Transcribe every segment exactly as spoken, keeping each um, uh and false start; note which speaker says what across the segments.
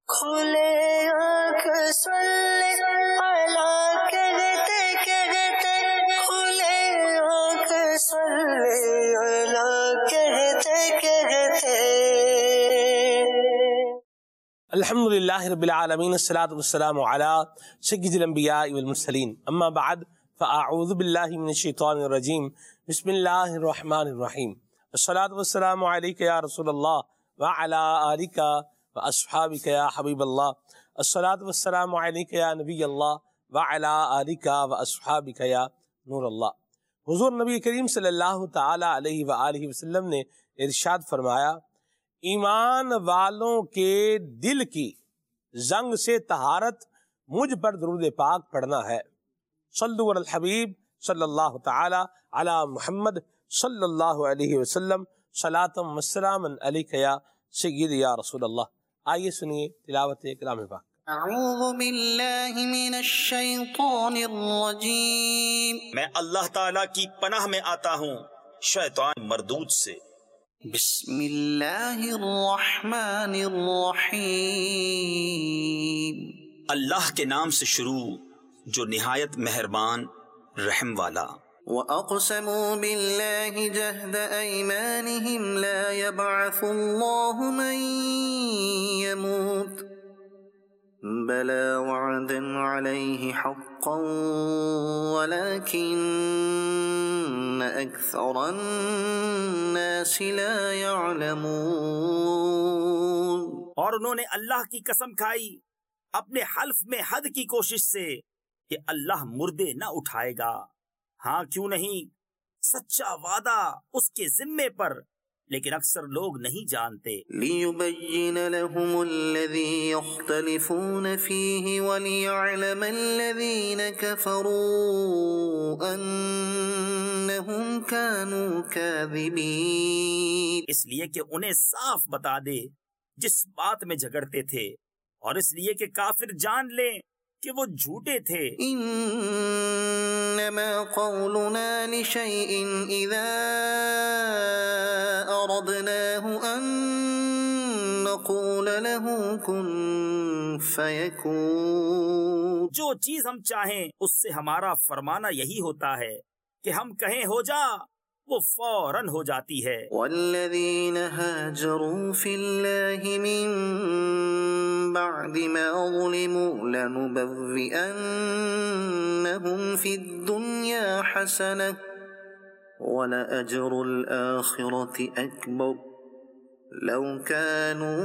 Speaker 1: کھلے آنکھ سلے اعلیٰ کہتے کہتے، کھلے آنکھ سلے اعلیٰ کہتے کہتے۔
Speaker 2: الحمد للہ رب العالمین، الصلاۃ والسلام علی سید الانبیاء والمرسلین، اما بعد فاعوذ باللہ من الشیطان الرجیم، بسم اللہ الرحمن الرحیم۔ الصلاۃ والسلام علیک یا رسول اللہ وعلی آلک واصحابک یا حبیب اللہ، الصلاۃ والسلام علیک یا نبی اللہ وعلی آلک واصحابک یا نور اللہ۔ حضور نبی کریم صلی اللہ تعالی علیہ وآلہ وسلم نے ارشاد فرمایا، ایمان والوں کے دل کی زنگ سے طہارت مجھ پر درود پاک پڑھنا ہے۔ صلو علی الحبیب صلی اللہ تعالی علی محمد صلی اللہ علیہ وسلم، صلاۃ و سلام علیک یا سید یا رسول اللہ۔ آئیے سنیے تلاوت کلام پاک۔
Speaker 1: اعوذ باللہ من الشیطان الرجیم،
Speaker 3: میں اللہ تعالیٰ کی پناہ میں آتا ہوں شیطان مردود سے۔
Speaker 1: بسم اللہ الرحمن الرحیم،
Speaker 3: اللہ کے نام سے شروع جو نہایت مہربان رحم والا۔
Speaker 1: وَأَقْسَمُوا بِاللَّهِ جَهْدَ أَيْمَانِهِمْ لَا يَبْعَثُ اللَّهُ مَن يَمُوتُ بَلَىٰ وَعْدًا عَلَيْهِ حَقًّا وَلَٰكِنَّ أَكْثَرَ النَّاسِ لَا يَعْلَمُونَ۔
Speaker 3: اور انہوں نے اللہ کی قسم کھائی اپنے حلف میں حد کی کوشش سے کہ اللہ مردے نہ اٹھائے گا، ہاں کیوں نہیں، سچا وعدہ اس کے ذمے پر، لیکن اکثر لوگ نہیں جانتے۔
Speaker 1: لِيُبَيِّنَ لَهُمُ الَّذِي يَخْتَلِفُونَ فِيهِ وَلِيَعْلَمَ الَّذِينَ كَفَرُوا أَنَّهُمْ كَانُوا كَاذِبِينَ۔
Speaker 3: اس لیے کہ انہیں صاف بتا دے جس بات میں جھگڑتے تھے، اور اس لیے کہ کافر جان لیں کہ وہ جھوٹے تھے۔
Speaker 1: انما قولنا لشيء اذا اردناه ان نقول له كن فيكون۔
Speaker 3: جو چیز ہم چاہیں اس سے ہمارا فرمانا یہی ہوتا ہے کہ ہم کہیں ہو جا، وہ فوراً ہو جاتی ہے۔
Speaker 1: والذین هاجروا فی اللہ من بعد ما ظلموا لنبوئنهم فی الدنیا حسنہ ولأجر الآخرة اکبر لو كانوا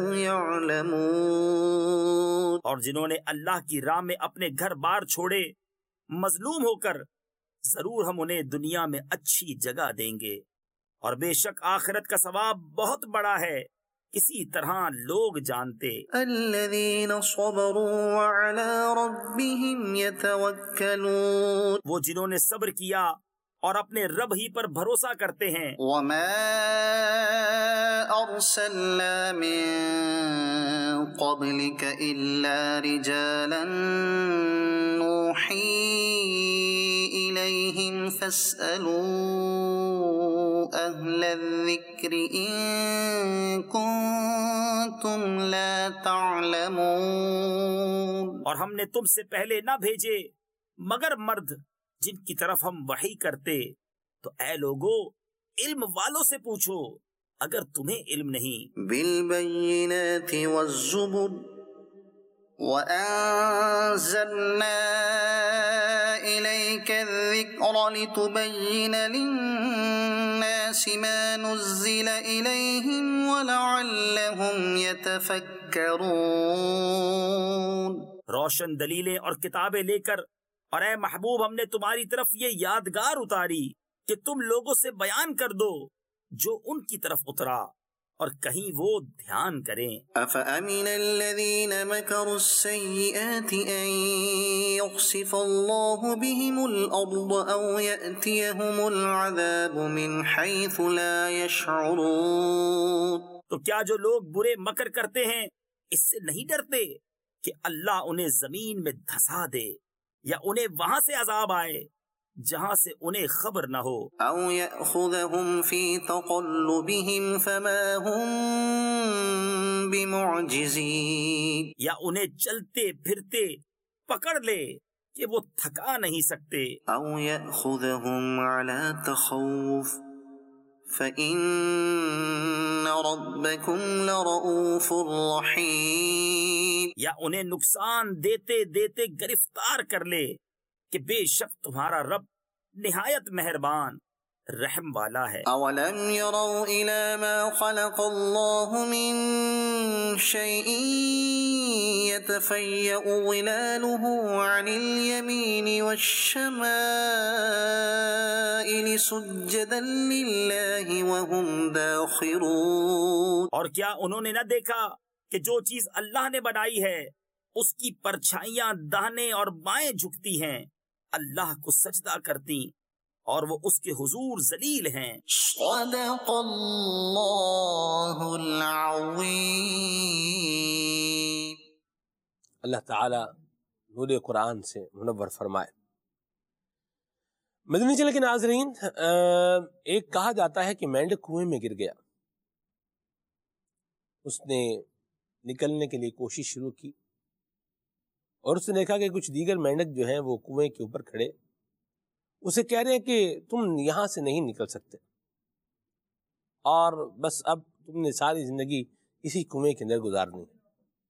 Speaker 1: يعلمون۔
Speaker 3: اور جنہوں نے اللہ کی راہ میں اپنے گھر بار چھوڑے مظلوم ہو کر، ضرور ہم انہیں دنیا میں اچھی جگہ دیں گے، اور بے شک آخرت کا ثواب بہت بڑا ہے، کسی طرح لوگ جانتے۔
Speaker 1: الذین صبروا وعلی ربهم یتوکلون،
Speaker 3: وہ جنہوں نے صبر کیا اور اپنے رب ہی پر بھروسہ کرتے ہیں۔
Speaker 1: وما ارسلنا من قبلک الا رجالا نوحی الیہم فاسألوا اہل الذکر ان کنتم لا تعلمون۔
Speaker 3: اور ہم نے تم سے پہلے نہ بھیجے مگر مرد جن کی طرف ہم وحی کرتے، تو اے لوگو علم والوں سے پوچھو اگر تمہیں علم نہیں۔
Speaker 1: بالبینات والزبر وأنزلنا إليك الذكر لتبين للناس ما نزل إليهم ولعلهم يتفكرون۔
Speaker 3: روشن دلیلیں اور کتابیں لے کر، اور اے محبوب ہم نے تمہاری طرف یہ یادگار اتاری کہ تم لوگوں سے بیان کر دو جو ان کی طرف اترا، اور کہیں وہ دھیان کریں۔
Speaker 1: أفأمن الذين مكروا السيئات أن يخسف الله بهم الأرض أو يأتيهم العذاب من حيث لا يشعرون۔
Speaker 3: تو کیا جو لوگ برے مکر کرتے ہیں اس سے نہیں ڈرتے کہ اللہ انہیں زمین میں دھسا دے، یا انہیں وہاں سے عذاب آئے جہاں سے انہیں خبر نہ ہو.
Speaker 1: او یأخذہم فی تقلبہم فما ہم بمعجزین،
Speaker 3: یا انہیں چلتے پھرتے پکڑ لے کہ وہ تھکا نہیں سکتے.
Speaker 1: او یأخذہم علی تخوف فَإِنَّ رَبَّكُمْ لَرَؤُوفٌ رَحِيمٌ،
Speaker 3: یا انہیں نقصان دیتے دیتے گرفتار کر لے کہ بے شک تمہارا رب نہایت مہربان رحم والا ہے.
Speaker 1: اولم يروا الى ما خلق الله من شيء يتفيأ ظلاله عن اليمين والشمائل سجدا لله وهم داخرون،
Speaker 3: اور کیا انہوں نے نہ دیکھا کہ جو چیز اللہ نے بنائی ہے اس کی پرچھائیاں داہنے اور بائیں جھکتی ہیں، اللہ کو سجدہ کرتی اور وہ اس کے حضور ذلیل ہیں.
Speaker 1: صدق اللہ العظیم.
Speaker 2: اللہ تعالی نور قرآن سے منور فرمائے. مدنی چینل کے ناظرین، ایک کہا جاتا ہے کہ مینڈک کنویں میں گر گیا. اس نے نکلنے کے لیے کوشش شروع کی اور اس نے دیکھا کہ کچھ دیگر مینڈک جو ہیں وہ کنویں کے اوپر کھڑے اسے کہہ رہے ہیں کہ تم یہاں سے نہیں نکل سکتے اور بس اب تم نے ساری زندگی اسی کنویں کے اندر گزارنی ہے.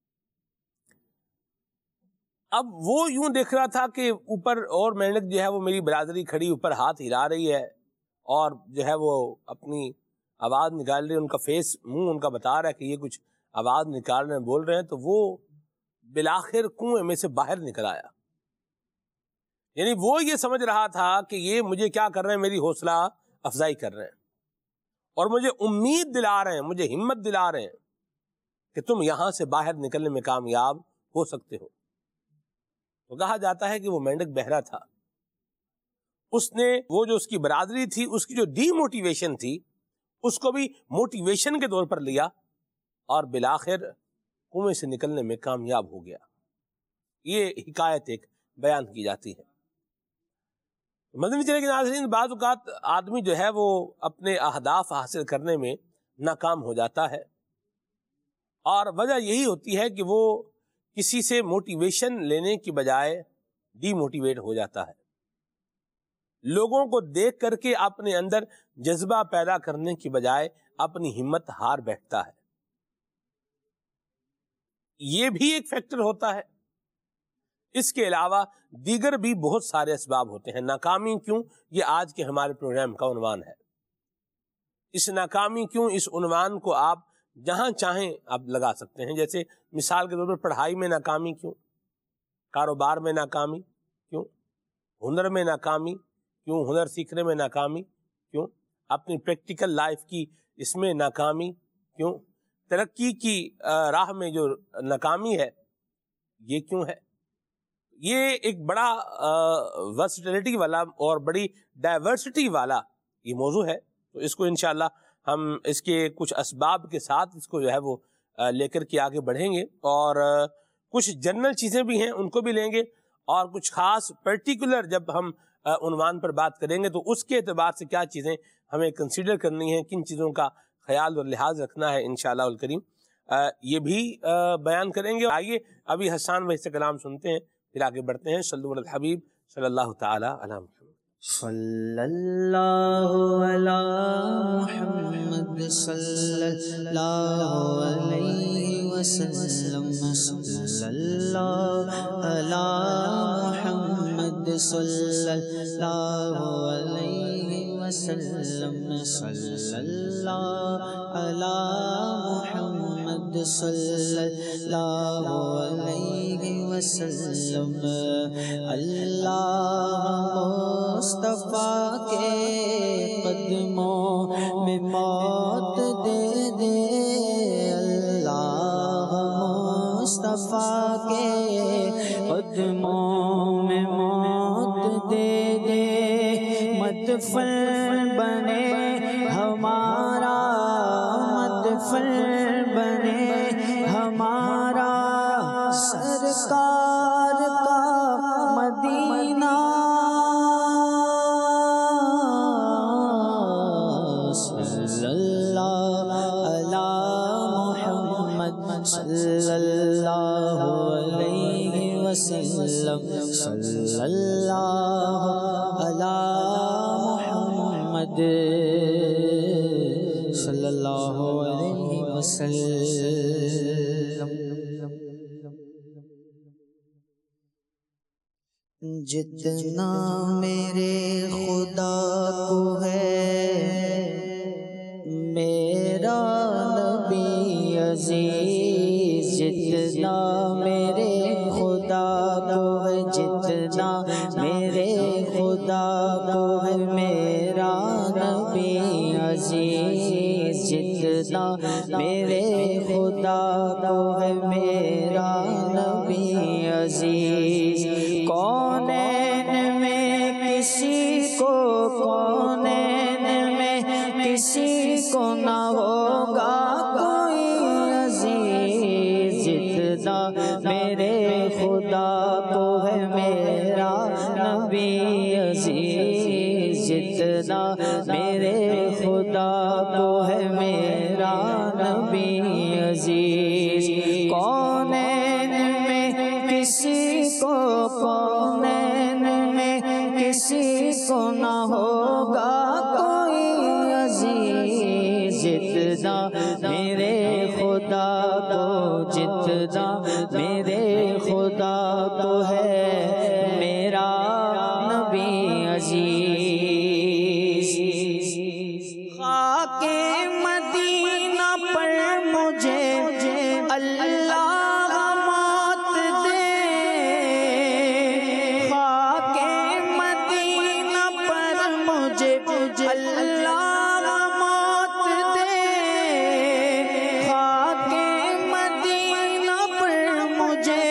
Speaker 2: اب وہ یوں دیکھ رہا تھا کہ اوپر اور مینڈک جو ہے وہ میری برادری کھڑی اوپر ہاتھ ہلا رہی ہے اور جو ہے وہ اپنی آواز نکال رہی ہے، ان کا فیس منہ ان کا بتا رہا ہے کہ یہ کچھ آواز نکال رہے ہیں بول رہے ہیں. تو وہ بالآخر کنویں میں سے باہر نکل آیا. یعنی وہ یہ سمجھ رہا تھا کہ یہ مجھے کیا کر رہے ہیں، میری حوصلہ افزائی کر رہے ہیں اور مجھے امید دلا رہے ہیں، مجھے ہمت دلا رہے ہیں کہ تم یہاں سے باہر نکلنے میں کامیاب ہو سکتے ہو. تو کہا جاتا ہے کہ وہ مینڈک بہرا تھا. اس نے وہ جو اس کی برادری تھی اس کی جو ڈی موٹیویشن تھی اس کو بھی موٹیویشن کے طور پر لیا اور بالآخر کنویں سے نکلنے میں کامیاب ہو گیا. یہ حکایت ایک بیان کی جاتی ہے. مدنی چینل کے ناظرین، بعض اوقات آدمی جو ہے وہ اپنے اہداف حاصل کرنے میں ناکام ہو جاتا ہے اور وجہ یہی ہوتی ہے کہ وہ کسی سے موٹیویشن لینے کی بجائے ڈی موٹیویٹ ہو جاتا ہے. لوگوں کو دیکھ کر کے اپنے اندر جذبہ پیدا کرنے کی بجائے اپنی ہمت ہار بیٹھتا ہے. یہ بھی ایک فیکٹر ہوتا ہے. اس کے علاوہ دیگر بھی بہت سارے اسباب ہوتے ہیں. ناکامی کیوں، یہ آج کے ہمارے پروگرام کا عنوان ہے. اس ناکامی کیوں اس عنوان کو آپ جہاں چاہیں آپ لگا سکتے ہیں. جیسے مثال کے طور پر پڑھائی میں ناکامی کیوں، کاروبار میں ناکامی کیوں، ہنر میں ناکامی کیوں، ہنر سیکھنے میں ناکامی کیوں، اپنی پریکٹیکل لائف کی اس میں ناکامی کیوں، ترقی کی راہ میں جو ناکامی ہے یہ کیوں ہے. یہ ایک بڑا ورسٹیلٹی والا اور بڑی ڈائیورسٹی والا یہ موضوع ہے. تو اس کو انشاءاللہ ہم اس کے کچھ اسباب کے ساتھ اس کو جو ہے وہ لے کر کے آگے بڑھیں گے اور کچھ جنرل چیزیں بھی ہیں ان کو بھی لیں گے اور کچھ خاص پرٹیکولر جب ہم عنوان پر بات کریں گے تو اس کے اعتبار سے کیا چیزیں ہمیں کنسیڈر کرنی ہیں، کن چیزوں کا خیال اور لحاظ رکھنا ہے انشاءاللہ الکریم یہ بھی بیان کریں گے. آئیے ابھی حسان بھائی سے کلام سنتے ہیں پھر آگے بڑھتے ہیں. صلی اللہ الحبیب صلی اللہ تعالی علی محمد.
Speaker 4: صلی اللہ علی محمد صلی اللہ علیہ وسلم. صلی اللہ علی محمد صلی اللہ علیہ وسلم. صلی اللہ علی محمد صلی اللہ علیہ وسلم. اللہ مصطفیٰ کے قدموں میں موت دے دے. اللہ مصطفیٰ کے قدموں میں موت دے دے. مدفن بنے ہمارا، مدفن بنے ہمارا سرکار کا مدینہ. اللہ علیہ وسلم صلی اللہ علی محمد صلی اللہ علیہ وسلم۔ جتنا میرے خدا کو ہے میرا نبی عزیز، جتنا میرے خدا کو ہے، جتنا میرے خدا کو ہے میرا نبی عزیز، جتنا میرے خدا کو ہے میرا نبی عزیز۔ کونین میں کسی کو، کونین میں کسی کو نہ ہوگا کوئی عزیز، جتنا میرے خدا کو ہے میرا نبی عزیز، جتنا میرے خدا کو ہے میرا نبی عزیز۔ کونین میں کسی کو، کونین میں کسی کو نہ ہوگا کوئی عزیز، جتنا میرے خدا کو، جتنا میرے خدا کو ہے میرا نبی عزیز۔ خاک مدینہ پر مجھے اللہ موت دے، خاک مدینہ پر مجھے اللہ موت دے، خاک مدینہ پر مجھے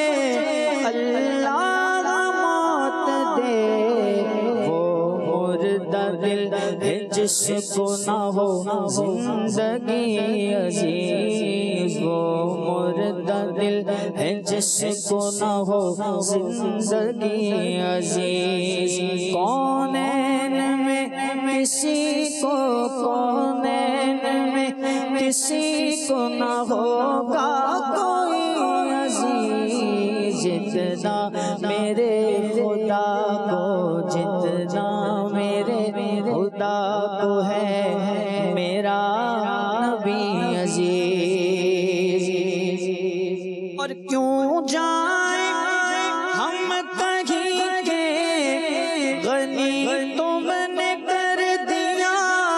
Speaker 4: اللہ موت دے۔ وہ مردہ دل ہے جس کو نہ ہو زندگی عزیز، وہ مردہ دل ہے جس کو نہ ہو زندگی عزیز۔ کونین میں کسی کو، کونین میں کسی کو نہ ہوگا کوئی عزیز، جتنا میرے خدا کو، جتنا میرے خدا کو ہے میرا نبی عزیز۔ اور کیوں جائیں ہم کہیں کہ غنی تم نے کر دیا،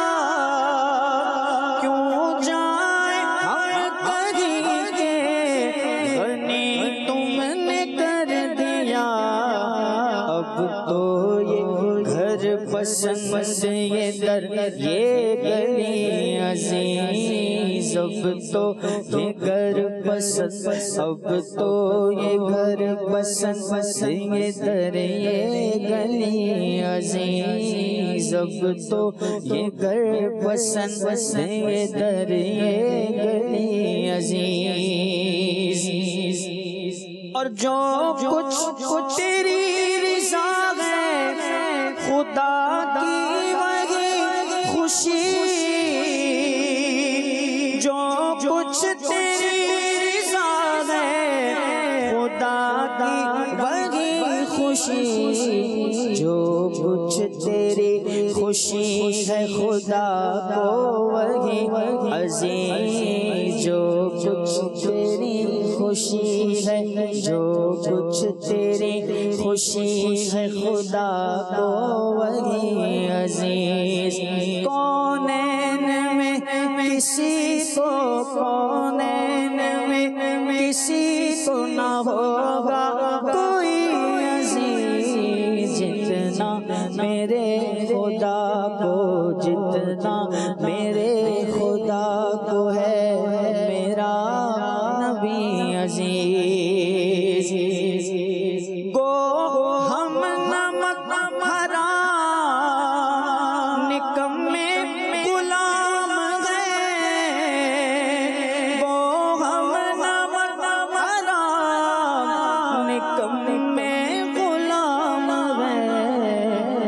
Speaker 4: کیوں جائیں ہم کہیں کہ غنی تم نے کر دیا۔ اب تو یہ گھر پسند یہ در یہ گلی عزیز، اب تو یہ گھر پسند، اب تو یہ گھر پسند یہ در یہ گلی عزیز، اب تو یہ گھر پسند یہ در یہ گلی عزیز۔ اور جو کچھ تیری رضا ہے خدا کی وہی خوشی، جو کچھ تیری رضا ہے خدا کی وہی خوشی، جو کچھ تیری خوشی ہے خدا کو وہی عزیز، جو کچھ تیری خوشی ہے، جو کچھ تیری خوشی ہے خدا کو وہی عزیز۔ کونین میں کسی کو، کونین میں کسی کو نہ ہوگا کوئی عزیز، جتنا میرے خدا کو، جتنا میرے خدا کو ہے میرا نبی عزیز۔ گو ہم نمک حرام نکمے غلام ہیں، گو ہم نمک حرام نکمے غلام ہیں،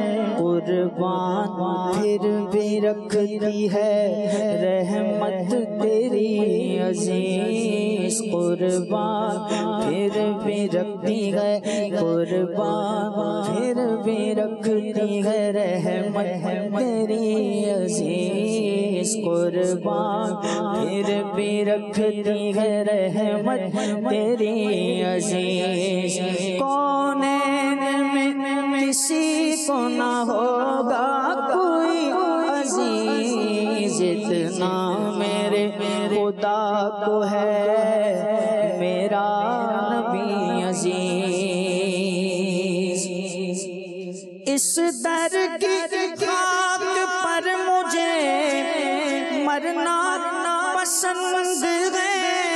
Speaker 4: قربان پھر بھی رکھتی ہے رحمت تیری عزیز قربان پھر بھی رکھتی ہے قربان پھر بھی رکھتی ہے رحمت تیری عزیز قربان پھر بھی رکھتی ہے رحمت تیری عزیز کونین میں کسی کو نہ ہوگا کوئی عزیز جتنا میرے خدا کو ہے میرا نبی عزیز اس در کی خاک پر مجھے مرنا پسند ہے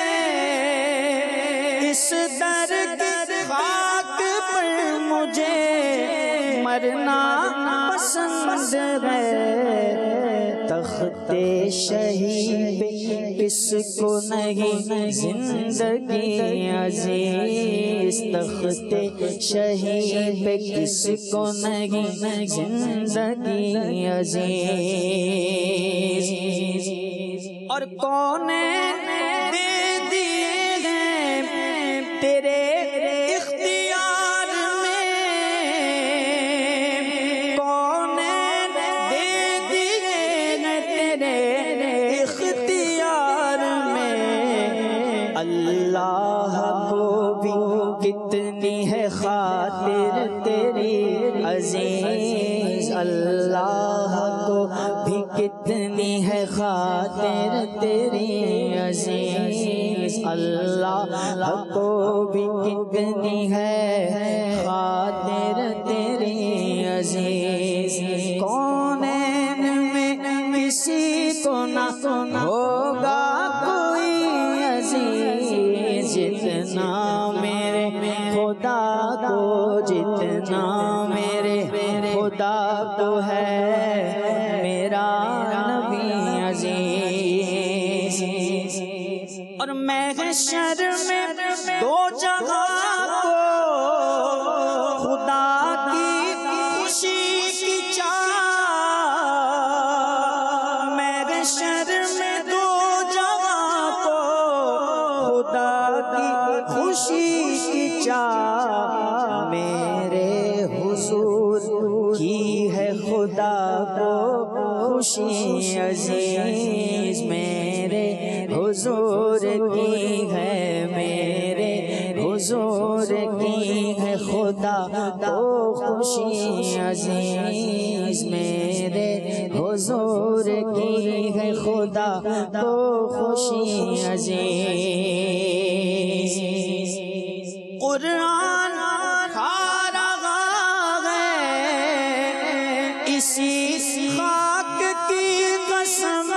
Speaker 4: اس در کی خاک پر مجھے مرنا پسند ہے تخت شہید کس کو نہیں زندگی عزیز تخت شہید پہ کس کو نہیں زندگی عزیز اور کون دے دیے ہیں تیرے اختیار میں کون دے دیے ہیں تیرے اختیار میں اللہ کو بھی کتنی ہے خاطر تیری عزیز اللہ کو بھی کتنی ہے خاطر تیری عزیز اللہ کو بھی کتنی ہے خاطر تیری عزیز کونین میں کسی کو نہ ہوگا کوئی عزیز جتنا میرے خدا کو جتنا میرے خدا کو ہے میرا نبی عزیز اور محشر میں دو جگہ کو خدا کی خوشی کی چاہ محشر میں دو جگہ کو خدا کی خوشی کی چاہ میرے حضور کی ہے خدا کو خوشی عزیز میرے حضور کی ہے میرے حضور کی ہے خدا کو خوشی عزیز میرے حضور کی ہے خدا کو خوشی عزیز قرآن کھا رہا ہے اسی خاک کی قسم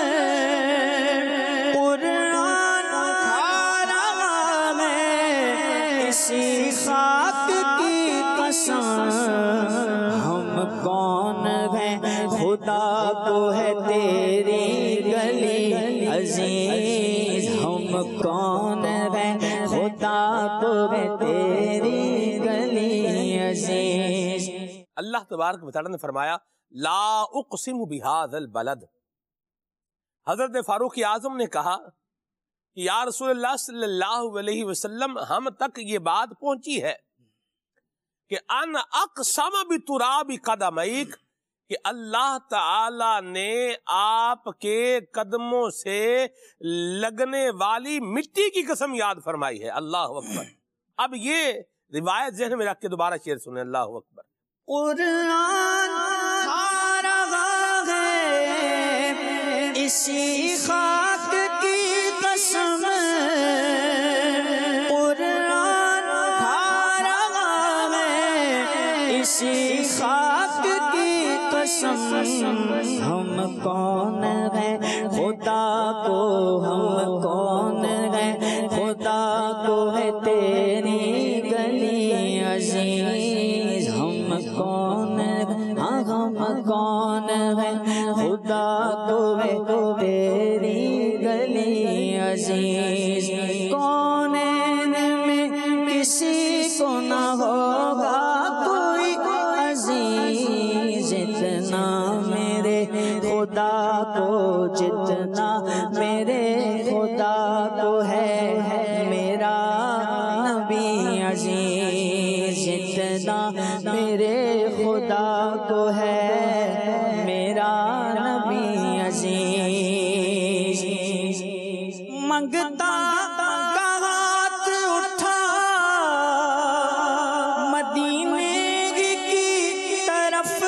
Speaker 4: قرآن کھا رہا ہے اسی خاک کی قسم ہم کون ہیں خدا کو ہے تیری گلی عزیز ہم کون ہیں خدا کو ہے تیری گلی عزیز
Speaker 2: اللہ تبارک و تعالی نے فرمایا لا اقسم بہذا البلد حضرت فاروق اعظم نے کہا کہ یا رسول اللہ صلی اللہ علیہ وسلم ہم تک یہ بات پہنچی ہے کہ ان اقسم بتراب قدمیک کہ اللہ تعالی نے آپ کے قدموں سے لگنے والی مٹی کی قسم یاد فرمائی ہے اللہ اکبر اب یہ روایت ذہن میں رکھ کے دوبارہ شعر سنیں اللہ اکبر
Speaker 4: قرآن کھا رہا ہے اسی خاک کی قسم قرآن کھا رہا ہے اسی خاک کی قسم ہم کون ہیں خدا کو ہم کون ہیں خدا کو ہے تیری گلی عزیز ہم کون ہاں ہم کون ہیں خدا کو ہے تیری گلی عزیز کونین میں کسی کو نہ ہوگا کوئی عزیز جتنا میرے خدا کو جتنا میرے نبی عزیز، جتنا میرے خدا کو ہے میرا نبی عزیز، منگتا کا ہاتھ اٹھا مدینے کی طرف،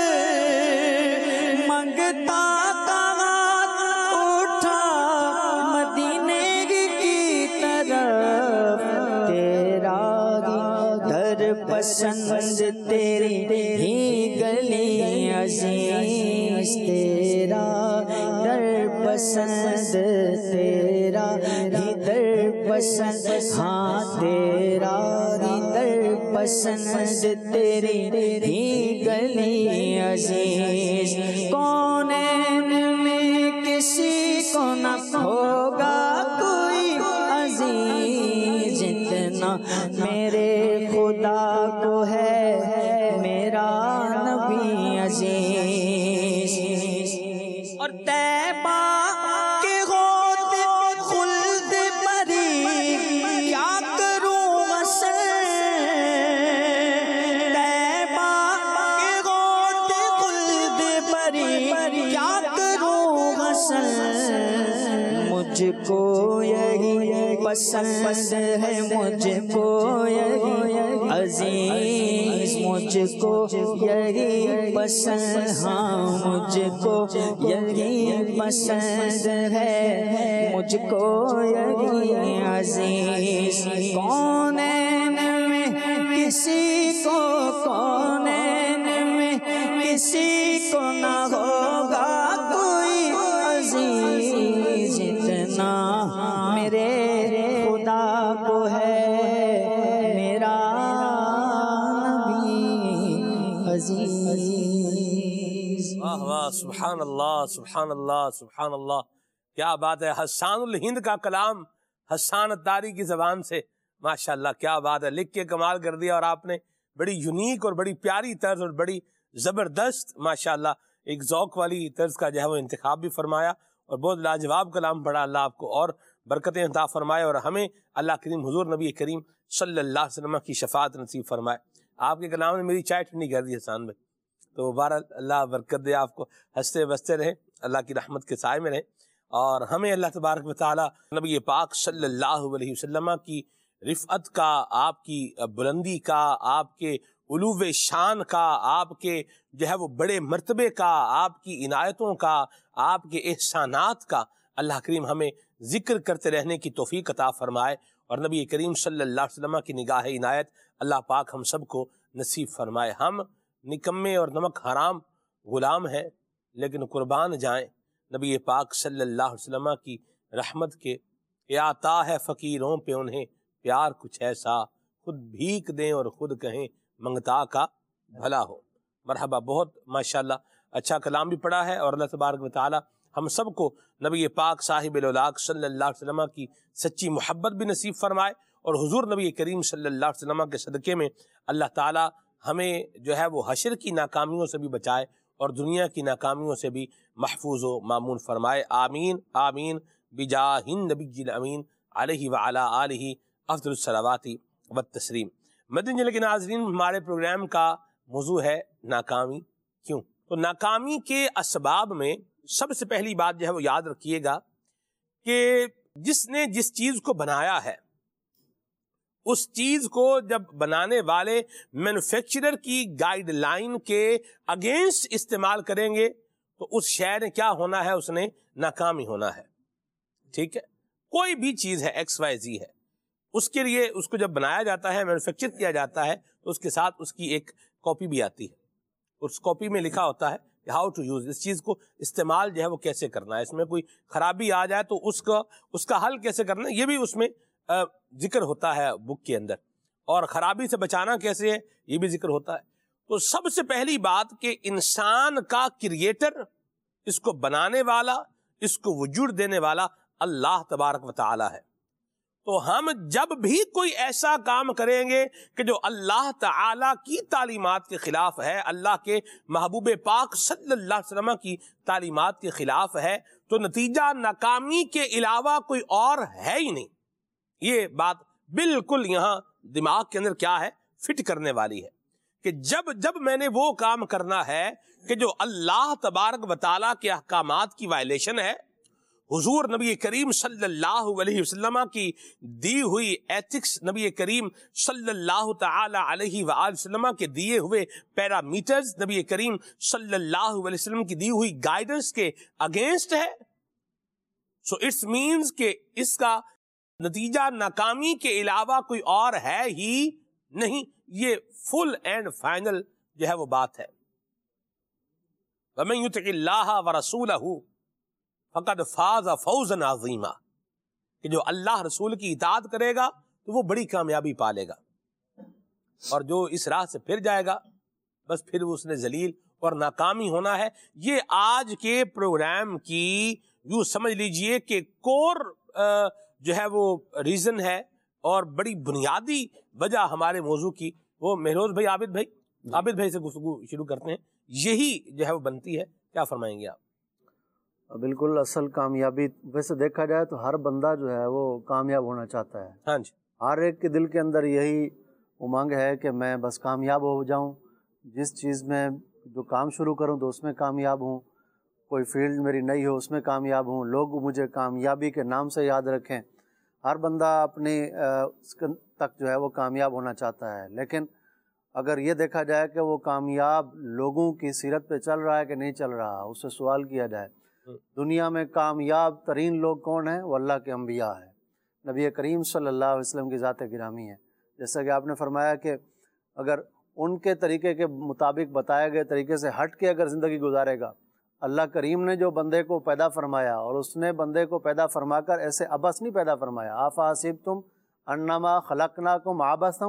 Speaker 4: منگتا کا ہاتھ اٹھا مدینے کی طرف، تیرا در پسند تیری ہی گلی عزیز، تیرا در پسند تیرا ہی در پسند، ہاں تیرا ہی در پسند تیری ہی گلی عزیز، کونین میں کسی کو نہ ہوگا کوئی عزیز، جتنا میرے خدا کو ہے میرا نبی عزیز، اور طیبہ کے ہوتے خلد بری کیا کروں مثل، طیبہ کے ہوتے خلد بری کیا کروں مثل، مجھ کو یہی پسند ہے، مجھ کو یہی عزیز، مجھ کو یہی پسند، ہاں مجھ کو یہی پسند ہے، مجھ کو یہی عزیز، کونین میں کسی کو کونین میں کسی کو نہ ہوگا کوئی عزیز، جتنا میرے خدا کو ہے میرا نبی عزیز۔
Speaker 2: واہ واہ، سبحان اللہ سبحان اللہ سبحان اللہ، کیا بات ہے، حسان الہند کا کلام حسان التاری کی زبان سے، ماشاءاللہ کیا بات ہے، لکھ کے کمال کر دیا، اور آپ نے بڑی یونیک اور بڑی پیاری طرز اور بڑی زبردست ماشاءاللہ ایک ذوق والی طرز کا جو ہے وہ انتخاب بھی فرمایا، اور بہت لاجواب کلام پڑھا، اللہ آپ کو اور برکتیں عطا فرمائے، اور ہمیں اللہ کریم حضور نبی کریم صلی اللہ علیہ وسلم کی شفاعت نصیب فرمائے۔ آپ کے کلام نے میری چائے ٹھنڈی کر دی حسان بھائی، تو بہرحال اللہ برکت دے آپ کو، ہنستے بستے رہیں، اللہ کی رحمت کے سائے میں رہیں، اور ہمیں اللہ تبارک و تعالی نبی پاک صلی اللہ علیہ وسلم کی رفعت کا، آپ کی بلندی کا، آپ کے علو شان کا، آپ کے جو ہے وہ بڑے مرتبے کا، آپ کی عنایتوں کا، آپ کے احسانات کا اللہ کریم ہمیں ذکر کرتے رہنے کی توفیق عطا فرمائے، اور نبی کریم صلی اللہ علیہ وسلم کی نگاہ عنایت اللہ پاک ہم سب کو نصیب فرمائے۔ ہم نکمے اور نمک حرام غلام ہیں، لیکن قربان جائیں نبی پاک صلی اللہ علیہ وسلم کی رحمت کے، یا عطا ہے فقیروں پہ انہیں پیار کچھ ایسا، خود بھیک دیں اور خود کہیں منگتا کا بھلا ہو۔ مرحبا، بہت ماشاءاللہ اچھا کلام بھی پڑھا ہے، اور اللہ تبارک و تعالی ہم سب کو نبی پاک صاحب الاولاق صلی اللہ علیہ وسلم کی سچی محبت بھی نصیب فرمائے، اور حضور نبی کریم صلی اللہ علیہ وسلم کے صدقے میں اللہ تعالی ہمیں جو ہے وہ حشر کی ناکامیوں سے بھی بچائے، اور دنیا کی ناکامیوں سے بھی محفوظ و مامون فرمائے، آمین آمین بجاہ النبی الامین علیہ وعلی آلہ افضل الصلوات والتسلیم۔ مدنی چینل کے ناظرین، ہمارے پروگرام کا موضوع ہے ناکامی کیوں؟ تو ناکامی کے اسباب میں سب سے پہلی بات جو ہے وہ یاد رکھیے گا کہ جس نے جس چیز کو بنایا ہے، اس چیز کو جب بنانے والے مینوفیکچرر کی گائیڈ لائن کے اگینسٹ استعمال کریں گے تو اس شے نے کیا ہونا ہے، اس نے ناکامی ہونا ہے۔ ٹھیک ہے، کوئی بھی چیز ہے ایکس وائی زی ہے، اس کے لیے اس کو جب بنایا جاتا ہے، مینوفیکچر کیا جاتا ہے، تو اس کے ساتھ اس کی ایک کاپی بھی آتی ہے، اس کاپی میں لکھا ہوتا ہے ہاؤ ٹو یوز، اس چیز کو استعمال جو ہے وہ کیسے کرنا ہے، اس میں کوئی خرابی آ جائے تو اس کا اس کا حل کیسے کرنا ہے، یہ بھی اس میں ذکر ہوتا ہے بک کے اندر، اور خرابی سے بچانا کیسے ہے یہ بھی ذکر ہوتا ہے۔ تو سب سے پہلی بات کہ انسان کا کریٹر، اس کو بنانے والا، اس کو وجود دینے والا اللہ تبارک و تعالی ہے۔ تو ہم جب بھی کوئی ایسا کام کریں گے کہ جو اللہ تعالی کی تعلیمات کے خلاف ہے، اللہ کے محبوب پاک صلی اللہ علیہ وسلم کی تعلیمات کے خلاف ہے، تو نتیجہ ناکامی کے علاوہ کوئی اور ہے ہی نہیں۔ یہ بات بالکل یہاں دماغ کے اندر کیا ہے فٹ کرنے والی ہے کہ جب جب میں نے وہ کام کرنا ہے کہ جو اللہ تبارک و تعالیٰ کے احکامات کی وائلیشن ہے، حضور نبی کریم صلی اللہ علیہ وسلم کی دی ہوئی ایتھکس، نبی کریم صلی اللہ تعالی علیہ وآلہ وسلم کے دیے ہوئے پیرامیٹرز، نبی کریم صلی اللہ علیہ وسلم کی دی ہوئی گائیڈنس کے اگینسٹ ہے، سو اٹس مینز کہ اس کا نتیجہ ناکامی کے علاوہ کوئی اور ہے ہی نہیں. یہ فل اینڈ فائنل جو ہے وہ بات ہے. وَمَن يُطِعِ اللَّهَ وَرَسُولَهُ فقد فاز فوزا عظیما، کہ جو اللہ رسول کی اطاعت کرے گا تو وہ بڑی کامیابی پالے گا، اور جو اس راہ سے پھر جائے گا بس پھر اس نے ذلیل اور ناکامی ہونا ہے. یہ آج کے پروگرام کی یوں سمجھ لیجئے کہ کور جو ہے وہ ریزن ہے اور بڑی بنیادی وجہ ہمارے موضوع کی. وہ مہروز بھائی، عابد بھائی عابد بھائی سے گفتگو شروع کرتے ہیں. یہی جو ہے وہ بنتی ہے، کیا فرمائیں گے آپ؟
Speaker 5: بالکل، اصل کامیابی ویسے دیکھا جائے تو ہر بندہ جو ہے وہ کامیاب ہونا چاہتا ہے.
Speaker 2: ہاں جی،
Speaker 5: ہر ایک کے دل کے اندر یہی امنگ ہے کہ میں بس کامیاب ہو جاؤں، جس چیز میں جو کام شروع کروں تو اس میں کامیاب ہوں، کوئی فیلڈ میری نئی ہو اس میں کامیاب ہوں، لوگ مجھے کامیابی کے نام سے یاد رکھیں. ہر بندہ اپنی تک جو ہے وہ کامیاب ہونا چاہتا ہے. لیکن اگر یہ دیکھا جائے کہ وہ کامیاب لوگوں کی سیرت پہ چل رہا ہے کہ نہیں چل رہا، اس سے سوال کیا جائے. دنیا میں کامیاب ترین لوگ کون ہیں؟ وہ اللہ کے انبیاء ہیں، نبی کریم صلی اللہ علیہ وسلم کی ذات گرامی ہے. جیسا کہ آپ نے فرمایا کہ اگر ان کے طریقے کے مطابق بتائے گئے طریقے سے ہٹ کے اگر زندگی گزارے گا، اللہ کریم نے جو بندے کو پیدا فرمایا اور اس نے بندے کو پیدا فرما کر ایسے عبث نہیں پیدا فرمایا. آفحسبتم انما خلقناکم عبثا،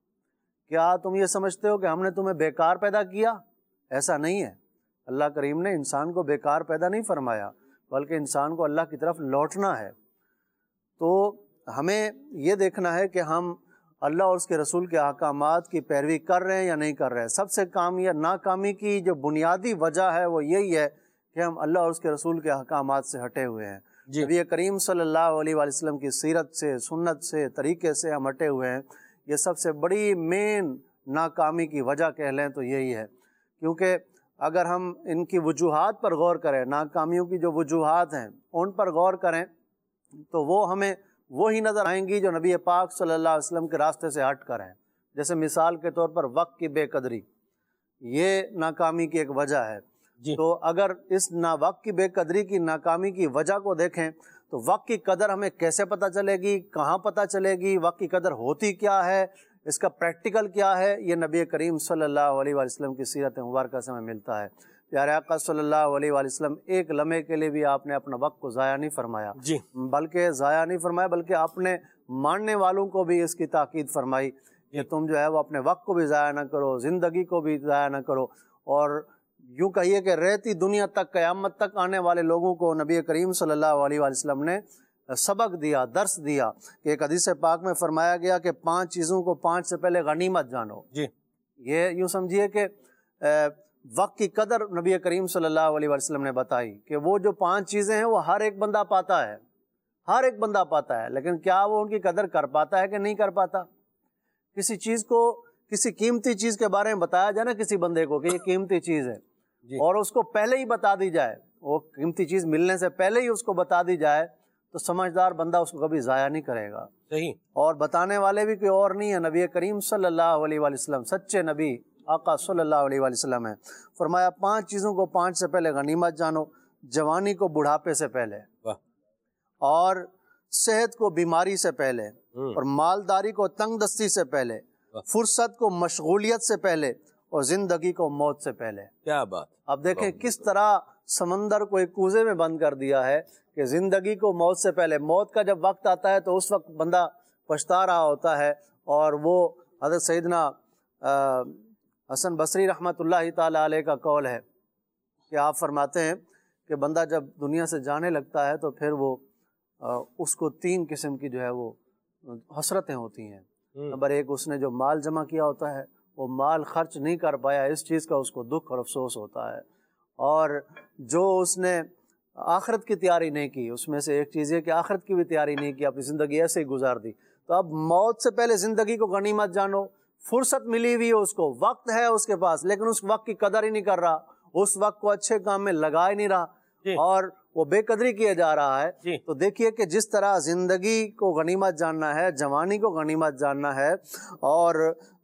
Speaker 5: کیا تم یہ سمجھتے ہو کہ ہم نے تمہیں بیکار پیدا کیا؟ ایسا نہیں ہے. اللہ کریم نے انسان کو بیکار پیدا نہیں فرمایا، بلکہ انسان کو اللہ کی طرف لوٹنا ہے. تو ہمیں یہ دیکھنا ہے کہ ہم اللہ اور اس کے رسول کے احکامات کی پیروی کر رہے ہیں یا نہیں کر رہے ہیں. سب سے کامیاب ناکامی کی جو بنیادی وجہ ہے وہ یہی ہے کہ ہم اللہ اور اس کے رسول کے احکامات سے ہٹے ہوئے ہیں.
Speaker 2: جی.
Speaker 5: نبی کریم صلی اللہ علیہ وآلہ وسلم کی سیرت سے، سنت سے، طریقے سے ہم ہٹے ہوئے ہیں. یہ سب سے بڑی مین ناکامی کی وجہ کہہ لیں تو یہی ہے. کیونکہ اگر ہم ان کی وجوہات پر غور کریں، ناکامیوں کی جو وجوہات ہیں ان پر غور کریں تو وہ ہمیں وہی نظر آئیں گی جو نبی پاک صلی اللہ علیہ وسلم کے راستے سے ہٹ کر ہیں. جیسے مثال کے طور پر وقت کی بے قدری، یہ ناکامی کی ایک وجہ ہے.
Speaker 2: جی.
Speaker 5: تو اگر اس نا وقت کی بے قدری کی ناکامی کی وجہ کو دیکھیں تو وقت کی قدر ہمیں کیسے پتہ چلے گی، کہاں پتہ چلے گی، وقت کی قدر ہوتی کیا ہے، اس کا پریکٹیکل کیا ہے، یہ نبی کریم صلی اللہ علیہ وآلہ وسلم کی سیرت مبارکہ سے ہمیں ملتا ہے. پیارے آقا صلی اللہ علیہ وآلہ وسلم ایک لمحے کے لیے بھی آپ نے اپنا وقت کو ضائع نہیں فرمایا.
Speaker 2: جی.
Speaker 5: بلکہ ضائع نہیں فرمایا بلکہ آپ نے ماننے والوں کو بھی اس کی تاکید فرمائی کہ تم جو ہے وہ اپنے وقت کو بھی ضائع نہ کرو، زندگی کو بھی ضائع نہ کرو. اور یوں کہیے کہ رہتی دنیا تک، قیامت تک آنے والے لوگوں کو نبی کریم صلی اللہ علیہ وآلہ وسلم نے سبق دیا، درس دیا. کہ ایک حدیث پاک میں فرمایا گیا کہ پانچ چیزوں کو پانچ سے پہلے غنیمت جانو.
Speaker 2: جی.
Speaker 5: یہ یوں سمجھیے کہ وقت کی قدر نبی کریم صلی اللہ علیہ وسلم نے بتائی کہ وہ جو پانچ چیزیں ہیں وہ ہر ایک بندہ پاتا ہے، ہر ایک بندہ پاتا ہے، لیکن کیا وہ ان کی قدر کر پاتا ہے کہ نہیں کر پاتا؟ کسی چیز کو، کسی قیمتی چیز کے بارے میں بتایا جائے نا کسی بندے کو کہ یہ قیمتی چیز ہے،
Speaker 2: جی.
Speaker 5: اور اس کو پہلے ہی بتا دی جائے، وہ قیمتی چیز ملنے سے پہلے ہی اس کو بتا دی جائے تو سمجھدار بندہ اس کو کبھی ضائع نہیں کرے گا.
Speaker 2: صحیح.
Speaker 5: اور بتانے والے بھی کوئی اور نہیں ہے، نبی کریم صلی اللہ علیہ وآلہ وسلم، سچے نبی آقا صلی اللہ علیہ وآلہ وسلم ہے. فرمایا پانچ چیزوں کو پانچ سے پہلے غنیمت جانو، جوانی کو بڑھاپے سے پہلے،
Speaker 2: واہ.
Speaker 5: اور صحت کو بیماری سے پہلے،
Speaker 2: ہم.
Speaker 5: اور مالداری کو تنگ دستی سے پہلے،
Speaker 2: واہ.
Speaker 5: فرصت کو مشغولیت سے پہلے، اور زندگی کو موت سے پہلے.
Speaker 2: کیا بات.
Speaker 5: اب دیکھیں کس طرح سمندر کو ایک کوزے میں بند کر دیا ہے کہ زندگی کو موت سے پہلے. موت کا جب وقت آتا ہے تو اس وقت بندہ پچھتا رہا ہوتا ہے. اور وہ حضرت سیدنا حسن بصری رحمۃ اللہ تعالیٰ علیہ کا قول ہے کہ آپ فرماتے ہیں کہ بندہ جب دنیا سے جانے لگتا ہے تو پھر وہ اس کو تین قسم کی جو ہے وہ حسرتیں ہوتی ہیں. نمبر ایک، اس نے جو مال جمع کیا ہوتا ہے وہ مال خرچ نہیں کر پایا، اس چیز کا اس کو دکھ اور افسوس ہوتا ہے. اور جو اس نے آخرت کی تیاری نہیں کی، اس میں سے ایک چیز ہے کہ آخرت کی بھی تیاری نہیں کی، اپنی زندگی ایسے ہی گزار دی. تو اب موت سے پہلے زندگی کو غنیمت جانو. فرصت ملی ہوئی ہے اس کو, وقت ہے اس کے پاس, لیکن اس وقت کی قدر ہی نہیں کر رہا, اس وقت کو اچھے کام میں لگا ہی نہیں رہا
Speaker 2: جی.
Speaker 5: اور وہ بے قدری کیا جا رہا ہے.
Speaker 2: جی.
Speaker 5: تو دیکھیے کہ جس طرح زندگی کو غنیمت جاننا ہے, جوانی کو غنیمت جاننا ہے اور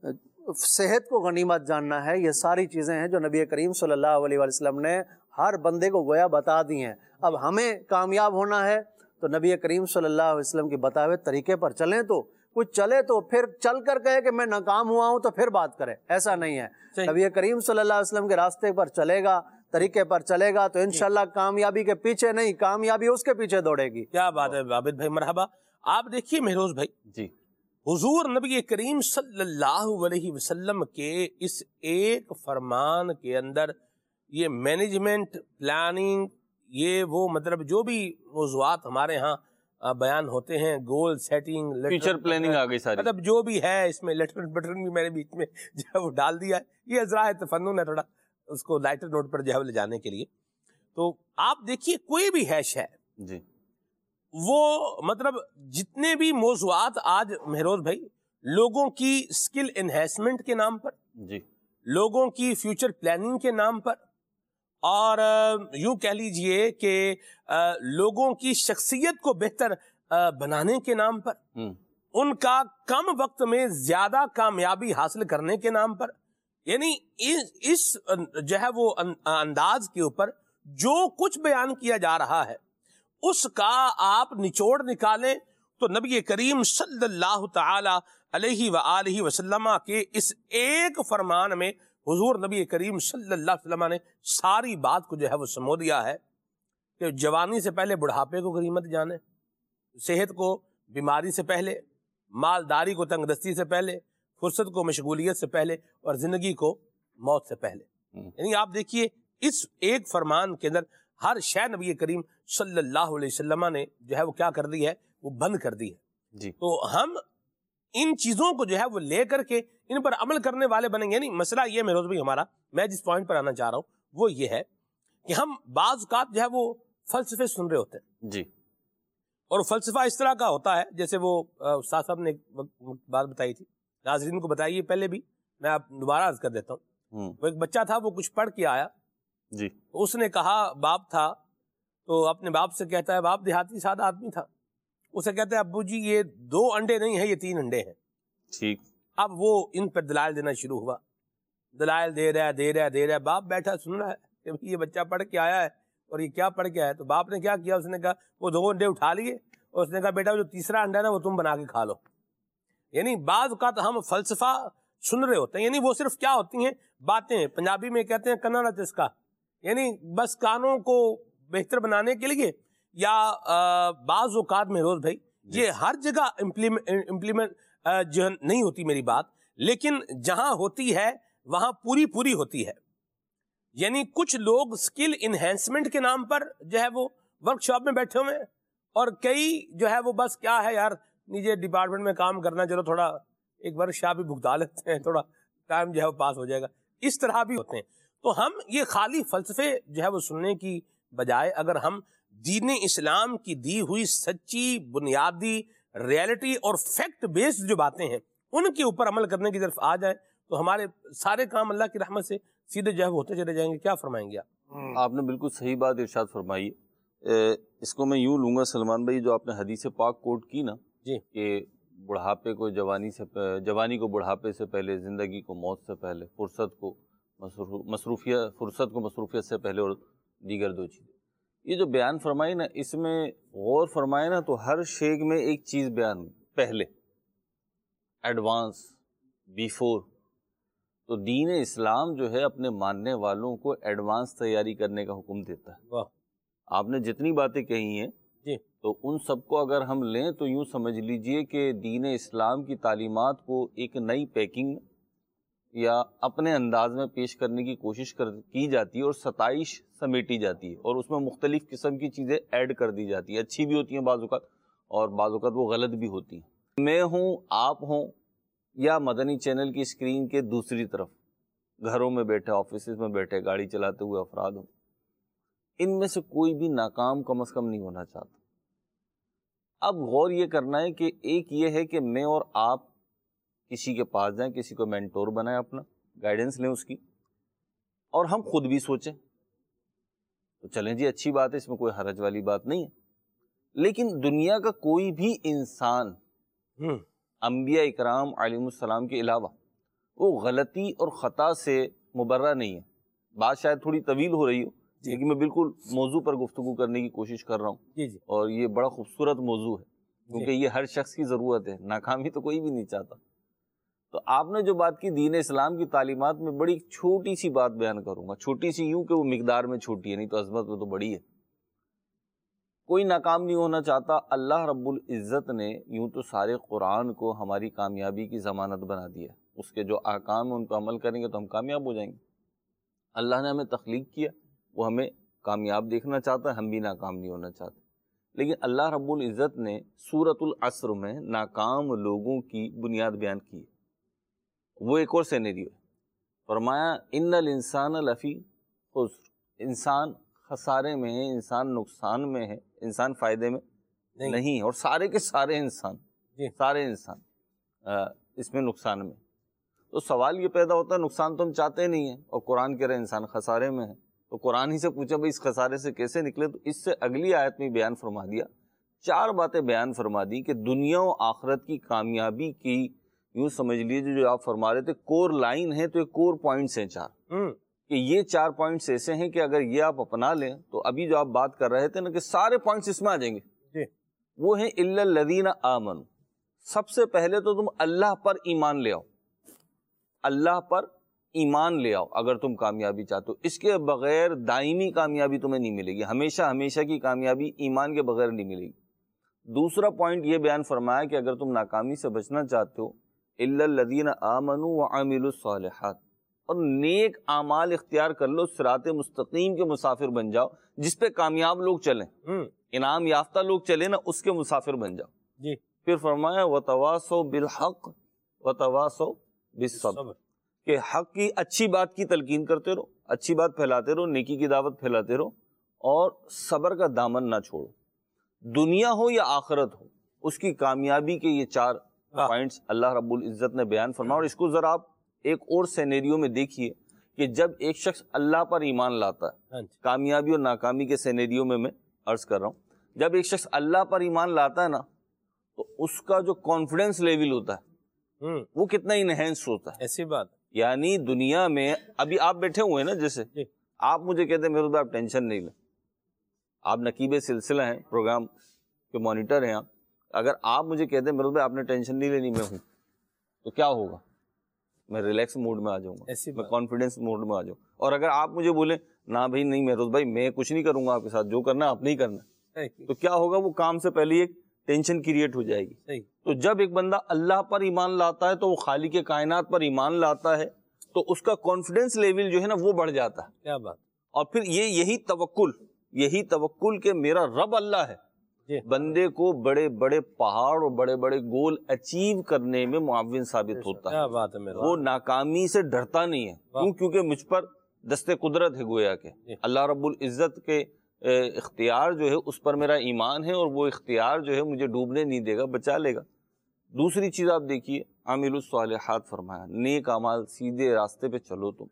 Speaker 5: صحت کو غنیمت جاننا ہے, یہ ساری چیزیں ہیں جو نبی کریم صلی اللہ علیہ وسلم نے ہر بندے کو گویا بتا دی ہیں. اب ہمیں کامیاب ہونا ہے تو نبی کریم صلی اللہ علیہ وسلم کے بتائے ہوئے طریقے پر چلیں. تو کچھ چلے تو پھر چل کر کہے کہ میں ناکام ہوا ہوں تو پھر بات کرے, ایسا نہیں ہے. نبی کریم صلی اللہ علیہ وسلم کے راستے پر چلے گا, طریقے پر چلے گا تو انشاءاللہ کامیابی کے پیچھے نہیں, کامیابی اس کے پیچھے دوڑے گی.
Speaker 2: کیا بات ہے عابد بھائی, مرحبا. آپ دیکھیے مہروز بھائی,
Speaker 6: جی
Speaker 2: حضور نبی کریم صلی اللہ علیہ وسلم کے اس ایک فرمان کے اندر یہ مینجمنٹ, پلاننگ, یہ وہ مطلب جو بھی موضوعات ہمارے ہاں بیان ہوتے ہیں, گول سیٹنگ,
Speaker 6: فیوچر پلاننگ آ گئی ساری,
Speaker 2: مطلب جو بھی ہے اس میں لیٹر بٹن بھی میرے بیچ میں جو ہے وہ ڈال دیا ہے. یہ ذرائع تفنن ہے تھوڑا اس کو لائٹر نوٹ پر جو ہے لے جانے کے لیے. تو آپ دیکھیے کوئی بھی ہے شے
Speaker 6: جی
Speaker 2: وہ مطلب جتنے بھی موضوعات آج مہروز بھائی لوگوں کی اسکل انہینسمنٹ کے نام پر,
Speaker 6: جی
Speaker 2: لوگوں کی فیوچر پلاننگ کے نام پر, اور یوں کہہ لیجئے کہ لوگوں کی شخصیت کو بہتر بنانے کے نام پر, ان کا کم وقت میں زیادہ کامیابی حاصل کرنے کے نام پر, یعنی اس جو ہے وہ انداز کے اوپر جو کچھ بیان کیا جا رہا ہے اس کا آپ نچوڑ نکالیں تو نبی کریم صلی اللہ تعالی علیہ وآلہ وسلم کے اس ایک فرمان میں حضور نبی کریم صلی اللہ علیہ وسلم نے ساری بات کو جو ہے وہ سمو دیا ہے کہ جوانی سے پہلے بڑھاپے کو غنیمت جانے, صحت کو بیماری سے پہلے, مالداری کو تنگ دستی سے پہلے, فرصت کو مشغولیت سے پہلے, اور زندگی کو موت سے پہلے. یعنی آپ دیکھیے اس ایک فرمان کے اندر ہر شے نبی کریم صلی اللہ علیہ وسلم نے جو ہے وہ کیا کر دی ہے, وہ بند کر دی ہے.
Speaker 6: جی
Speaker 2: تو ہم ان چیزوں کو جو ہے وہ لے کر کے ان پر عمل کرنے والے بنیں گے. یعنی مسئلہ یہ مہروز بھائی ہمارا, میں جس پوائنٹ پر آنا چاہ رہا ہوں وہ یہ ہے کہ ہم بعض اوقات جو ہے وہ فلسفے سن رہے ہوتے ہیں,
Speaker 6: جی
Speaker 2: اور فلسفہ اس طرح کا ہوتا ہے جیسے وہ استاد صاحب نے بات بتائی تھی, ناظرین کو بتائیے پہلے بھی, میں آپ دوبارہ عرض کر دیتا ہوں. وہ ایک بچہ تھا, وہ کچھ پڑھ کے آیا,
Speaker 6: جی
Speaker 2: اس نے کہا باپ تھا, تو اپنے باپ سے کہتا ہے, باپ دیہاتی سادہ آدمی تھا, اسے کہتا ہے ابو جی یہ دو انڈے نہیں ہیں, یہ تین انڈے ہیں.
Speaker 6: ٹھیک.
Speaker 2: اب وہ ان پر دلائل دینا شروع ہوا, دلائل دے رہا ہے دے رہا ہے دے رہا ہے باپ بیٹھا سن رہا ہے کہ یہ بچہ پڑھ کے آیا ہے اور یہ کیا پڑھ کے آیا ہے. تو باپ نے کیا کیا, اس نے کہا وہ دو انڈے اٹھا لیے اور اس نے کہا بیٹا جو تیسرا انڈا ہے نا وہ تم بنا کے کھا لو. یعنی بعض اوقات ہم فلسفہ سن رہے ہوتے ہیں, یعنی وہ صرف کیا ہوتی ہیں باتیں, پنجابی میں کہتے ہیں کناڑا چسکا, یعنی بس کانوں کو بہتر بنانے کے لیے, یا بعض اوقات میں روز بھائی یہ ہر جگہ امپلیمنٹ جو نہیں ہوتی میری بات, لیکن جہاں ہوتی ہے وہاں پوری پوری ہوتی ہے. یعنی کچھ لوگ اسکل انہینسمنٹ کے نام پر جو ہے وہ ورک شاپ میں بیٹھے ہوئے ہیں, اور کئی جو ہے وہ بس کیا ہے یار نیچے ڈپارٹمنٹ میں کام کرنا, چلو تھوڑا ایک ورک شاپ بھی بھگتا لیتے ہیں, تھوڑا ٹائم جو ہے وہ پاس ہو جائے گا, اس طرح بھی ہوتے ہیں. تو ہم یہ خالی فلسفے جو ہے وہ سننے کی بجائے اگر ہم دین اسلام کی دی ہوئی سچی بنیادی ریئلٹی اور فیکٹ بیسڈ جو باتیں ہیں ان کے اوپر عمل کرنے کی طرف آ جائیں تو ہمارے سارے کام اللہ کی رحمت سے سیدھے جو ہے ہوتے چلے جائیں گے. کیا فرمائیں گے آپ؟
Speaker 6: آپ نے بالکل صحیح بات ارشاد فرمائی. اس کو میں یوں لوں گا سلمان بھائی, جو آپ نے حدیث پاک کوٹ کی نا,
Speaker 2: جی,
Speaker 6: کہ بڑھاپے کو جوانی سے جوانی کو بڑھاپے سے پہلے, زندگی کو موت سے پہلے, فرصت کو مصروفیت فرصت کو مصروفیت سے پہلے, اور دیگر دو چیزیں. یہ جو بیان فرمائی نا, اس میں غور فرمائے نا تو ہر شیگ میں ایک چیز بیان ہوئی, پہلے, ایڈوانس, بیفور. تو دین اسلام جو ہے اپنے ماننے والوں کو ایڈوانس تیاری کرنے کا حکم دیتا ہے.
Speaker 2: واہ,
Speaker 6: آپ نے جتنی باتیں کہی ہیں
Speaker 2: جی,
Speaker 6: تو ان سب کو اگر ہم لیں تو یوں سمجھ لیجئے کہ دین اسلام کی تعلیمات کو ایک نئی پیکنگ یا اپنے انداز میں پیش کرنے کی کوشش کر کی جاتی ہے, اور ستائش سمیٹی جاتی ہے, اور اس میں مختلف قسم کی چیزیں ایڈ کر دی جاتی ہیں. اچھی بھی ہوتی ہیں بعض اوقات, اور بعض اوقات وہ غلط بھی ہوتی ہیں. میں ہوں, آپ ہوں, یا مدنی چینل کی اسکرین کے دوسری طرف گھروں میں بیٹھے, آفیسز میں بیٹھے, گاڑی چلاتے ہوئے افراد ہوں, ان میں سے کوئی بھی ناکام کم از کم نہیں ہونا چاہتا. اب غور یہ کرنا ہے کہ ایک یہ ہے کہ میں اور آپ کسی کے پاس جائیں، کسی کو مینٹور بنائیں، اپنا گائیڈنس لیں اس کی، اور ہم خود بھی سوچیں تو چلیں جی اچھی بات ہے، اس میں کوئی حرج والی بات نہیں ہے۔ لیکن دنیا کا کوئی بھی انسان انبیاء اکرام علیہ السلام کے علاوہ وہ غلطی اور خطا سے مبرہ نہیں ہے۔ بات شاید تھوڑی طویل ہو رہی ہو، لیکن میں بالکل موضوع پر گفتگو کرنے کی کوشش کر رہا ہوں،
Speaker 2: جی جی
Speaker 6: اور یہ بڑا خوبصورت موضوع ہے کیونکہ یہ ہر شخص کی ضرورت ہے، ناکامی تو کوئی بھی نہیں چاہتا۔ تو آپ نے جو بات کی دین اسلام کی تعلیمات میں، بڑی چھوٹی سی بات بیان کروں گا، چھوٹی سی یوں کہ وہ مقدار میں چھوٹی ہے، نہیں تو عظمت میں تو بڑی ہے۔ کوئی ناکام نہیں ہونا چاہتا، اللہ رب العزت نے یوں تو سارے قرآن کو ہماری کامیابی کی ضمانت بنا دیا، اس کے جو احکام ہیں ان پر عمل کریں گے تو ہم کامیاب ہو جائیں گے۔ اللہ نے ہمیں تخلیق کیا، وہ ہمیں کامیاب دیکھنا چاہتا ہے، ہم بھی ناکام نہیں ہونا چاہتے، لیکن اللہ رب العزت نے سورۃ العصر میں ناکام لوگوں کی بنیاد بیان کی، وہ ایک اور سینیریو ہے۔ فرمایا ان الانسان لفی خسر، انسان خسارے میں ہے، انسان نقصان میں ہے، انسان فائدے میں نہیں, نہیں ہے، اور سارے کے سارے انسان
Speaker 2: جی.
Speaker 6: سارے انسان آ, اس میں نقصان میں۔ تو سوال یہ پیدا ہوتا ہے نقصان تو ہم چاہتے نہیں ہیں، اور قرآن کہہ رہے انسان خسارے میں ہے، تو قرآن ہی سے پوچھا بھائی اس خسارے سے کیسے نکلے؟ تو اس سے اگلی آیت میں بیان فرما دیا، چار باتیں بیان فرما دی کہ دنیا و آخرت کی کامیابی کی یوں سمجھ لیجیے جو آپ فرما رہے تھے کور لائن ہے، تو یہ کور پوائنٹس ہیں چار، کہ یہ چار پوائنٹس ایسے ہیں کہ اگر یہ آپ اپنا لیں تو ابھی جو آپ بات کر رہے تھے نا کہ سارے پوائنٹس اس میں آ جائیں گے
Speaker 2: جی.
Speaker 6: وہ ہیں الا الذین آمنوا۔ سب سے پہلے تو تم اللہ پر ایمان لے آؤ، اللہ پر ایمان لے آؤ اگر تم کامیابی چاہتے ہو، اس کے بغیر دائمی کامیابی تمہیں نہیں ملے گی، ہمیشہ ہمیشہ کی کامیابی ایمان کے بغیر نہیں ملے گی۔ دوسرا پوائنٹ یہ بیان فرمایا کہ اگر تم ناکامی سے بچنا چاہتے ہو الا الذین آمنوا وعملوا الصالحات، اور نیک اعمال اختیار کر لو، صراط مستقیم کے مسافر بن جاؤ، جس پہ کامیاب لوگ چلیں، انعام یافتہ لوگ چلیں نا، اس کے مسافر بن جاؤ
Speaker 2: جی.
Speaker 6: پھر فرمایا وتواصوا بالحق وتواصوا بالصبر، کہ حق کی اچھی بات کی تلقین کرتے رہو، اچھی بات پھیلاتے رہو، نیکی کی دعوت پھیلاتے رہو، اور صبر کا دامن نہ چھوڑو۔ دنیا ہو یا آخرت ہو، اس کی کامیابی کے یہ چار پوائنٹس اللہ رب العزت نے بیان فرمایا۔ اور اس کو ذرا آپ ایک اور سینیریو میں دیکھیے کہ جب ایک شخص اللہ پر ایمان لاتا ہے، کامیابی اور ناکامی کے سینیریو میں میں عرض کر رہا ہوں، جب ایک شخص اللہ پر ایمان لاتا ہے نا تو اس کا جو کانفیڈنس لیول ہوتا ہے وہ کتنا انہینس ہوتا ہے۔
Speaker 2: ایسی بات
Speaker 6: یعنی دنیا میں ابھی آپ بیٹھے ہوئے ہیں نا، جیسے آپ مجھے کہتے ہیں میرے آپ ٹینشن نہیں لیں، آپ نقیب سلسلہ ہیں، پروگرام کے مانیٹر ہیں آپ، اگر آپ مجھے کہتے ہیں میرے بھائی آپ نے ٹینشن نہیں لینی، میں ہوں، تو کیا ہوگا؟ میں ریلیکس موڈ میں آ جاؤں گا، میں کانفیڈنس موڈ میں آ جاؤں۔ اور اگر آپ مجھے بولیں نہ بھائی نہیں مہروز بھائی میں کچھ نہیں کروں گا آپ کے ساتھ، جو کرنا آپ نہیں کرنا، تو کیا ہوگا؟ وہ کام سے پہلے ایک ٹینشن کریٹ ہو جائے گی۔ تو جب ایک بندہ اللہ پر ایمان لاتا ہے تو وہ خالق کائنات پر ایمان لاتا ہے تو اس کا کانفیڈنس لیول جو ہے نا وہ بڑھ جاتا ہے۔
Speaker 2: کیا بات!
Speaker 6: اور پھر یہ یہی توکل یہی توکل کہ میرا رب اللہ ہے، بندے کو بڑے بڑے پہاڑ اور بڑے بڑے گول اچیو کرنے میں معاون ثابت ہوتا ہے۔ وہ ناکامی سے ڈرتا نہیں ہے، کیوں؟ کیونکہ مجھ پر دست قدرت ہے گویا کہ اللہ رب العزت کے اختیار جو ہے اس پر میرا ایمان ہے، اور وہ اختیار جو ہے مجھے ڈوبنے نہیں دے گا، بچا لے گا۔ دوسری چیز آپ دیکھیے عامل الصالحات فرمایا، نیک اعمال، سیدھے راستے پہ چلو تم۔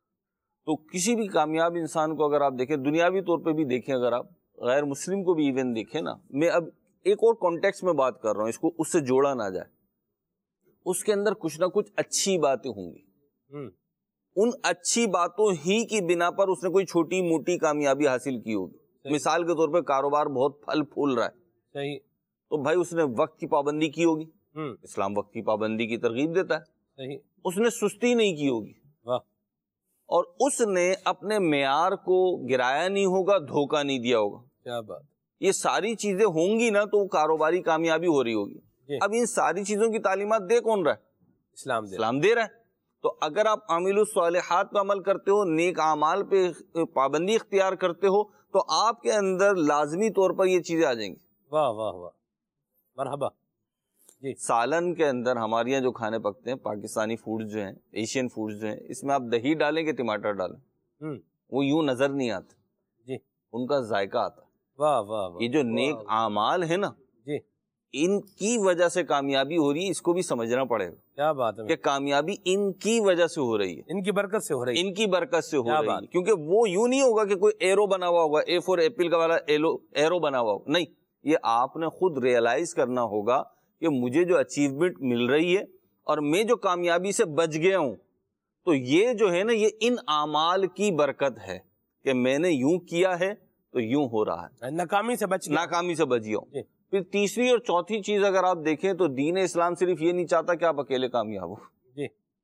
Speaker 6: تو کسی بھی کامیاب انسان کو اگر آپ دیکھیں، دنیاوی طور پہ بھی دیکھیں، اگر آپ غیر مسلم کو بھی ایون دیکھیں نا، میں اب ایک اور کانٹیکس میں بات کر رہا ہوں، اس کو اس سے جوڑا نہ جائے، اس کے اندر کچھ نہ کچھ اچھی باتیں ہوں گی، ان اچھی باتوں ہی کی بنا پر اس نے کوئی چھوٹی موٹی کامیابی حاصل کی ہوگی۔ مثال کے طور پہ کاروبار بہت پھل پھول رہا ہے،
Speaker 2: صحیح،
Speaker 6: تو بھائی اس نے وقت کی پابندی کی ہوگی، اسلام وقت کی پابندی کی ترغیب دیتا ہے،
Speaker 2: صحیح،
Speaker 6: اس نے سستی نہیں کی ہوگی،
Speaker 2: واہ،
Speaker 6: اور اس نے اپنے معیار کو گرایا نہیں ہوگا، دھوکہ نہیں دیا ہوگا۔
Speaker 2: کیا بات!
Speaker 6: یہ ساری چیزیں ہوں گی نا تو کاروباری کامیابی ہو رہی ہوگی۔ اب ان ساری چیزوں کی تعلیمات دے کون رہا ہے؟
Speaker 2: اسلام دے
Speaker 6: اسلام دے رہا ہے۔ تو اگر آپ عامل الصالحات پہ عمل کرتے ہو، نیک اعمال پہ پابندی اختیار کرتے ہو، تو آپ کے اندر لازمی طور پر یہ چیزیں آ جائیں گی۔
Speaker 2: واہ واہ واہ، مرحبا جی۔
Speaker 6: سالن کے اندر ہمارے یہاں جو کھانے پکتے ہیں، پاکستانی فوڈز جو ہیں، ایشین فوڈز جو ہیں، اس میں آپ دہی ڈالیں کہ ٹماٹر ڈالیں، وہ یوں نظر نہیں آتے
Speaker 2: جی،
Speaker 6: ان کا ذائقہ آتا ہے۔
Speaker 2: واہ واہ واہ،
Speaker 6: یہ جو نیک اعمال ہے نا،
Speaker 2: جی،
Speaker 6: ان کی وجہ سے کامیابی ہو رہی ہے، اس کو بھی سمجھنا پڑے گا.
Speaker 2: کیا بات ہے
Speaker 6: کہ کامیابی ان کی وجہ سے ہو رہی ہے،
Speaker 2: ان کی برکت سے ہو رہی ہے،
Speaker 6: ان کی برکت سے ہو
Speaker 2: کیا
Speaker 6: رہی
Speaker 2: بات.
Speaker 6: ہے. کیونکہ وہ یوں نہیں ہوگا کہ کوئی ایرو بنا ہوا ہوگا، اے فور ایپل کا والا ایرو ایرو بنا ہوا ہوگا، نہیں، یہ آپ نے خود ریئلائز کرنا ہوگا کہ مجھے جو اچیومنٹ مل رہی ہے اور میں جو کامیابی سے بچ گیا ہوں، تو یہ جو ہے نا یہ ان اعمال کی برکت ہے کہ میں نے یوں کیا ہے تو یوں ہو رہا ہے،
Speaker 2: ناکامی سے بچ گیا.
Speaker 6: ناکامی سے بچ گیا ہوں.
Speaker 2: جی.
Speaker 6: پھر تیسری اور چوتھی چیز اگر آپ دیکھیں تو دین اسلام صرف یہ نہیں چاہتا کہ آپ اکیلے کامیاب ہو.
Speaker 2: جی.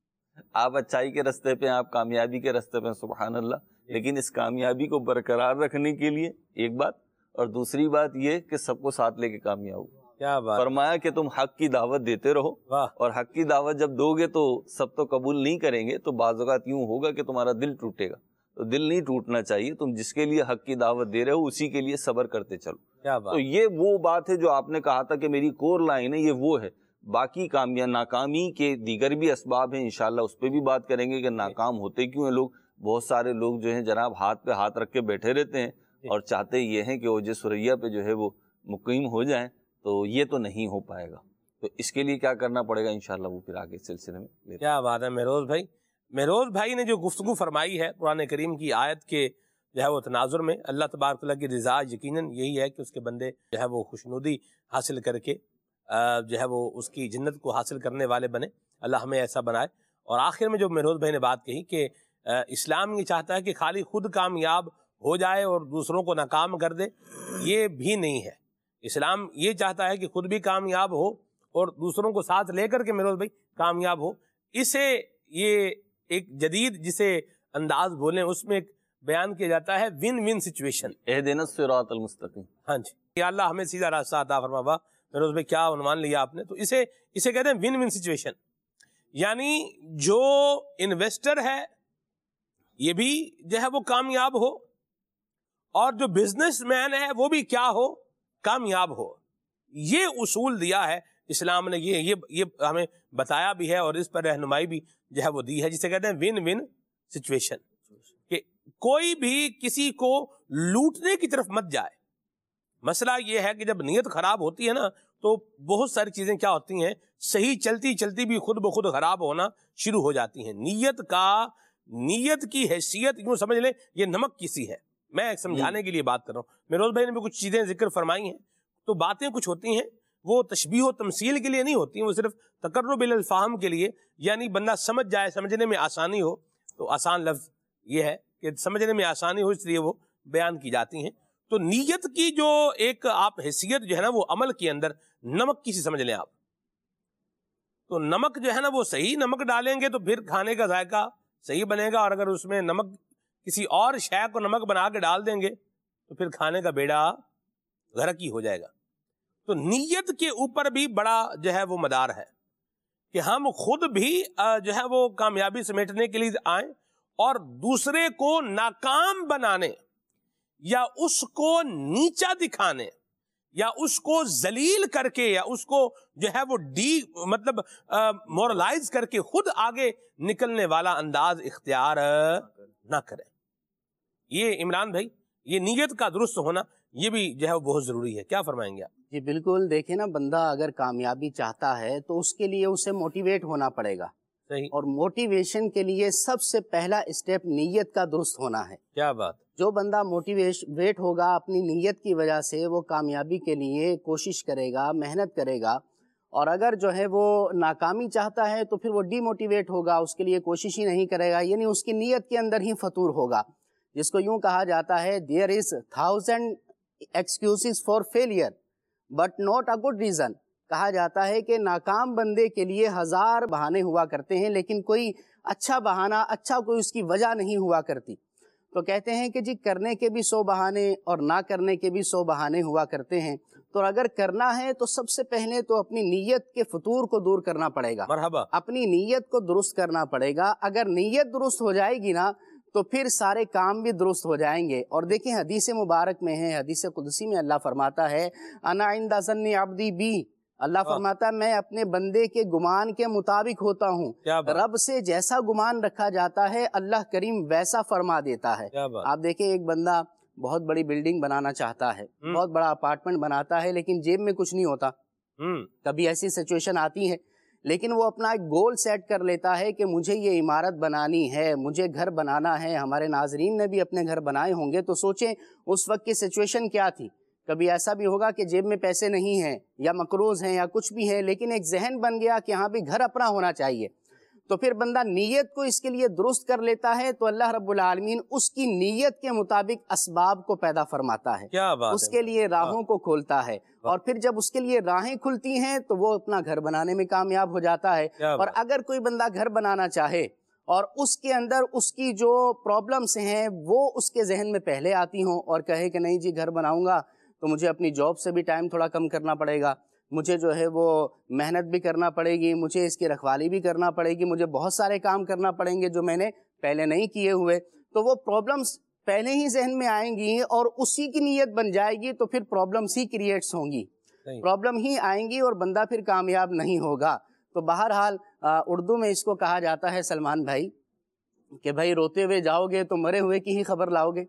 Speaker 6: آپ اچھائی کے راستے پہ ہیں، آپ کامیابی کے راستے پہ ہیں، سبحان اللہ. لیکن اس کامیابی کو برقرار رکھنے کے لیے ایک بات، اور دوسری بات یہ کہ سب کو ساتھ لے کے کامیاب ہو.
Speaker 2: کیا بات.
Speaker 6: فرمایا کہ تم حق کی دعوت دیتے رہو،
Speaker 2: واہ.
Speaker 6: اور حق کی دعوت جب دو گے تو سب تو قبول نہیں کریں گے، تو بعض اوقات یوں ہوگا کہ تمہارا دل ٹوٹے گا. تو دل نہیں ٹوٹنا چاہیے، تم جس کے لیے حق کی دعوت دے رہے ہو اسی کے لیے صبر کرتے چلو.
Speaker 2: کیا بات.
Speaker 6: تو یہ وہ بات ہے جو آپ نے کہا تھا کہ میری کور لائن ہے، یہ وہ ہے. باقی کامیاب ناکامی کے دیگر بھی اسباب ہیں، انشاءاللہ اس پہ بھی بات کریں گے کہ ناکام ہوتے کیوں ہیں لوگ. بہت سارے لوگ جو ہیں جناب ہاتھ پہ ہاتھ رکھ کے بیٹھے رہتے ہیں اور چاہتے یہ ہیں کہ اوج ثریا پہ جو ہے وہ مقیم ہو جائیں، تو یہ تو نہیں ہو پائے گا. تو اس کے لیے کیا کرنا پڑے گا انشاءاللہ وہ پھر آگے سلسلے میں.
Speaker 2: کیا بات ہے مہروز بھائی. مہروز بھائی نے جو گفتگو فرمائی ہے قرآن کریم کی آیت کے جو ہے وہ تناظر میں، اللہ تبارک تعالیٰ کی رضا یقیناً یہی ہے کہ اس کے بندے جو ہے وہ خوشنودی حاصل کر کے جو ہے وہ اس کی جنت کو حاصل کرنے والے بنے. اللہ ہمیں ایسا بنائے. اور آخر میں جو مہروز بھائی نے بات کہی کہ اسلام یہ چاہتا ہے کہ خالی خود کامیاب ہو جائے اور دوسروں کو ناکام کر دے، یہ بھی نہیں ہے. اسلام یہ چاہتا ہے کہ خود بھی کامیاب ہو اور دوسروں کو ساتھ لے کر کے مہروز بھائی کامیاب ہو. اسے یہ ایک جدید جسے انداز بولیں اس میں ایک بیان کیا جاتا ہے ون ون سچویشن.
Speaker 6: اہدنا الصراط المستقیم.
Speaker 2: ہاں جی، یا اللہ ہمیں سیدھا راستہ عطا فرما. با مہروز بھائی کیا عنوان لیا آپ نے. تو اسے اسے کہتے ہیں ون ون سچویشن. یعنی جو انویسٹر ہے یہ بھی جو ہے وہ کامیاب ہو، اور جو بزنس مین ہے وہ بھی کیا ہو، کامیاب ہو. یہ اصول دیا ہے اسلام نے، یہ یہ یہ ہمیں بتایا بھی ہے اور اس پر رہنمائی بھی جو ہے وہ دی ہے، جسے کہتے ہیں ون ون سچویشن. کہ کوئی بھی کسی کو لوٹنے کی طرف مت جائے. مسئلہ یہ ہے کہ جب نیت خراب ہوتی ہے نا تو بہت ساری چیزیں کیا ہوتی ہیں، صحیح چلتی چلتی بھی خود بخود خراب ہونا شروع ہو جاتی ہیں. نیت کا نیت کی حیثیت یوں سمجھ لیں یہ نمک کسی ہے. میں ایک سمجھانے کے لیے بات کر رہا ہوں. مہروز بھائی نے بھی کچھ چیزیں ذکر فرمائی ہیں، تو باتیں کچھ ہوتی ہیں وہ تشبیہ و تمثیل کے لیے نہیں ہوتی ہیں، وہ صرف تقرب الی الفہم کے لیے، یعنی بندہ سمجھ جائے، سمجھنے میں آسانی ہو. تو آسان لفظ یہ ہے کہ سمجھنے میں آسانی ہو، اس لیے وہ بیان کی جاتی ہیں. تو نیت کی جو ایک آپ حیثیت جو ہے نا وہ عمل کے اندر نمک کسی سمجھ لیں آپ. تو نمک جو ہے نا وہ صحیح نمک ڈالیں گے تو پھر کھانے کا ذائقہ صحیح بنے گا، اور اگر اس میں نمک کسی اور شے کو نمک بنا کے ڈال دیں گے تو پھر کھانے کا بیڑا غرق ہی ہو جائے گا. تو نیت کے اوپر بھی بڑا جو ہے وہ مدار ہے کہ ہم خود بھی جو ہے وہ کامیابی سمیٹنے کے لیے آئیں اور دوسرے کو ناکام بنانے یا اس کو نیچا دکھانے یا اس کو ذلیل کر کے یا اس کو جو ہے وہ ڈی مطلب مورلائز کر کے خود آگے نکلنے والا انداز اختیار نہ کریں. یہ عمران بھائی یہ نیت کا درست ہونا یہ بھی جو ہے وہ بہت ضروری ہے. کیا فرمائیں گے آپ؟
Speaker 7: جی بالکل. دیکھیں نا، بندہ اگر کامیابی چاہتا ہے تو اس کے لیے اسے موٹیویٹ ہونا پڑے گا.
Speaker 2: صحیح.
Speaker 7: اور موٹیویشن کے لیے سب سے پہلا اسٹیپ نیت کا درست ہونا ہے.
Speaker 2: کیا بات.
Speaker 7: جو بندہ موٹیویٹ ہوگا اپنی نیت کی وجہ سے وہ کامیابی کے لیے کوشش کرے گا، محنت کرے گا. اور اگر جو ہے وہ ناکامی چاہتا ہے تو پھر وہ ڈی موٹیویٹ ہوگا، اس کے لیے کوشش ہی نہیں کرے گا، یعنی اس کی نیت کے اندر ہی فطور ہوگا. جس کو یوں کہا جاتا ہے there is thousand excuses for failure but not a good reason. کہا جاتا ہے کہ ناکام بندے کے لیے ہزار بہانے ہوا کرتے ہیں لیکن کوئی اچھا بہانہ، اچھا کوئی اس کی وجہ نہیں ہوا کرتی. تو کہتے ہیں کہ جی کرنے کے بھی سو بہانے اور نہ کرنے کے بھی سو بہانے ہوا کرتے ہیں. تو اگر کرنا ہے تو سب سے پہلے تو اپنی نیت کے فطور کو دور کرنا پڑے گا.
Speaker 2: مرحبا.
Speaker 7: اپنی نیت کو درست کرنا پڑے گا. اگر نیت درست ہو جائے گی نا تو پھر سارے کام بھی درست ہو جائیں گے. اور دیکھیں حدیث مبارک میں ہے، حدیث قدسی میں اللہ فرماتا ہے انا عند ظن عبدی بی. اللہ فرماتا ہے میں اپنے بندے کے گمان کے مطابق ہوتا ہوں. رب سے جیسا گمان رکھا جاتا ہے اللہ کریم ویسا فرما دیتا ہے. آپ دیکھیں ایک بندہ بہت بڑی بلڈنگ بنانا چاہتا ہے، بہت بڑا اپارٹمنٹ بناتا ہے لیکن جیب میں کچھ نہیں ہوتا. کبھی ایسی سچویشن آتی ہے، لیکن وہ اپنا ایک گول سیٹ کر لیتا ہے کہ مجھے یہ عمارت بنانی ہے، مجھے گھر بنانا ہے. ہمارے ناظرین نے بھی اپنے گھر بنائے ہوں گے، تو سوچیں اس وقت کی سچویشن کیا تھی. کبھی ایسا بھی ہوگا کہ جیب میں پیسے نہیں ہیں یا مقروض ہیں یا کچھ بھی ہے، لیکن ایک ذہن بن گیا کہ ہاں بھی گھر اپنا ہونا چاہیے. تو پھر بندہ نیت کو اس کے لیے درست کر لیتا ہے، تو اللہ رب العالمین اس کی نیت کے مطابق اسباب کو پیدا فرماتا ہے،
Speaker 2: کیا بات
Speaker 7: اس کے لیے راہوں کو کھولتا ہے. اور پھر جب اس کے لیے راہیں کھلتی ہیں تو وہ اپنا گھر بنانے میں کامیاب ہو جاتا ہے. اور اگر کوئی بندہ گھر بنانا چاہے اور اس کے اندر اس کی جو پرابلمس ہیں وہ اس کے ذہن میں پہلے آتی ہوں، اور کہے کہ نہیں جی گھر بناؤں گا تو مجھے اپنی جاب سے بھی ٹائم تھوڑا کم کرنا پڑے گا، مجھے جو ہے وہ محنت بھی کرنا پڑے گی، مجھے اس کی رکھوالی بھی کرنا پڑے گی، مجھے بہت سارے کام کرنا پڑیں گے جو میں نے پہلے نہیں کیے ہوئے. تو وہ پرابلمس پہلے ہی ذہن میں آئیں گی اور اسی کی نیت بن جائے گی، تو پھر پرابلمس ہی کریٹس ہوں گی، پرابلم ہی آئیں گی اور بندہ پھر کامیاب نہیں ہوگا. تو بہرحال اردو میں اس کو کہا جاتا ہے سلمان بھائی کہ بھائی روتے ہوئے جاؤ گے تو مرے ہوئے کی ہی خبر لاؤ گے.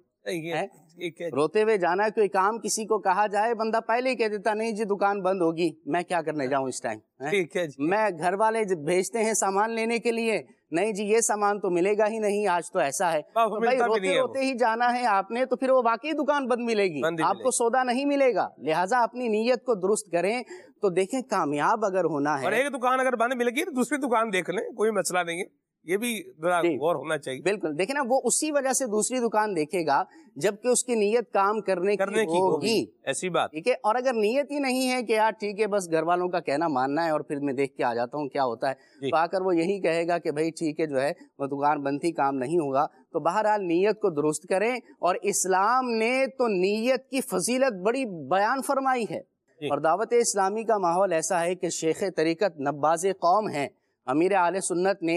Speaker 7: روتے ہوئے جانا ہے، کوئی کام کسی کو کہا جائے بندہ پہلے ہی کہہ دیتا نہیں جی دکان بند ہوگی، میں کیا کرنے جاؤں اس ٹائم. میں گھر والے بھیجتے ہیں سامان لینے کے لیے، نہیں جی یہ سامان تو ملے گا ہی نہیں، آج تو ایسا ہے. تو بھائی روتے روتے ہی جانا ہے آپ نے، تو پھر وہ واقعی دکان بند ملے گی، آپ کو سودا نہیں ملے گا. لہٰذا اپنی نیت کو درست کریں تو دیکھیں کامیاب اگر ہونا ہے.
Speaker 2: اور ایک دکان اگر بند ملے گی تو دوسری دکان دیکھ لیں، کوئی مسئلہ نہیں ہے، یہ بھی غور ہونا چاہیے.
Speaker 7: بالکل دیکھیں نا، وہ اسی وجہ سے دوسری دکان دیکھے گا جبکہ اس کی نیت کام کرنے کی ہوگی.
Speaker 2: ایسی بات
Speaker 7: ٹھیک ہے. اور اگر نیت ہی نہیں ہے کہ یار ٹھیک ہے بس گھر والوں کا کہنا ماننا ہے اور پھر میں دیکھ کے آ جاتا ہوں کیا ہوتا ہے، تو آ کر وہ یہی کہے گا کہ بھائی ٹھیک ہے جو ہے وہ دکان بند تھی کام نہیں ہوگا. تو بہرحال نیت کو درست کریں. اور اسلام نے تو نیت کی فضیلت بڑی بیان فرمائی ہے. اور دعوت اسلامی کا ماحول ایسا ہے کہ شیخ طریقت نباز قوم ہیں، امیر اہل سنت نے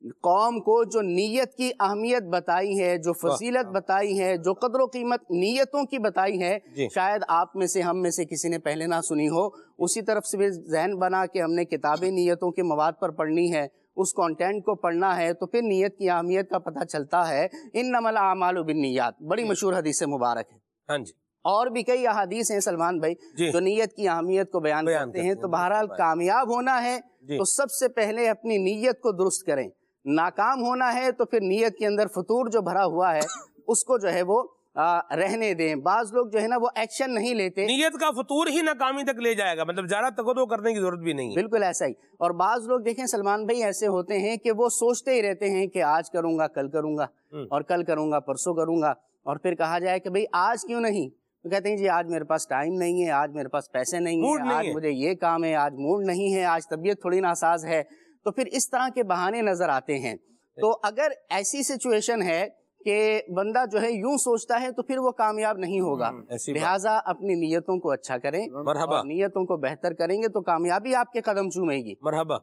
Speaker 7: قوم کو جو نیت کی اہمیت بتائی ہے، جو فضیلت بتائی ہے، جو قدر و قیمت نیتوں کی بتائی ہے، شاید آپ میں سے ہم میں سے کسی نے پہلے نہ سنی ہو. اسی طرف سے بھی ذہن بنا کہ ہم نے کتابیں نیتوں کے مواد پر پڑھنی ہے، اس کانٹینٹ کو پڑھنا ہے، تو پھر نیت کی اہمیت کا پتہ چلتا ہے. انما الاعمال بالنیات بڑی مشہور حدیث مبارک ہے.
Speaker 2: ہاں جی.
Speaker 7: اور بھی کئی احادیث ہیں سلمان بھائی جو نیت کی اہمیت کو بیان کرتے ہیں. تو بہرحال کامیاب ہونا ہے تو سب سے پہلے اپنی نیت کو درست کریں. ناکام ہونا ہے تو پھر نیت کے اندر فطور جو بھرا ہوا ہے اس کو جو ہے وہ رہنے دیں. بعض لوگ جو ہے نا وہ ایکشن نہیں لیتے،
Speaker 2: نیت کا فطور ہی ناکامی تک لے جائے گا، مطلب زیادہ تقدو کرنے کی ضرورت بھی نہیں ہے.
Speaker 7: بالکل ایسا ہی. اور بعض لوگ دیکھیں سلمان بھائی ایسے ہوتے ہیں کہ وہ سوچتے ہی رہتے ہیں کہ آج کروں گا کل کروں گا اور کل کروں گا پرسوں کروں گا، اور پھر کہا جائے کہ بھائی آج کیوں نہیں، تو کہتے ہیں جی آج میرے پاس ٹائم نہیں ہے، آج میرے پاس پیسے نہیں ہیں، آج مجھے یہ کام ہے، آج موڈ نہیں ہے، آج طبیعت تھوڑی ناساز ہے. تو پھر اس طرح کے بہانے نظر آتے ہیں. تو اگر ایسی سچویشن ہے کہ بندہ جو ہے یوں سوچتا ہے تو پھر وہ کامیاب نہیں ہوگا. لہٰذا اپنی نیتوں کو اچھا کریں، اور نیتوں کو بہتر کریں گے تو کامیابی آپ کے قدم چومے گی.
Speaker 2: مرحبا.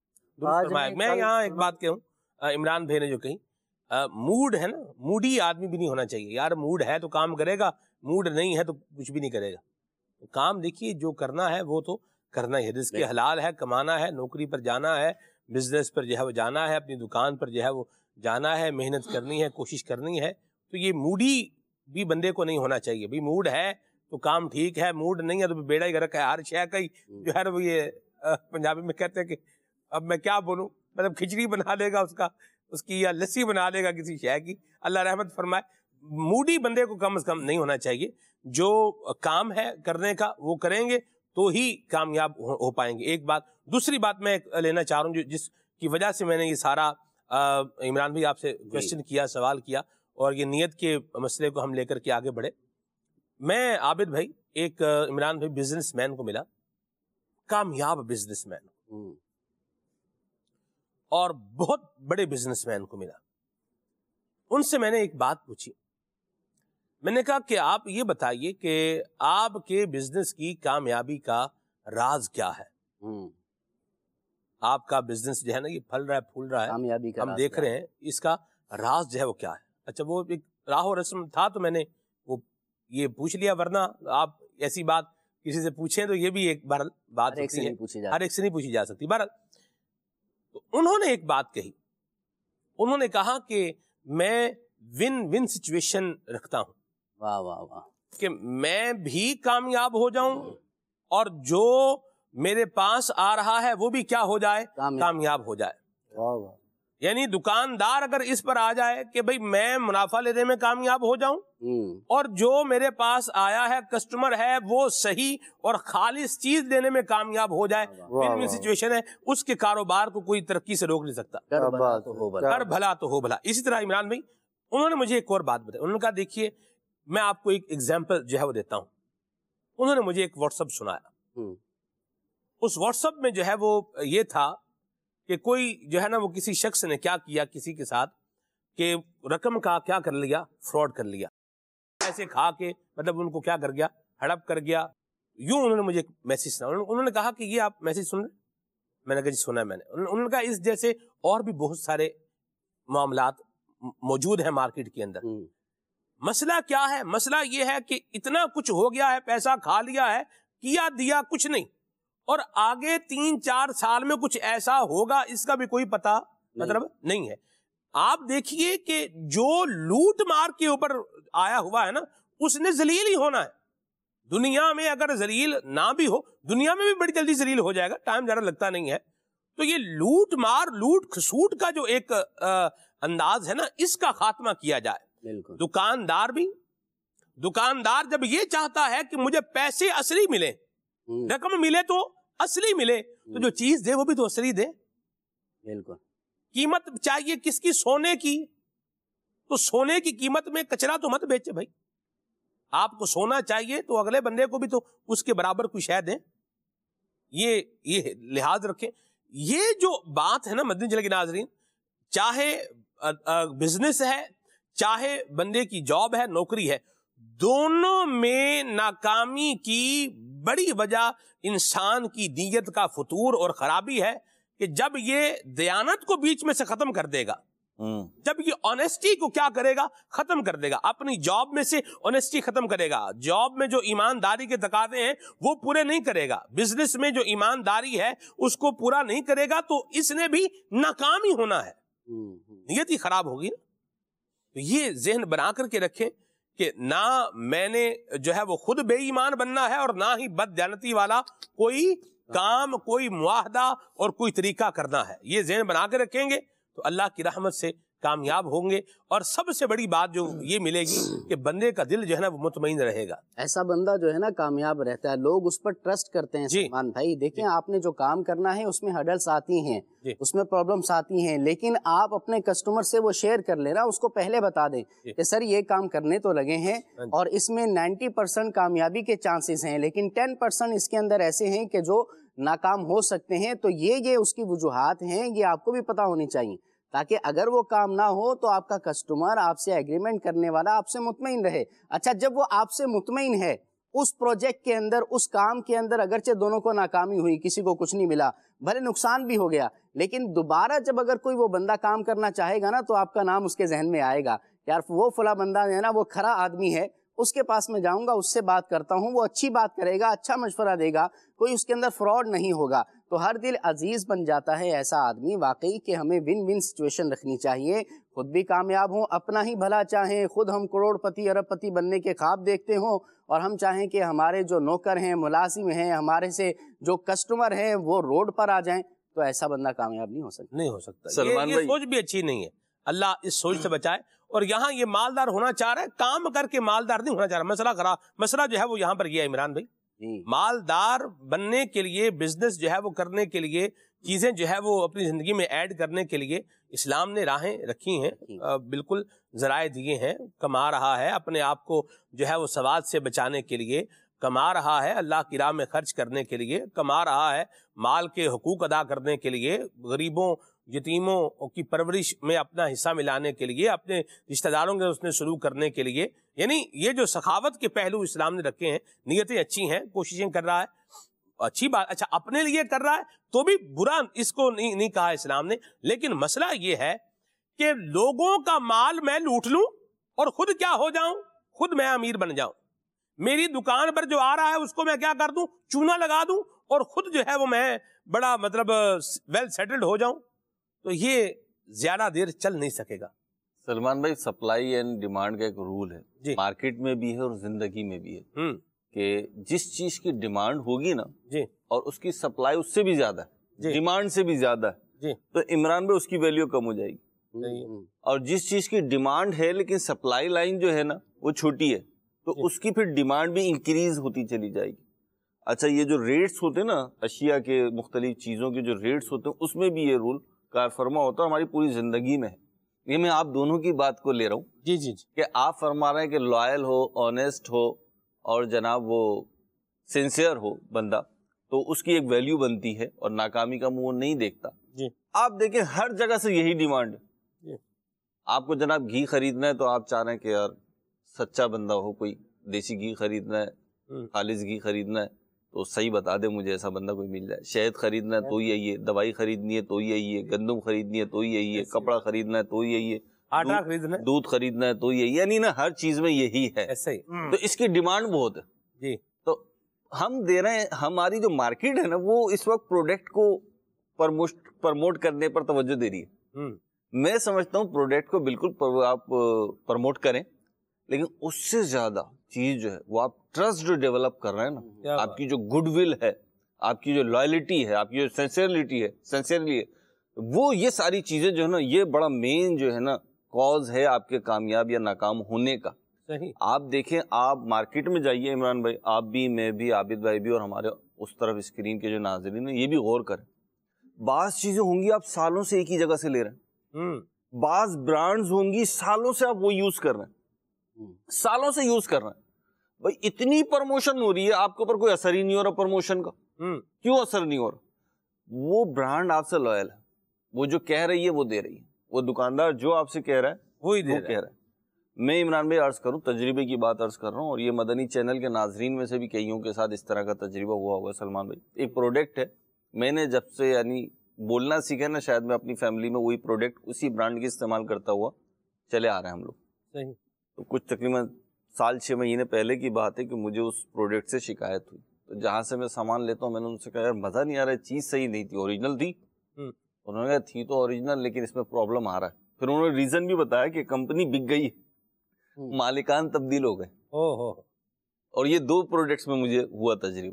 Speaker 2: میں یہاں ایک بات کہوں، عمران بھائی نے جو کہی، موڈ ہے نا، موڈی آدمی بھی نہیں ہونا چاہیے. یار موڈ ہے تو کام کرے گا، موڈ نہیں ہے تو کچھ بھی نہیں کرے گا. کام دیکھیے جو کرنا ہے وہ تو کرنا ہی ہے. رزق حلال ہے، کمانا ہے، نوکری پر جانا ہے، بزنس پر جو ہے وہ جانا ہے، اپنی دکان پر جو ہے وہ جانا ہے، محنت کرنی ہے، کوشش کرنی ہے. تو یہ موڈی بھی بندے کو نہیں ہونا چاہیے. بھی موڈ ہے تو کام ٹھیک ہے، موڈ نہیں ہے تو بیڑا ہی گرک ہے. ہر شے کا ہی جو ہے وہ یہ پنجابی میں کہتے ہیں کہ اب میں کیا بولوں، مطلب کھچڑی بنا لے گا اس کا اس کی، یا لسی بنا لے گا کسی شے کی. اللہ رحمت فرمائے. موڈی بندے کو کم از کم نہیں ہونا چاہیے. جو کام ہے کرنے کا وہ کریں گے تو ہی کامیاب ہو پائیں گے. ایک بات. دوسری بات میں لینا چاہ رہا ہوں جس کی وجہ سے میں نے یہ سارا عمران بھائی آپ سے کوشچن کیا، سوال کیا، اور یہ نیت کے مسئلے کو ہم لے کر کے آگے بڑھے. میں عابد بھائی ایک عمران بھائی بزنس مین کو ملا، کامیاب بزنس مین، اور بہت بڑے بزنس مین کو ملا. ان سے میں نے ایک بات پوچھی. میں نے کہا کہ آپ یہ بتائیے کہ آپ کے بزنس کی کامیابی کا راز کیا ہے؟ آپ کا بزنس جو ہے نا یہ پھل رہا ہے، پھول رہا ہے، کامیابی کا ہم دیکھ رہے ہیں، اس کا راز جو ہے وہ کیا ہے؟ اچھا وہ ایک راہ و رسم تھا تو میں نے وہ یہ پوچھ لیا، ورنہ آپ ایسی بات کسی سے پوچھیں تو یہ بھی ایک بار بات ہر ایک سے نہیں پوچھی جا سکتی. بہرحال تو انہوں نے ایک بات کہی. انہوں نے کہا کہ میں ون ون سچویشن رکھتا ہوں. واہ واہ واہ. کہ میں بھی کامیاب ہو جاؤں اور جو میرے پاس آ رہا ہے وہ بھی کیا ہو جائے؟
Speaker 7: کامیاب,
Speaker 2: کامیاب ہو جائے.
Speaker 5: واہ واہ.
Speaker 2: یعنی دکاندار اگر اس پر آ جائے کہ بھئی میں منافع لینے میں کامیاب ہو جاؤں اور جو میرے پاس آیا ہے کسٹمر ہے وہ صحیح اور خالص چیز دینے میں کامیاب ہو جائے, ون سچویشن ہے, اس کے کاروبار کو کوئی ترقی سے روک نہیں سکتا.
Speaker 7: کر بھلا تو ہو بھلا.
Speaker 2: کر بھلا تو ہو بھلا. اسی طرح عمران بھائی انہوں نے مجھے ایک اور بات بتائی. انہوں نے کہا دیکھیے میں آپ کو ایک ایگزامپل جو ہے وہ دیتا ہوں. انہوں نے مجھے ایک واٹس ایپ سنایا. اس واٹس ایپ میں جو ہے وہ یہ تھا کہ کوئی جو ہے نا وہ کسی شخص نے کیا کیا کسی کے ساتھ کہ رقم کا کیا کر لیا, فراڈ کر لیا, ایسے کھا کے مطلب ان کو کیا کر گیا, ہڑپ کر گیا. یوں انہوں نے مجھے ایک میسج سنا. انہوں نے کہا کہ یہ آپ میسج سن رہے؟ میں نے کہا جی سنا ہے میں نے. انہوں نے کہا اس جیسے اور بھی بہت سارے معاملات موجود ہیں مارکیٹ کے اندر. مسئلہ کیا ہے؟ مسئلہ یہ ہے کہ اتنا کچھ ہو گیا ہے, پیسہ کھا لیا ہے, کیا دیا کچھ نہیں, اور آگے تین چار سال میں کچھ ایسا ہوگا اس کا بھی کوئی پتہ مطلب نہیں ہے. آپ دیکھیے کہ جو لوٹ مار کے اوپر آیا ہوا ہے نا اس نے ذلیل ہی ہونا ہے. دنیا میں اگر ذلیل نہ بھی ہو, دنیا میں بھی بڑی جلدی ذلیل ہو جائے گا, ٹائم زیادہ لگتا نہیں ہے. تو یہ لوٹ مار لوٹ کھسوٹ کا جو ایک انداز ہے نا اس کا خاتمہ کیا جائے. دکاندار بھی دکاندار جب یہ چاہتا ہے کہ مجھے پیسے اصلی ملے, رقم ملے تو اصلی ملے, تو جو چیز دے وہ بھی تو اصلی دے.
Speaker 7: بالکل.
Speaker 2: قیمت چاہیے کس کی؟ سونے کی. تو سونے کی قیمت میں کچرا تو مت بیچے بھائی. آپ کو سونا چاہیے تو اگلے بندے کو بھی تو اس کے برابر کوئی شے دیں. یہ یہ لحاظ رکھیں. یہ جو بات ہے نا مدنی چینل کے ناظرین, چاہے بزنس ہے چاہے بندے کی جاب ہے, نوکری ہے, دونوں میں ناکامی کی بڑی وجہ انسان کی نیت کا فتور اور خرابی ہے کہ جب یہ دیانت کو بیچ میں سے ختم کر دے گا, جب یہ آنیسٹی کو کیا کرے گا, ختم کر دے گا, اپنی جاب میں سے آنیسٹی ختم کرے گا, جاب میں جو ایمانداری کے تقاضے ہیں وہ پورے نہیں کرے گا, بزنس میں جو ایمانداری ہے اس کو پورا نہیں کرے گا, تو اس نے بھی ناکام ہی ہونا ہے, نیت ہی خراب ہوگی. تو یہ ذہن بنا کر کے رکھیں کہ نہ میں نے جو ہے وہ خود بے ایمان بننا ہے اور نہ ہی بد دیانتی والا کوئی کام, کوئی معاہدہ اور کوئی طریقہ کرنا ہے. یہ ذہن بنا کے رکھیں گے تو اللہ کی رحمت سے کامیاب ہوں گے. اور سب سے بڑی بات جو یہ ملے گی کہ بندے کا دل جو ہے نا وہ مطمئن رہے گا.
Speaker 7: ایسا بندہ جو ہے نا کامیاب رہتا ہے, لوگ اس پر ٹرسٹ کرتے ہیں.
Speaker 2: جی
Speaker 7: سلمان بھائی دیکھیں, آپ نے جو کام کرنا ہے اس میں ہڈلس آتی ہیں, اس میں پرابلمس آتی ہیں, لیکن آپ اپنے کسٹمر سے وہ شیئر کر لینا, اس کو پہلے بتا دیں کہ سر یہ کام کرنے تو لگے ہیں اور اس میں نائنٹی پرسینٹ کامیابی کے چانسز ہیں, لیکن ٹین پرسینٹ اس کے اندر ایسے ہیں کہ جو ناکام ہو سکتے ہیں. تو یہ یہ اس کی وجوہات ہیں, یہ آپ کو بھی پتا ہونی چاہیے, تاکہ اگر وہ کام نہ ہو تو آپ کا کسٹمر, آپ سے ایگریمنٹ کرنے والا آپ سے مطمئن رہے. اچھا, جب وہ آپ سے مطمئن ہے اس پروجیکٹ کے اندر, اس کام کے اندر, اگرچہ دونوں کو ناکامی ہوئی, کسی کو کچھ نہیں ملا, بھلے نقصان بھی ہو گیا, لیکن دوبارہ جب اگر کوئی وہ بندہ کام کرنا چاہے گا نا تو آپ کا نام اس کے ذہن میں آئے گا, یار وہ فلاں بندہ ہے نا وہ کھرا آدمی ہے, اس کے پاس میں جاؤں گا, اس سے بات کرتا ہوں, وہ اچھی بات کرے گا, اچھا مشورہ دے گا, کوئی اس کے اندر فراڈ نہیں ہوگا. تو ہر دل عزیز بن جاتا ہے ایسا آدمی. واقعی کہ ہمیں ون ون سچویشن رکھنی چاہیے, خود بھی کامیاب ہوں, اپنا ہی بھلا چاہیں, خود ہم کروڑ پتی ارب پتی بننے کے خواب دیکھتے ہوں, اور ہم چاہیں کہ ہمارے جو نوکر ہیں, ملازم ہیں, ہمارے سے جو کسٹمر ہیں وہ روڈ پر آ جائیں, تو ایسا بندہ کامیاب نہیں ہو سکتا.
Speaker 2: نہیں ہو سکتا. یہ, یہ سوچ بھی اچھی نہیں ہے. اللہ اس سوچ سے بچائے. اور یہاں یہ مالدار ہونا چاہ رہا ہے, کام کر کے مالدار نہیں ہونا چاہ رہا. مسئلہ خراب, مسئلہ جو ہے وہ یہاں پر یہ ہے عمران بھائی, مالدار بننے کے لیے, بزنس جو ہے وہ کرنے کے لیے, چیزیں جو ہے وہ اپنی زندگی میں ایڈ کرنے کے لیے اسلام نے راہیں رکھی ہیں, بالکل ذرائع دیے ہیں. کما رہا ہے اپنے آپ کو جو ہے وہ سواد سے بچانے کے لیے, کما رہا ہے اللہ کی راہ میں خرچ کرنے کے لیے, کما رہا ہے مال کے حقوق ادا کرنے کے لیے, غریبوں یتیموں کی پرورش میں اپنا حصہ ملانے کے لیے, اپنے رشتہ داروں کے اس نے سلوک کرنے کے لیے. یعنی یہ جو سخاوت کے پہلو اسلام نے رکھے ہیں, نیتیں اچھی ہیں, کوششیں کر رہا ہے, اچھی بات. اچھا, اپنے لیے کر رہا ہے تو بھی برا اس کو نہیں, نہیں کہا اسلام نے. لیکن مسئلہ یہ ہے کہ لوگوں کا مال میں لوٹ لوں اور خود کیا ہو جاؤں, خود میں امیر بن جاؤں. میری دکان پر جو آ رہا ہے اس کو میں کیا کر دوں, چونا لگا دوں, اور خود جو ہے وہ میں بڑا مطلب ویل سیٹلڈ ہو جاؤں. تو یہ زیادہ دیر چل نہیں سکے گا.
Speaker 6: سلمان بھائی, سپلائی اینڈ ڈیمانڈ کا ایک رول ہے,
Speaker 2: جی,
Speaker 6: مارکیٹ میں بھی ہے اور زندگی میں بھی ہے. کہ جس چیز کی ڈیمانڈ ہوگی نا
Speaker 2: جی
Speaker 6: اور اس کی سپلائی اس سے بھی زیادہ ہے,
Speaker 2: جی
Speaker 6: ڈیمانڈ سے بھی زیادہ ہے,
Speaker 2: جی
Speaker 6: تو عمران بھائی اس کی ویلیو کم ہو جائے گی. اور جس چیز کی ڈیمانڈ ہے لیکن سپلائی لائن جو ہے نا وہ چھوٹی ہے, تو اس کی پھر ڈیمانڈ بھی انکریز ہوتی چلی جائے گی. اچھا یہ جو ریٹس ہوتے ہیں نا اشیاء کے, مختلف چیزوں کے جو ریٹس ہوتے ہیں, اس میں بھی یہ رول کار فرما ہوتا ہے ہماری پوری زندگی میں ہے. یہ میں آپ دونوں کی بات کو لے رہا ہوں
Speaker 2: جی جی جی
Speaker 6: کہ آپ فرما رہے ہیں کہ لائل ہو, آنیسٹ ہو اور جناب وہ سنسیئر ہو بندہ, تو اس کی ایک ویلیو بنتی ہے اور ناکامی کا منہ وہ نہیں دیکھتا.
Speaker 2: جی
Speaker 6: آپ دیکھیں ہر جگہ سے یہی ڈیمانڈ ہے.
Speaker 2: جی
Speaker 6: آپ کو جناب گھی خریدنا ہے تو آپ چاہ رہے ہیں کہ یار سچا بندہ ہو, کوئی دیسی گھی خریدنا ہے, خالص گھی خریدنا ہے تو صحیح بتا دے مجھے, ایسا بندہ کوئی مل جائے. شہد خریدنا ہے تو یہی ہے, دوائی خریدنی ہے تو یہی ہے, گندم خریدنی ہے تو یہی ہے, کپڑا خریدنا ہے تو یہی ہے,
Speaker 2: آٹا خریدنا ہے,
Speaker 6: دودھ خریدنا ہے تو یہی, یعنی نا ہر چیز میں یہی ہے.
Speaker 2: ایسے ہی
Speaker 6: تو اس کی ڈیمانڈ بہت ہے.
Speaker 2: جی
Speaker 6: تو ہم دے رہے ہیں, ہماری جو مارکیٹ ہے نا وہ اس وقت پروڈکٹ کو پرموٹ کرنے پر توجہ دے رہی ہے. میں سمجھتا ہوں پروڈکٹ کو بالکل آپ پرموٹ کریں, لیکن اس سے زیادہ چیز جو ہے وہ آپ ٹرسٹ جو ڈیولپ کر رہے ہیں نا, آپ کی جو گڈ ول ہے, آپ کی جو لائلٹی ہے, آپ کی جو سینسیئرلیٹی ہے, سینسیئرلی ہے, وہ یہ ساری چیزیں جو ہے نا یہ بڑا مین جو ہے نا کاز ہے آپ کے کامیاب یا ناکام ہونے کا.
Speaker 2: صحیح.
Speaker 6: آپ دیکھیں, آپ مارکیٹ میں جائیے عمران بھائی, آپ بھی, میں بھی, عابد بھائی بھی, اور ہمارے اس طرف اسکرین کے جو ناظرین ہیں یہ بھی غور کریں. بعض چیزیں ہوں گی آپ سالوں سے ایک ہی جگہ سے لے رہے ہیں, بعض برانڈز ہوں گی سالوں سے آپ وہ یوز کر رہے ہیں, سالوں سے یوز کر رہے ہیں. بھائی اتنی پروموشن ہو رہی ہے آپ کے اوپر کوئی اثر ہی نہیں ہو رہا پروموشن کا. کیوں اثر نہیں ہو رہا؟ وہ برانڈ آپ سے لویل ہے, وہ جو کہہ رہی ہے وہ دے رہی ہے, وہ دکاندار جو آپ سے کہہ رہا ہے
Speaker 2: وہی
Speaker 6: وہ کہہ رہا ہے. میں عمران بھائی عرض کروں, تجربے کی بات عرض کر رہا ہوں, اور یہ مدنی چینل کے ناظرین میں سے بھی کئیوں کے ساتھ اس طرح کا تجربہ ہوا ہوگا. سلمان بھائی, ایک پروڈکٹ ہے, میں نے جب سے یعنی بولنا سیکھا نا, شاید میں اپنی فیملی میں وہی پروڈکٹ اسی برانڈ کی استعمال کرتا ہوا چلے آ رہے ہیں ہم لوگ.
Speaker 2: صحیح.
Speaker 6: تو کچھ تقریباً سال چھ مہینے پہلے کی بات ہے کہ مجھے اس پروڈکٹ سے شکایت ہوئی. تو جہاں سے میں سامان لیتا ہوں میں نے ان سے کہا یار مزہ نہیں آ رہا ہے, چیز صحیح نہیں تھی, اوریجنل تھی. انہوں نے کہا تھی تو اوریجنل, لیکن اس میں پرابلم آ رہا ہے. پھر انہوں نے ریزن بھی بتایا کہ کمپنی بک گئی, مالکان تبدیل ہو گئے. اور یہ دو پروڈکٹس میں مجھے ہوا تجربہ.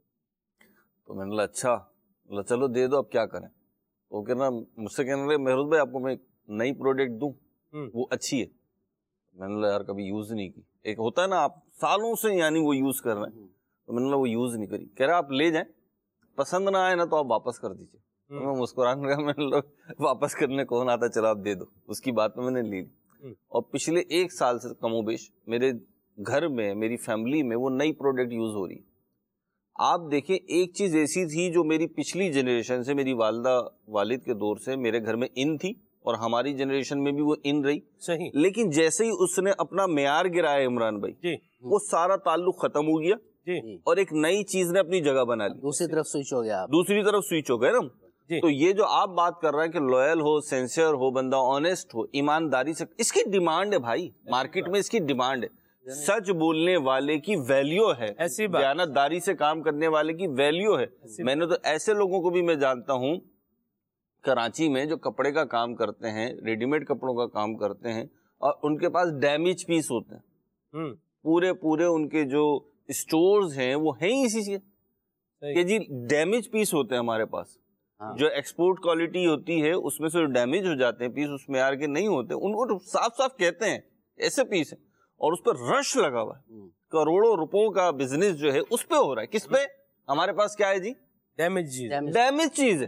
Speaker 6: تو میں نے کہا اچھا چلو دے دو, اب کیا کریں. وہ کہنا مجھ سے کہنے لگے مہروز بھائی آپ کو میں نئی پروڈکٹ دوں, وہ اچھی ہے. میں نے کہا یار کبھی یوز نہیں کی. ایک ہوتا ہے نا آپ سالوں سے یعنی وہ یوز کر رہے ہیں, تو میں نے کہا وہ یوز نہیں کری. کہہ رہا آپ لے جائیں, پسند نہ آئے نا تو آپ واپس کر دیجیے. میں مسکرانے لگا, میں نے واپس کرنے کون آتا, چلو آپ دے دو. اس کی بات میں نے لی لی. اور پچھلے ایک سال سے کم و بیش میرے گھر میں, میری فیملی میں وہ نئی پروڈکٹ یوز ہو رہی ہے. آپ دیکھیں ایک چیز ایسی تھی جو میری پچھلی جنریشن سے, میری والدہ والد کے دور سے میرے گھر میں ان تھی, اور ہماری جنریشن میں بھی وہ ان رہی.
Speaker 2: صحیح.
Speaker 6: لیکن جیسے ہی اس نے اپنا معیار گرایا عمران بھائی,
Speaker 2: جی
Speaker 6: وہ سارا تعلق ختم ہو گیا,
Speaker 2: جی,
Speaker 6: اور ایک نئی چیز نے اپنی جگہ بنا لی,
Speaker 7: دوسری طرف سوئچ ہو گیا,
Speaker 6: دوسری طرف سوئچ ہو گئے نا.
Speaker 2: جی.
Speaker 6: تو یہ جو آپ بات کر رہے ہیں کہ لویل ہو, سینسیئر ہو بندہ, آنیسٹ ہو, ایمانداری سے, اس کی ڈیمانڈ ہے بھائی, مارکیٹ میں اس کی ڈیمانڈ ہے. سچ بولنے والے کی ویلیو ہے, دیانت داری سے کام کرنے والے کی ویلیو ہے. میں نے تو ایسے لوگوں کو بھی میں جانتا ہوں کراچی میں جو کپڑے کا کام کرتے ہیں, ریڈی میڈ کپڑوں کا کام کرتے ہیں, اور ان کے پاس ڈیمیج پیس ہوتے ہیں. پورے پورے ان کے جو اسٹورز ہیں وہ ہیں اسی سے کہ جی ڈیمیج پیس ہوتے ہیں ہمارے پاس. جو ایکسپورٹ کوالٹی ہوتی ہے اس میں سے ڈیمیج ہو جاتے ہیں پیس, اس معیار کے نہیں ہوتے, ان کو صاف صاف کہتے ہیں ایسے پیس ہیں, اور اس پہ رش لگا ہوا ہے. کروڑوں روپوں کا بزنس جو ہے اس پہ ہو رہا ہے. کس پہ؟ ہمارے پاس کیا ہے جی,
Speaker 2: ڈیمیج چیز,
Speaker 6: ڈیمیج چیز ہے,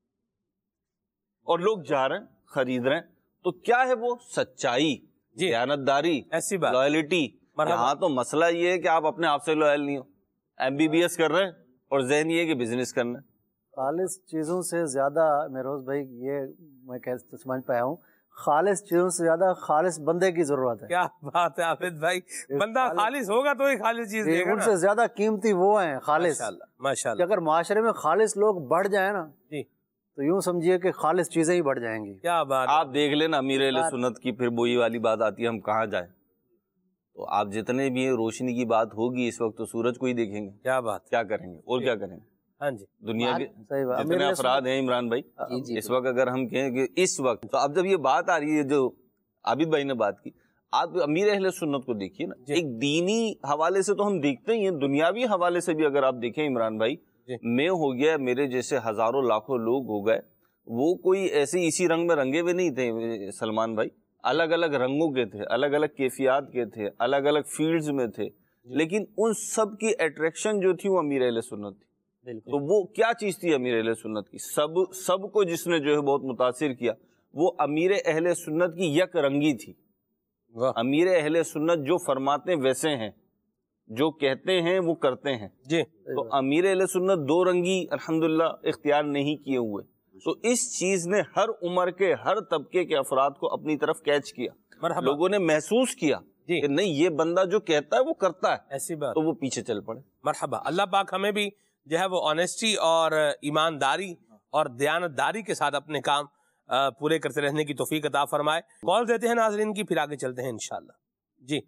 Speaker 6: اور لوگ جا رہے ہیں خرید رہے ہیں. تو کیا ہے وہ سچائی, دیانت داری,
Speaker 2: ایسی بات,
Speaker 6: لائلٹی. یہاں تو مسئلہ یہ ہے کہ آپ اپنے آپ سے لائل نہیں ہو, ایم بی بی ایس کر رہے ہیں, اور ذہن یہ ہے کہ بزنس کرنا ہے.
Speaker 5: خالص چیزوں سے زیادہ مہروز بھائی, یہ میں سمجھ پایا ہوں, خالص چیزوں سے زیادہ خالص بندے کی ضرورت ہے.
Speaker 2: کیا بات ہے عابد بھائی, بندہ خالص ہوگا تو ہی خالص چیز دے گا.
Speaker 5: ان سے زیادہ قیمتی وہ ہیں خالص.
Speaker 2: ماشاءاللہ.
Speaker 5: اگر معاشرے میں خالص لوگ بڑھ جائیں نا,
Speaker 2: جی,
Speaker 5: تو یوں سمجھیے کہ خالص چیزیں ہی بڑھ جائیں گی.
Speaker 2: کیا بات.
Speaker 6: آپ دیکھ لینا امیر اہل سنت کی پھر وہی والی بات آتی ہے, ہم کہاں جائیں. تو آپ جتنے بھی روشنی کی بات ہوگی اس وقت تو سورج کو ہی دیکھیں گے.
Speaker 2: کیا بات,
Speaker 6: کیا کریں گے اور کیا کریں گے.
Speaker 2: ہاں جی,
Speaker 6: دنیا کے جتنے افراد ہیں عمران بھائی اس وقت, اگر ہم کہیں کہ اس وقت, تو اب جب یہ بات آ رہی ہے جو عابد بھائی نے بات کی, آپ امیر اہل سنت کو دیکھیے نا, ایک دینی حوالے سے تو ہم دیکھتے ہی ہیں, دنیاوی حوالے سے بھی اگر آپ دیکھیں عمران بھائی, میں ہو گیا, میرے جیسے ہزاروں لاکھوں لوگ ہو گئے, وہ کوئی ایسے اسی رنگ میں رنگے ہوئے نہیں تھے سلمان بھائی, الگ الگ رنگوں کے تھے, الگ الگ کیفیات کے تھے, الگ الگ فیلڈز میں تھے, لیکن ان سب کی اٹریکشن جو تھی وہ امیر اہل سنت تھی. تو وہ کیا چیز تھی امیر اہل سنت کی؟ سب سب کو جس نے جو ہے بہت متاثر کیا وہ امیر اہل سنت کی یک رنگی تھی. امیر اہل سنت جو فرماتے ویسے ہیں, جو کہتے ہیں وہ کرتے ہیں.
Speaker 2: جی
Speaker 6: تو امیر اہل سنت دو رنگی الحمدللہ اختیار نہیں کیے ہوئے. تو اس چیز نے ہر عمر کے, ہر طبقے کے افراد کو اپنی طرف کیچ کیا. لوگوں نے محسوس کیا کہ نہیں یہ بندہ جو کہتا ہے وہ کرتا ہے,
Speaker 2: ایسی بات,
Speaker 6: تو وہ پیچھے چل پڑے.
Speaker 2: مرحبا. اللہ پاک ہمیں بھی جو ہے وہ آنیسٹی اور ایمانداری اور دیانتداری کے ساتھ اپنے کام پورے کرتے رہنے کی توفیق عطا فرمائے. کال دیتے ہیں ناظرین کی, پھر آگے چلتے ہیں انشاءاللہ. جی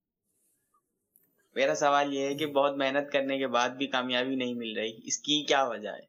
Speaker 8: میرا سوال یہ ہے کہ بہت محنت کرنے کے بعد بھی کامیابی نہیں مل رہی, اس کی کیا وجہ ہے؟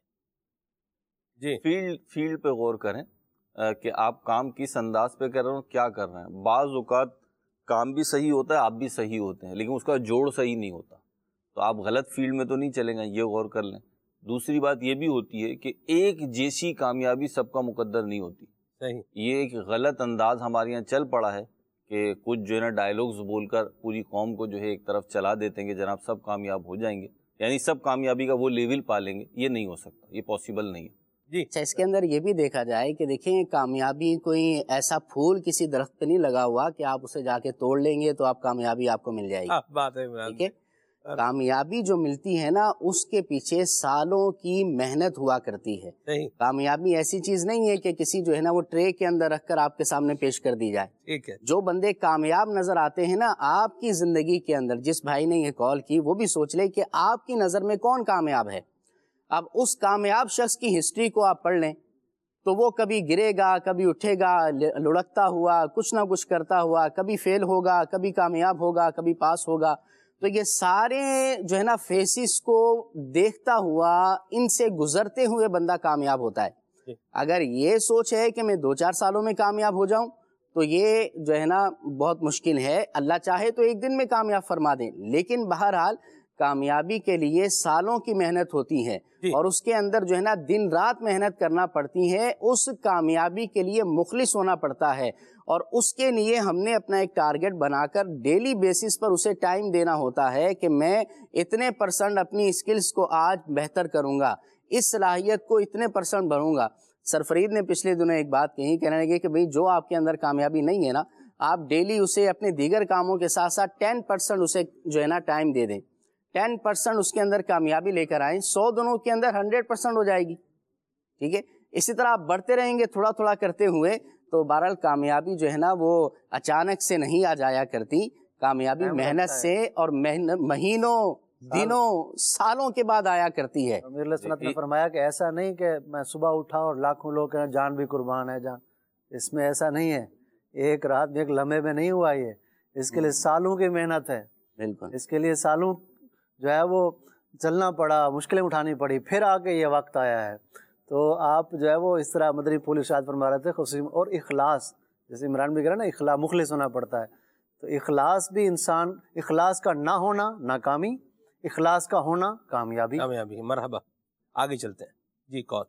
Speaker 2: جی
Speaker 6: فیلڈ فیلڈ پہ غور کریں کہ آپ کام کس انداز پہ کر رہے ہیں, کیا کر رہے ہیں. بعض اوقات کام بھی صحیح ہوتا ہے, آپ بھی صحیح ہوتے ہیں, لیکن اس کا جوڑ صحیح نہیں ہوتا, تو آپ غلط فیلڈ میں تو نہیں چلیں گے, یہ غور کر لیں. دوسری بات یہ بھی ہوتی ہے کہ ایک جیسی کامیابی سب کا مقدر نہیں ہوتی.
Speaker 2: صحیح.
Speaker 6: یہ ایک غلط انداز ہمارے یہاں چل پڑا ہے کہ کچھ جو ہے نا ڈائلوگز بول کر پوری قوم کو جو ہے ایک طرف چلا دیتے ہیں کہ جناب سب کامیاب ہو جائیں گے, یعنی سب کامیابی کا وہ لیول پا لیں گے. یہ نہیں ہو سکتا, یہ پاسبل نہیں ہے.
Speaker 2: جی
Speaker 7: اچھا, اس کے اندر یہ بھی دیکھا جائے کہ دیکھیں کامیابی کوئی ایسا پھول کسی درخت پہ نہیں لگا ہوا کہ آپ اسے جا کے توڑ لیں گے تو آپ کامیابی آپ کو مل جائے گی.
Speaker 2: بات ہے,
Speaker 7: ٹھیک ہے, کامیابی جو ملتی ہے نا اس کے پیچھے سالوں کی محنت ہوا کرتی ہے.
Speaker 2: صحیح.
Speaker 7: کامیابی ایسی چیز نہیں ہے کہ کسی جو ہے نا وہ ٹرے کے اندر رکھ کر آپ کے سامنے پیش کر دی جائے.
Speaker 2: ٹھیک ہے.
Speaker 7: جو بندے کامیاب نظر آتے ہیں نا آپ کی زندگی کے اندر, جس بھائی نے یہ کال کی وہ بھی سوچ لے کہ آپ کی نظر میں کون کامیاب ہے. اب اس کامیاب شخص کی ہسٹری کو آپ پڑھ لیں تو وہ کبھی گرے گا, کبھی اٹھے گا, لڑکتا ہوا, کچھ نہ کچھ کرتا ہوا, کبھی فیل ہوگا, کبھی کامیاب ہوگا, کبھی پاس ہوگا. تو یہ سارے جو ہے نا فیسز کو دیکھتا ہوا, ان سے گزرتے ہوئے بندہ کامیاب ہوتا ہے. اگر یہ سوچ ہے کہ میں دو چار سالوں میں کامیاب ہو جاؤں تو یہ جو ہے نا بہت مشکل ہے. اللہ چاہے تو ایک دن میں کامیاب فرما دیں, لیکن بہرحال کامیابی کے لیے سالوں کی محنت ہوتی ہے اور اس کے اندر جو ہے نا دن رات محنت کرنا پڑتی ہے. اس کامیابی کے لیے مخلص ہونا پڑتا ہے اور اس کے لیے ہم نے اپنا ایک ٹارگٹ بنا کر ڈیلی بیسس پر اسے ٹائم دینا ہوتا ہے کہ میں اتنے پرسنٹ اپنی اسکلز کو آج بہتر کروں گا, اس صلاحیت کو اتنے پرسنٹ بڑھوں گا. سرفرید نے پچھلے دنوں ایک بات کہی, کہنے لگے کہ بھئی جو آپ کے اندر کامیابی نہیں ہے نا, آپ ڈیلی اسے اپنے دیگر کاموں کے ساتھ ساتھ ٹین پرسنٹ اسے جو ہے نا ٹائم دے دیں. ٹین پرسنٹ اس کے اندر کامیابی لے کر آئیں, سو دنوں کے اندر ہنڈریڈ پرسنٹ ہو جائے گی. ٹھیک ہے, اسی طرح آپ بڑھتے رہیں گے تھوڑا تھوڑا کرتے ہوئے تو بہرحال کامیابی جو ہے نا وہ اچانک سے نہیں آ جایا کرتی. کامیابی محنت سے اور مہینوں, دنوں, سالوں کے بعد آیا کرتی ہے.
Speaker 5: امیر علیہ سنت نے فرمایا کہ ایسا نہیں کہ میں صبح اٹھا اور لاکھوں لوگ کہیں جان بھی قربان ہے جان, اس میں ایسا نہیں ہے. ایک رات میں ایک لمحے میں نہیں ہوا, یہ اس کے لیے سالوں کی محنت ہے.
Speaker 7: بالکل,
Speaker 5: اس کے لیے سالوں جو ہے وہ چلنا پڑا, مشکلیں اٹھانی پڑی, پھر آ کے یہ وقت آیا ہے. تو آپ جو ہے وہ اس طرح مدنی پھول ارشاد فرما رہے تھے خصوصی اور اخلاص, جیسے عمران بھی کہہ رہا نا اخلاص, مخلص ہونا پڑتا ہے. تو اخلاص بھی انسان, اخلاص کا نہ ہونا ناکامی, اخلاص کا ہونا کامیابی.
Speaker 2: کامیابی. مرحبا, آگے چلتے ہیں. جی کال.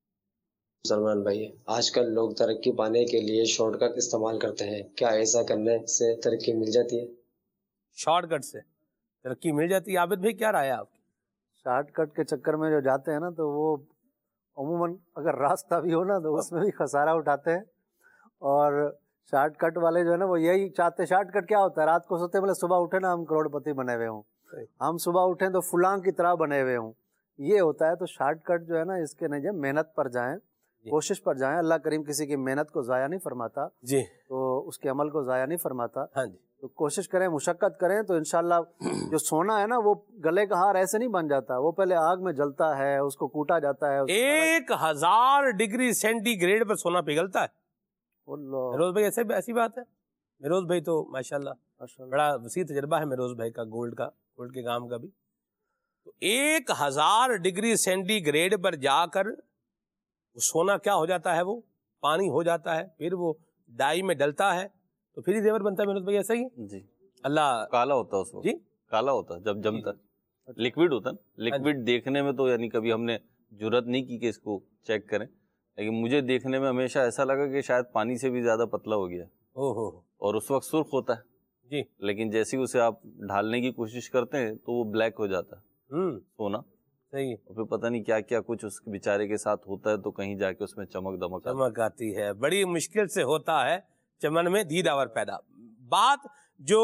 Speaker 9: سلمان بھائی, آج کل لوگ ترقی پانے کے لیے شارٹ کٹ استعمال کرتے ہیں, کیا ایسا کرنے سے ترقی مل جاتی ہے؟
Speaker 2: شارٹ کٹ سے ترقی مل جاتی ہے؟ عابد بھائی کیا رائے آپ کی؟
Speaker 5: شارٹ کٹ کے چکر میں جو جاتے ہیں نا تو وہ عموماً اگر راستہ بھی ہو نا تو اس میں بھی خسارہ اٹھاتے ہیں. اور شارٹ کٹ والے جو ہے نا وہ یہی چاہتے ہیں. شارٹ کٹ کیا ہوتا ہے, رات کو سوتے بولے صبح اٹھے نا ہم کروڑ پتی بنے ہوئے ہوں, ہم صبح اٹھیں تو فلاں کی طرح بنے ہوئے ہوں, یہ ہوتا ہے. تو شارٹ کٹ جو ہے نا اس کے نہیں جائیں, محنت پر جائیں, کوشش پر جائیں. اللہ کریم کسی کی محنت کو ضائع نہیں فرماتا,
Speaker 2: جی
Speaker 5: تو اس کے عمل کو ضائع نہیں فرماتا.
Speaker 2: ہاں جی,
Speaker 5: تو کوشش کریں, مشقت کریں, تو انشاءاللہ جو سونا ہے نا وہ گلے کا ہار ایسے نہیں بن جاتا, وہ پہلے آگ میں جلتا ہے, اس کو کوٹا جاتا ہے.
Speaker 2: ایک ہزار ڈگری سینٹی گریڈ پر سونا پگھلتا ہے. مہروز بھائی ایسے ایسی بات ہے؟ مہروز بھائی تو ماشاءاللہ بڑا وسیع تجربہ ہے مہروز بھائی کا, گولڈ کا, گولڈ کے کام کا بھی. تو ایک ہزار ڈگری سینٹی گریڈ پر جا کر وہ سونا کیا ہو جاتا ہے, وہ پانی ہو جاتا ہے, پھر وہ ڈائی میں ڈلتا ہے, تو پھر ہی زیور بنتا ہے محنت بھائی، ایسا ہی ہے
Speaker 6: جی
Speaker 2: اللہ
Speaker 6: کالا ہوتا ہے اس وقت،
Speaker 2: جی
Speaker 6: کالا ہوتا ہے جب جمتا ہے، لکوڈ ہوتا ہے نا، لکوڈ دیکھنے میں تو یعنی کبھی ہم نے جرت نہیں کی کہ اس کو چیک کریں، لیکن مجھے دیکھنے میں ہمیشہ ایسا لگا کہ شاید پانی سے بھی زیادہ پتلا ہو گیا،
Speaker 2: او ہو
Speaker 6: اور اس وقت سرخ ہوتا ہے
Speaker 2: جی،
Speaker 6: لیکن جیسے ہی اسے آپ ڈھالنے کی کوشش کرتے ہیں تو وہ بلیک ہو جاتا ہے
Speaker 2: ہوں
Speaker 6: سونا،
Speaker 2: صحیح ہے،
Speaker 6: اور پھر پتہ نہیں کیا کیا کچھ اس بیچارے کے ساتھ ہوتا ہے، تو کہیں جا کے اس میں چمک دمک آتی ہے۔
Speaker 2: چمک آتی ہے، بڑی مشکل سے ہوتا ہے چمن میں دید آور پیدا۔ بات جو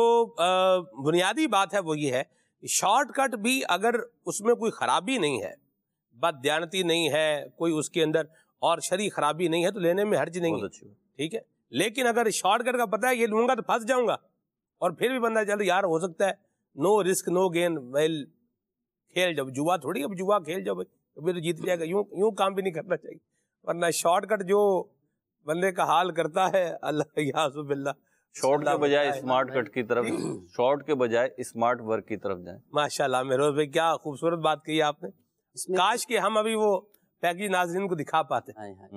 Speaker 2: بنیادی بات ہے وہ یہ ہے، شارٹ کٹ بھی اگر اس میں کوئی خرابی نہیں ہے، بد دیانتی نہیں ہے، کوئی اس کے اندر اور شرعی خرابی نہیں ہے تو لینے میں حرج نہیں ہے،
Speaker 6: بہت اچھی بات۔
Speaker 2: ٹھیک ہے، لیکن اگر شارٹ کٹ کا پتہ ہے یہ لوں گا تو پھنس جاؤں گا، اور پھر بھی بندہ چل یار ہو سکتا ہے no risk no gain, well کھیل جاؤ، جوا تھوڑی، اب جوا کھیل جاؤ بھائی، ابھی تو جیت جائے گا، یوں یوں کام بھی نہیں کرنا چاہیے، ورنہ شارٹ کٹ جو بندے کا حال کرتا ہے اللہ یعذ باللہ۔
Speaker 6: شارٹ کے بجائے اسمارٹ کٹ کی طرف، شارٹ کے بجائے اسمارٹ ورک کی طرف جائیں۔
Speaker 2: ماشاءاللہ مہروز بھائی کیا خوبصورت بات کہی آپ نے، کاش کہ ہم ابھی وہ پیکج ناظرین کو دکھا پاتے،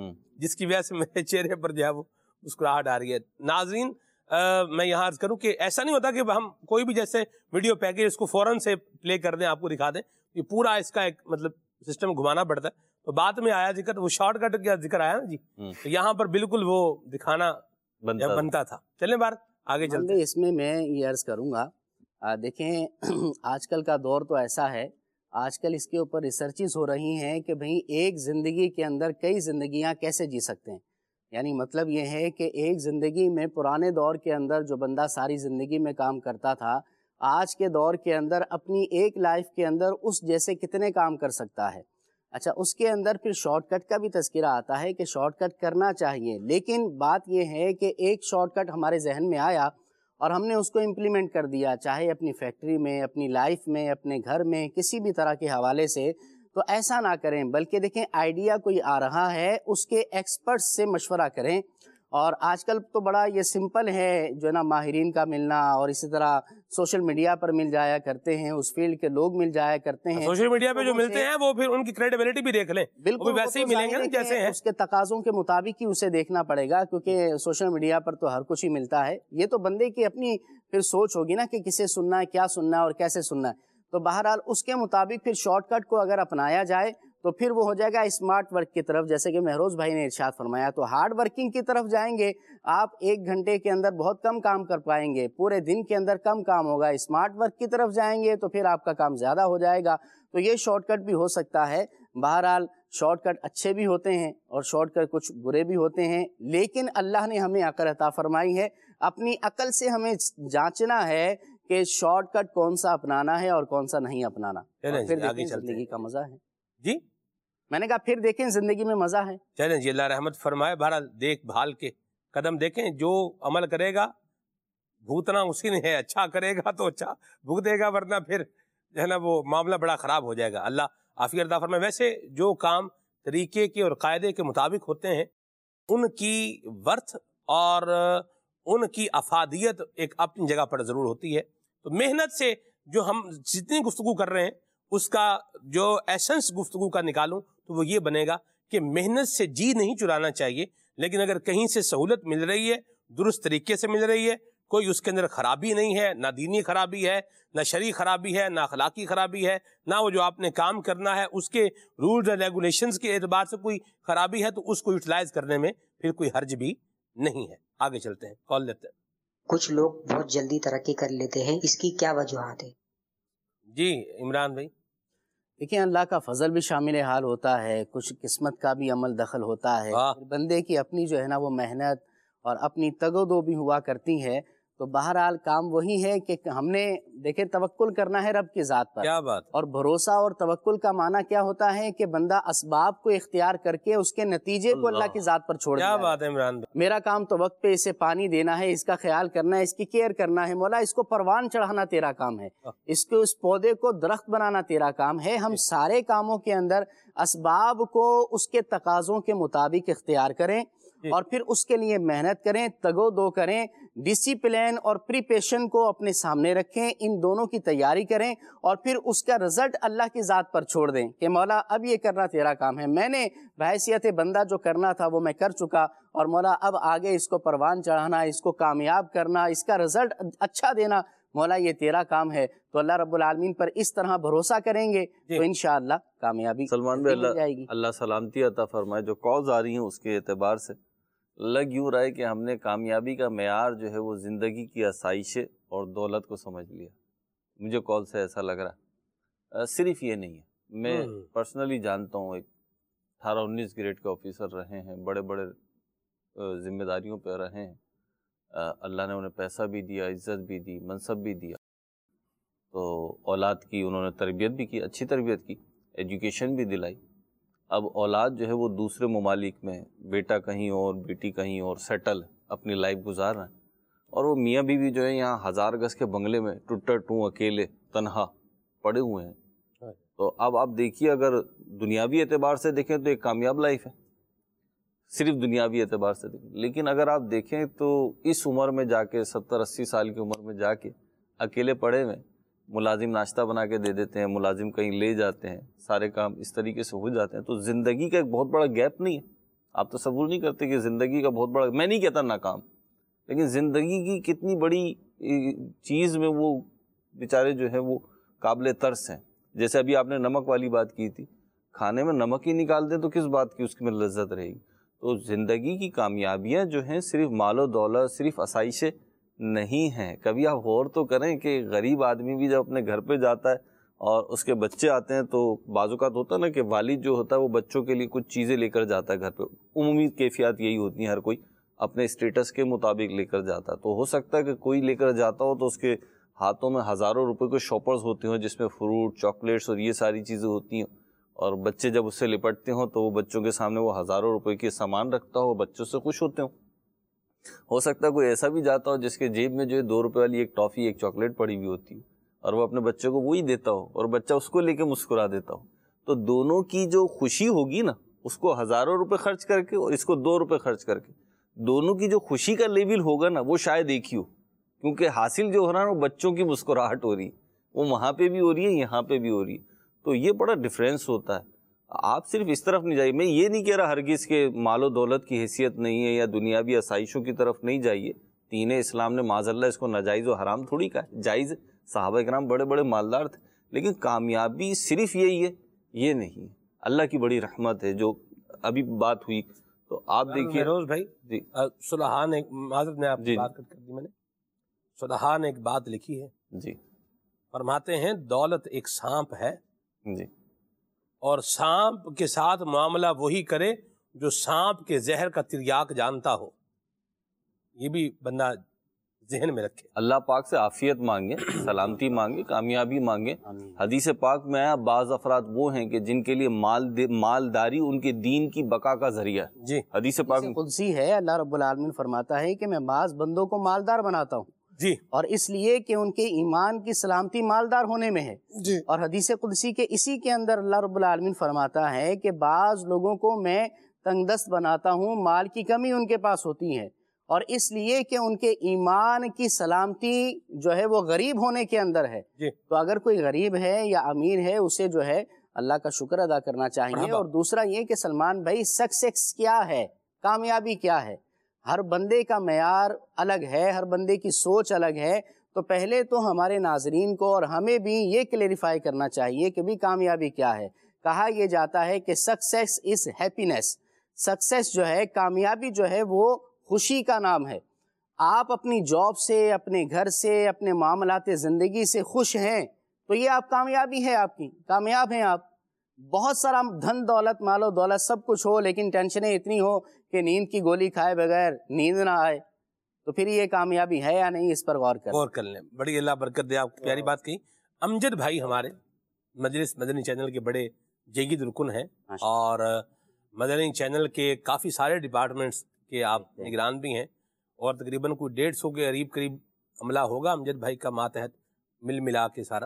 Speaker 2: جس کی وجہ سے میرے چہرے پر جو ہے وہ مسکراہٹ آ رہی ہے۔ ناظرین میں یہاں عرض کروں کہ ایسا نہیں ہوتا کہ ہم کوئی بھی جیسے ویڈیو پیکج اس کو فوراً سے پلے کر دیں، آپ کو دکھا دیں، یہ پورا اس کا ایک مطلب سسٹم گھمانا پڑتا ہے، تو بعد میں آیا ذکر وہ شارٹ کٹ کا ذکر آیا نا جی، تو یہاں پر بالکل وہ دکھانا
Speaker 6: بنتا,
Speaker 2: بنتا تھا۔ چلیں بار آگے چلتے ہیں۔
Speaker 7: اس میں میں یہ عرض کروں گا، دیکھیں آج کل کا دور تو ایسا ہے، آج کل اس کے اوپر ریسرچز ہو رہی ہیں کہ بھئی ایک زندگی کے اندر کئی زندگیاں کیسے جی سکتے ہیں، یعنی مطلب یہ ہے کہ ایک زندگی میں پرانے دور کے اندر جو بندہ ساری زندگی میں کام کرتا تھا، آج کے دور کے اندر اپنی ایک لائف کے اندر اس جیسے کتنے کام کر سکتا ہے۔ اچھا، اس کے اندر پھر شارٹ کٹ کا بھی تذکرہ آتا ہے کہ شارٹ کٹ کرنا چاہیے، لیکن بات یہ ہے کہ ایک شارٹ کٹ ہمارے ذہن میں آیا اور ہم نے اس کو امپلیمنٹ کر دیا، چاہے اپنی فیکٹری میں، اپنی لائف میں، اپنے گھر میں، کسی بھی طرح کے حوالے سے، تو ایسا نہ کریں، بلکہ دیکھیں آئیڈیا کوئی آ رہا ہے اس کے ایکسپرٹس سے مشورہ کریں، اور آج کل تو بڑا یہ سمپل ہے جو ہے نا ماہرین کا ملنا، اور اسی طرح سوشل میڈیا پر مل جایا کرتے ہیں، اس فیلڈ کے لوگ مل جایا کرتے ہیں،
Speaker 2: سوشل میڈیا پہ جو ملتے ہیں وہ پھر ان کی کریڈیبلٹی بھی دیکھ لیں،
Speaker 7: بالکل
Speaker 2: ویسے ہی ملیں گے نا جیسے ہیں،
Speaker 7: اس کے تقاضوں کے مطابق ہی اسے دیکھنا پڑے گا، کیونکہ سوشل میڈیا پر تو ہر کچھ ہی ملتا ہے، یہ تو بندے کی اپنی پھر سوچ ہوگی نا کہ کسے سننا ہے، کیا سننا ہے اور کیسے سننا ہے، تو بہرحال اس کے مطابق پھر شارٹ کٹ کو اگر اپنایا جائے تو پھر وہ ہو جائے گا اسمارٹ ورک کی طرف، جیسے کہ مہروز بھائی نے ارشاد فرمایا، تو ہارڈ ورکنگ کی طرف جائیں گے آپ، ایک گھنٹے کے اندر بہت کم کام کر پائیں گے، پورے دن کے اندر کم کام ہوگا، اسمارٹ ورک کی طرف جائیں گے تو پھر آپ کا کام زیادہ ہو جائے گا، تو یہ شارٹ کٹ بھی ہو سکتا ہے۔ بہرحال شارٹ کٹ اچھے بھی ہوتے ہیں اور شارٹ کٹ کچھ برے بھی ہوتے ہیں، لیکن اللہ نے ہمیں عقل عطا فرمائی ہے، اپنی عقل سے ہمیں جانچنا ہے کہ شارٹ کٹ کون سا اپنانا ہے اور کون سا نہیں اپنانا، اور پھر دیکھیں زندگی کا مزہ ہے۔
Speaker 2: جی
Speaker 7: میں نے کہا پھر دیکھیں زندگی میں مزہ ہے۔
Speaker 2: چلیں جی، اللہ رحمت فرمائے، بہرحال دیکھ بھال کے قدم دیکھیں، جو عمل کرے گا بھوتنا اسی نے ہے، اچھا کرے گا تو اچھا بھگتے گا، ورنہ پھر جو ہے نا وہ معاملہ بڑا خراب ہو جائے گا، اللہ عافیت عطا فرمائے۔ ویسے جو کام طریقے کے اور قاعدے کے مطابق ہوتے ہیں ان کی ورتھ اور ان کی افادیت ایک اپنی جگہ پر ضرور ہوتی ہے، تو محنت سے جو ہم جتنی گفتگو کر رہے ہیں اس کا جو ایسنس گفتگو کا نکالوں تو وہ یہ بنے گا کہ محنت سے جی نہیں چرانا چاہیے، لیکن اگر کہیں سے سہولت مل رہی ہے، درست طریقے سے مل رہی ہے، کوئی اس کے اندر خرابی نہیں ہے، نہ دینی خرابی ہے، نہ شرعی خرابی ہے، نہ اخلاقی خرابی ہے، نہ وہ جو آپ نے کام کرنا ہے اس کے رولز اور ریگولیشنز کے اعتبار سے کوئی خرابی ہے، تو اس کو یوٹیلائز کرنے میں پھر کوئی حرج بھی نہیں ہے۔ آگے چلتے ہیں، کال لیتے ہیں۔
Speaker 10: کچھ لوگ بہت جلدی ترقی کر لیتے ہیں، اس کی کیا وجوہات ہے؟
Speaker 2: جی عمران بھائی۔
Speaker 7: دیکھیں اللہ کا فضل بھی شامل حال ہوتا ہے، کچھ قسمت کا بھی عمل دخل ہوتا ہے، بندے کی اپنی جو ہے نا وہ محنت اور اپنی تگ و دو بھی ہوا کرتی ہے، تو بہرحال کام وہی ہے کہ ہم نے دیکھیں توکل کرنا ہے رب کی ذات پر،
Speaker 2: کیا بات،
Speaker 7: اور بھروسہ اور توکل کا معنی کیا ہوتا ہے کہ بندہ اسباب کو اختیار کر کے اس کے نتیجے کو اللہ کی ذات پر چھوڑ دیا۔
Speaker 2: کیا بات ہے عمران بھائی،
Speaker 7: میرا کام تو وقت پہ اسے پانی دینا ہے، اس کا خیال کرنا ہے، اس کی کیئر کرنا ہے، مولا اس کو پروان چڑھانا تیرا کام ہے، اس کو اس پودے کو درخت بنانا تیرا کام ہے۔ ہم سارے کاموں کے اندر اسباب کو اس کے تقاضوں کے مطابق اختیار کریں اور پھر اس کے لیے محنت کریں، تگو دو کریں، ڈسپلین اور پریپیشن کو اپنے سامنے رکھیں، ان دونوں کی تیاری کریں اور پھر اس کا رزلٹ اللہ کی ذات پر چھوڑ دیں کہ مولا اب یہ کرنا تیرا کام ہے، میں نے بحیثیت بندہ جو کرنا تھا وہ میں کر چکا، اور مولا اب آگے اس کو پروان چڑھانا، اس کو کامیاب کرنا، اس کا رزلٹ اچھا دینا، مولا یہ تیرا کام ہے۔ تو اللہ رب العالمین پر اس طرح بھروسہ کریں گے تو انشاءاللہ کامیابی
Speaker 6: سلمان بھائی اللہ اللہ سلامتی عطا فرمائے۔ جو کالز آ رہی ہیں اس کے اعتبار سے لگ یوں رہا ہے کہ ہم نے کامیابی کا معیار جو ہے وہ زندگی کی آسائشیں اور دولت کو سمجھ لیا، مجھے کال سے ایسا لگ رہا ہے۔ صرف یہ نہیں ہے، میں پرسنلی جانتا ہوں، ایک اٹھارہ انیس گریڈ کے آفیسر رہے ہیں، بڑے بڑے ذمہ داریوں پہ رہے ہیں، اللہ نے انہیں پیسہ بھی دیا، عزت بھی دی، منصب بھی دیا، تو اولاد کی انہوں نے تربیت بھی کی، اچھی تربیت کی، ایجوکیشن بھی دلائی۔ اب اولاد جو ہے وہ دوسرے ممالک میں، بیٹا کہیں اور بیٹی کہیں اور سیٹل اپنی لائف گزار رہے ہیں، اور وہ میاں بیوی جو ہے یہاں ہزار گز کے بنگلے میں ٹوٹر ٹوں اکیلے تنہا پڑے ہوئے ہیں۔ تو اب آپ دیکھیے، اگر دنیاوی اعتبار سے دیکھیں تو ایک کامیاب لائف ہے، صرف دنیاوی اعتبار سے دیکھیں، لیکن اگر آپ دیکھیں تو اس عمر میں جا کے، ستر اسی سال کی عمر میں جا کے اکیلے پڑے ہوئے، ملازم ناشتہ بنا کے دے دیتے ہیں، ملازم کہیں لے جاتے ہیں، سارے کام اس طریقے سے ہو جاتے ہیں، تو زندگی کا ایک بہت بڑا گیپ نہیں ہے؟ آپ تصور نہیں کرتے کہ زندگی کا بہت بڑا، میں نہیں کہتا ناکام، لیکن زندگی کی کتنی بڑی چیز میں وہ بیچارے جو ہے وہ قابل ترس ہیں۔ جیسے ابھی آپ نے نمک والی بات کی تھی، کھانے میں نمک ہی نکال دیں تو کس بات کی اس میں لذت رہے گی؟ تو زندگی کی کامیابیاں جو ہیں صرف مال و دولت، صرف آسائشیں نہیں ہیں۔ کبھی آپ غور تو کریں کہ غریب آدمی بھی جب اپنے گھر پہ جاتا ہے اور اس کے بچے آتے ہیں تو بعض اوقات ہوتا ہے نا کہ والد جو ہوتا ہے وہ بچوں کے لیے کچھ چیزیں لے کر جاتا ہے گھر پہ، عمومی کیفیات یہی ہوتی ہیں، ہر کوئی اپنے اسٹیٹس کے مطابق لے کر جاتا ہے، تو ہو سکتا ہے کہ کوئی لے کر جاتا ہو تو اس کے ہاتھوں میں ہزاروں روپے کے شاپرز ہوتے ہوں جس میں فروٹ، چاکلیٹس اور یہ ساری چیزیں ہوتی ہیں، اور بچے جب اس سے لپٹتے ہوں تو وہ بچوں کے سامنے وہ ہزاروں روپے کے سامان رکھتا ہو، بچوں سے خوش ہوتے ہوں۔ ہو سکتا ہے کوئی ایسا بھی جاتا ہو جس کے جیب میں جو ہے دو روپے والی ایک ٹافی، ایک چاکلیٹ پڑی ہوئی ہوتی ہے، اور وہ اپنے بچے کو وہی دیتا ہو اور بچہ اس کو لے کے مسکرا دیتا ہو، تو دونوں کی جو خوشی ہوگی نا، اس کو ہزاروں روپے خرچ کر کے اور اس کو دو روپے خرچ کر کے، دونوں کی جو خوشی کا لیول ہوگا نا وہ شاید ایک ہی ہو، کیونکہ حاصل جو ہو رہا ہے وہ بچوں کی مسکراہٹ ہو رہی ہے، وہ وہاں پہ بھی ہو رہی ہے، یہاں پہ بھی ہو رہی ہے، تو یہ بڑا ڈفرینس ہوتا ہے۔ آپ صرف اس طرف نہیں جائیے، میں یہ نہیں کہہ رہا ہرگز کہ مال و دولت کی حیثیت نہیں ہے یا دنیاوی آسائشوں کی طرف نہیں جائیے، دین اسلام نے معاذ اللہ اس کو ناجائز و حرام تھوڑی کہا ہے، جائز، صحابہ کرام بڑے بڑے مالدار تھے، لیکن کامیابی صرف یہی ہے یہ نہیں ہے، اللہ کی بڑی رحمت ہے۔ جو ابھی بات ہوئی تو آپ دیکھیے
Speaker 2: فیروز بھائی،
Speaker 6: جی
Speaker 2: صلحاء نے، معذرت میں آپ کی بات کر دی میں نے، صلحاء نے ایک بات لکھی ہے،
Speaker 6: جی
Speaker 2: فرماتے ہیں دولت ایک سانپ ہے،
Speaker 6: جی،
Speaker 2: اور سانپ کے ساتھ معاملہ وہی کرے جو سانپ کے زہر کا تریاک جانتا ہو۔ یہ بھی بندہ ذہن میں رکھے،
Speaker 6: اللہ پاک سے عافیت مانگے، سلامتی مانگے، کامیابی مانگے۔ حدیث پاک میں آیا بعض افراد وہ ہیں کہ جن کے لیے مال مالداری ان کے دین کی بقا کا ذریعہ ہے۔
Speaker 2: جی،
Speaker 6: حدیث پاک
Speaker 7: قدسی ہے، اللہ رب العالمین فرماتا ہے کہ میں بعض بندوں کو مالدار بناتا ہوں،
Speaker 2: جی،
Speaker 7: اور اس لیے کہ ان کے ایمان کی سلامتی مالدار ہونے میں ہے،
Speaker 2: جی،
Speaker 7: اور حدیث قدسی کے اسی کے اندر اللہ رب العالمین فرماتا ہے کہ بعض لوگوں کو میں تنگ دست بناتا ہوں، مال کی کمی ان کے پاس ہوتی ہے، اور اس لیے کہ ان کے ایمان کی سلامتی جو ہے وہ غریب ہونے کے اندر ہے۔
Speaker 2: جی،
Speaker 7: تو اگر کوئی غریب ہے یا امیر ہے اسے جو ہے اللہ کا شکر ادا کرنا چاہیے۔ اور دوسرا یہ کہ سلمان بھائی سکسیس کیا ہے، کامیابی کیا ہے، ہر بندے کا معیار الگ ہے، ہر بندے کی سوچ الگ ہے، تو پہلے تو ہمارے ناظرین کو اور ہمیں بھی یہ کلیریفائی کرنا چاہیے کہ بھی کامیابی کیا ہے۔ کہا یہ جاتا ہے کہ سکسیس از ہیپینس، سکسیس جو ہے، کامیابی جو ہے وہ خوشی کا نام ہے۔ آپ اپنی جاب سے، اپنے گھر سے، اپنے معاملات زندگی سے خوش ہیں تو یہ آپ کامیابی ہے، آپ کی کامیاب ہیں آپ۔ بہت سارا دھن دولت، مال و دولت سب کچھ ہو لیکن ٹینشنیں اتنی ہو کہ نیند کی گولی کھائے بغیر نیند نہ آئے، تو پھر یہ کامیابی ہے یا نہیں، اس پر غور کریں
Speaker 2: غور کر لیں۔ بڑی اللہ برکت دے، آپ پیاری بات کہی۔ امجد بھائی ہمارے مجلس مدنی چینل کے بڑے جیگید رکن ہیں، اور مدنی چینل کے کافی سارے ڈپارٹمنٹس کے آپ نگران بھی ہیں، اور تقریباً کوئی ڈیڑھ سو کے قریب قریب عملہ ہوگا امجد بھائی کا ماتحت مل ملا کے سارا۔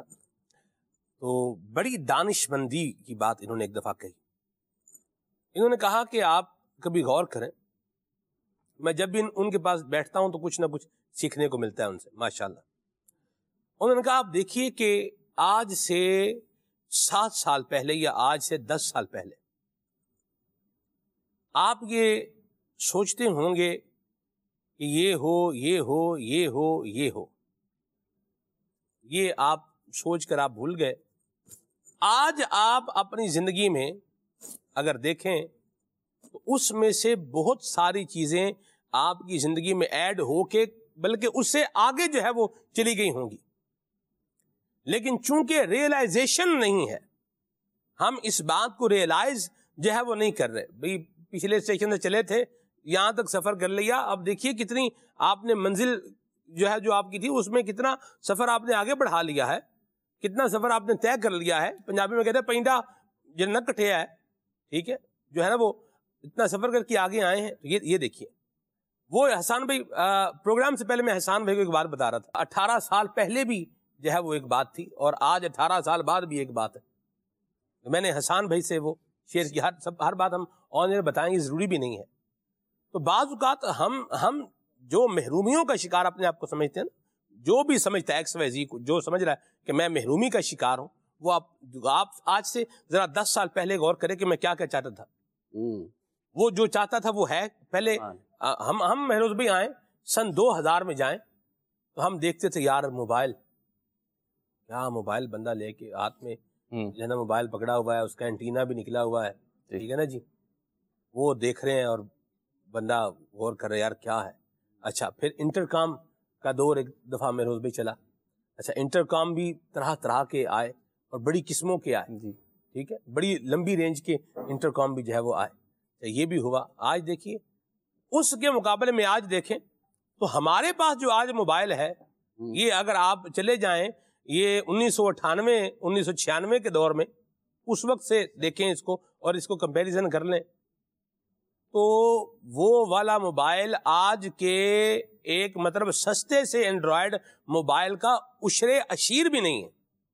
Speaker 2: تو بڑی دانش مندی کی بات انہوں نے ایک دفعہ کہی، انہوں نے کہا کہ آپ کبھی غور کریں میں جب بھی ان کے پاس بیٹھتا ہوں تو کچھ نہ کچھ سیکھنے کو ملتا ہے ان سے ماشاءاللہ. انہوں نے کہا آپ دیکھیے کہ آج سے سات سال پہلے یا آج سے دس سال پہلے آپ یہ سوچتے ہوں گے کہ یہ ہو یہ ہو یہ ہو یہ ہو، یہ آپ سوچ کر آپ بھول گئے. آج آپ اپنی زندگی میں اگر دیکھیں تو اس میں سے بہت ساری چیزیں آپ کی زندگی میں ایڈ ہو کے بلکہ اس سے آگے جو ہے وہ چلی گئی ہوں گی، لیکن چونکہ ریئلائزیشن نہیں ہے، ہم اس بات کو ریئلائز جو ہے وہ نہیں کر رہے. بھئی پچھلے اسٹیشن سے چلے تھے، یہاں تک سفر کر لیا، اب دیکھیے کتنی آپ نے منزل جو ہے جو آپ کی تھی اس میں کتنا سفر آپ نے آگے بڑھا لیا ہے، کتنا سفر آپ نے طے کر لیا ہے. پنجابی میں کہتے ہیں پینڈا جن کٹھیا ہے، ٹھیک ہے، جو ہے نا وہ اتنا سفر کر کے آگے آئے ہیں. یہ یہ دیکھیے وہ حسان بھائی پروگرام سے پہلے میں حسان بھائی کو ایک بات بتا رہا تھا، اٹھارہ سال پہلے بھی جو ہے وہ ایک بات تھی اور آج اٹھارہ سال بعد بھی ایک بات ہے. میں نے حسان بھائی سے وہ شیئر کی، ہر سب ہر بات ہم آن ایئر بتائیں گے، ضروری بھی نہیں ہے. تو بعض اوقات ہم ہم جو محرومیوں کا شکار اپنے آپ کو سمجھتے ہیں نا، جو بھی سمجھتا ہے ایکس وائی زی کو، جو سمجھ رہا ہے کہ میں محرومی کا شکار ہوں، وہ آپ آپ آج سے ذرا دس سال پہلے غور کریں کہ میں کیا کیا چاہتا تھا. وہ جو چاہتا تھا وہ ہے. پہلے ہم ہم مہروز بھائی آئیں سن دو ہزار میں جائیں تو ہم دیکھتے تھے یار موبائل، کیا موبائل بندہ لے کے ہاتھ میں جو ہے نا موبائل پکڑا ہوا ہے، اس کا اینٹینا بھی نکلا ہوا ہے، ٹھیک ہے نا جی، وہ دیکھ رہے ہیں اور بندہ غور کر رہا ہے یار کیا ہے. اچھا پھر انٹر کام کا دور ایک دفعہ مہروز بھائی چلا. اچھا انٹر کام بھی طرح طرح کے آئے اور بڑی قسموں کے آئے، جی ٹھیک ہے، بڑی لمبی رینج کے انٹر کام بھی جو ہے وہ آئے. یہ بھی ہوا. آج دیکھیے اس کے مقابلے میں آج دیکھیں تو ہمارے پاس جو آج موبائل ہے، یہ اگر آپ چلے جائیں یہ انیس سو اٹھانوے انیس سو چھیانوے کے دور میں، اس وقت سے دیکھیں اس کو اور اس کو کمپیریزن کر لیں تو وہ والا موبائل آج کے ایک مطلب سستے سے اینڈرائیڈ موبائل کا عشرے عشیر بھی نہیں ہے.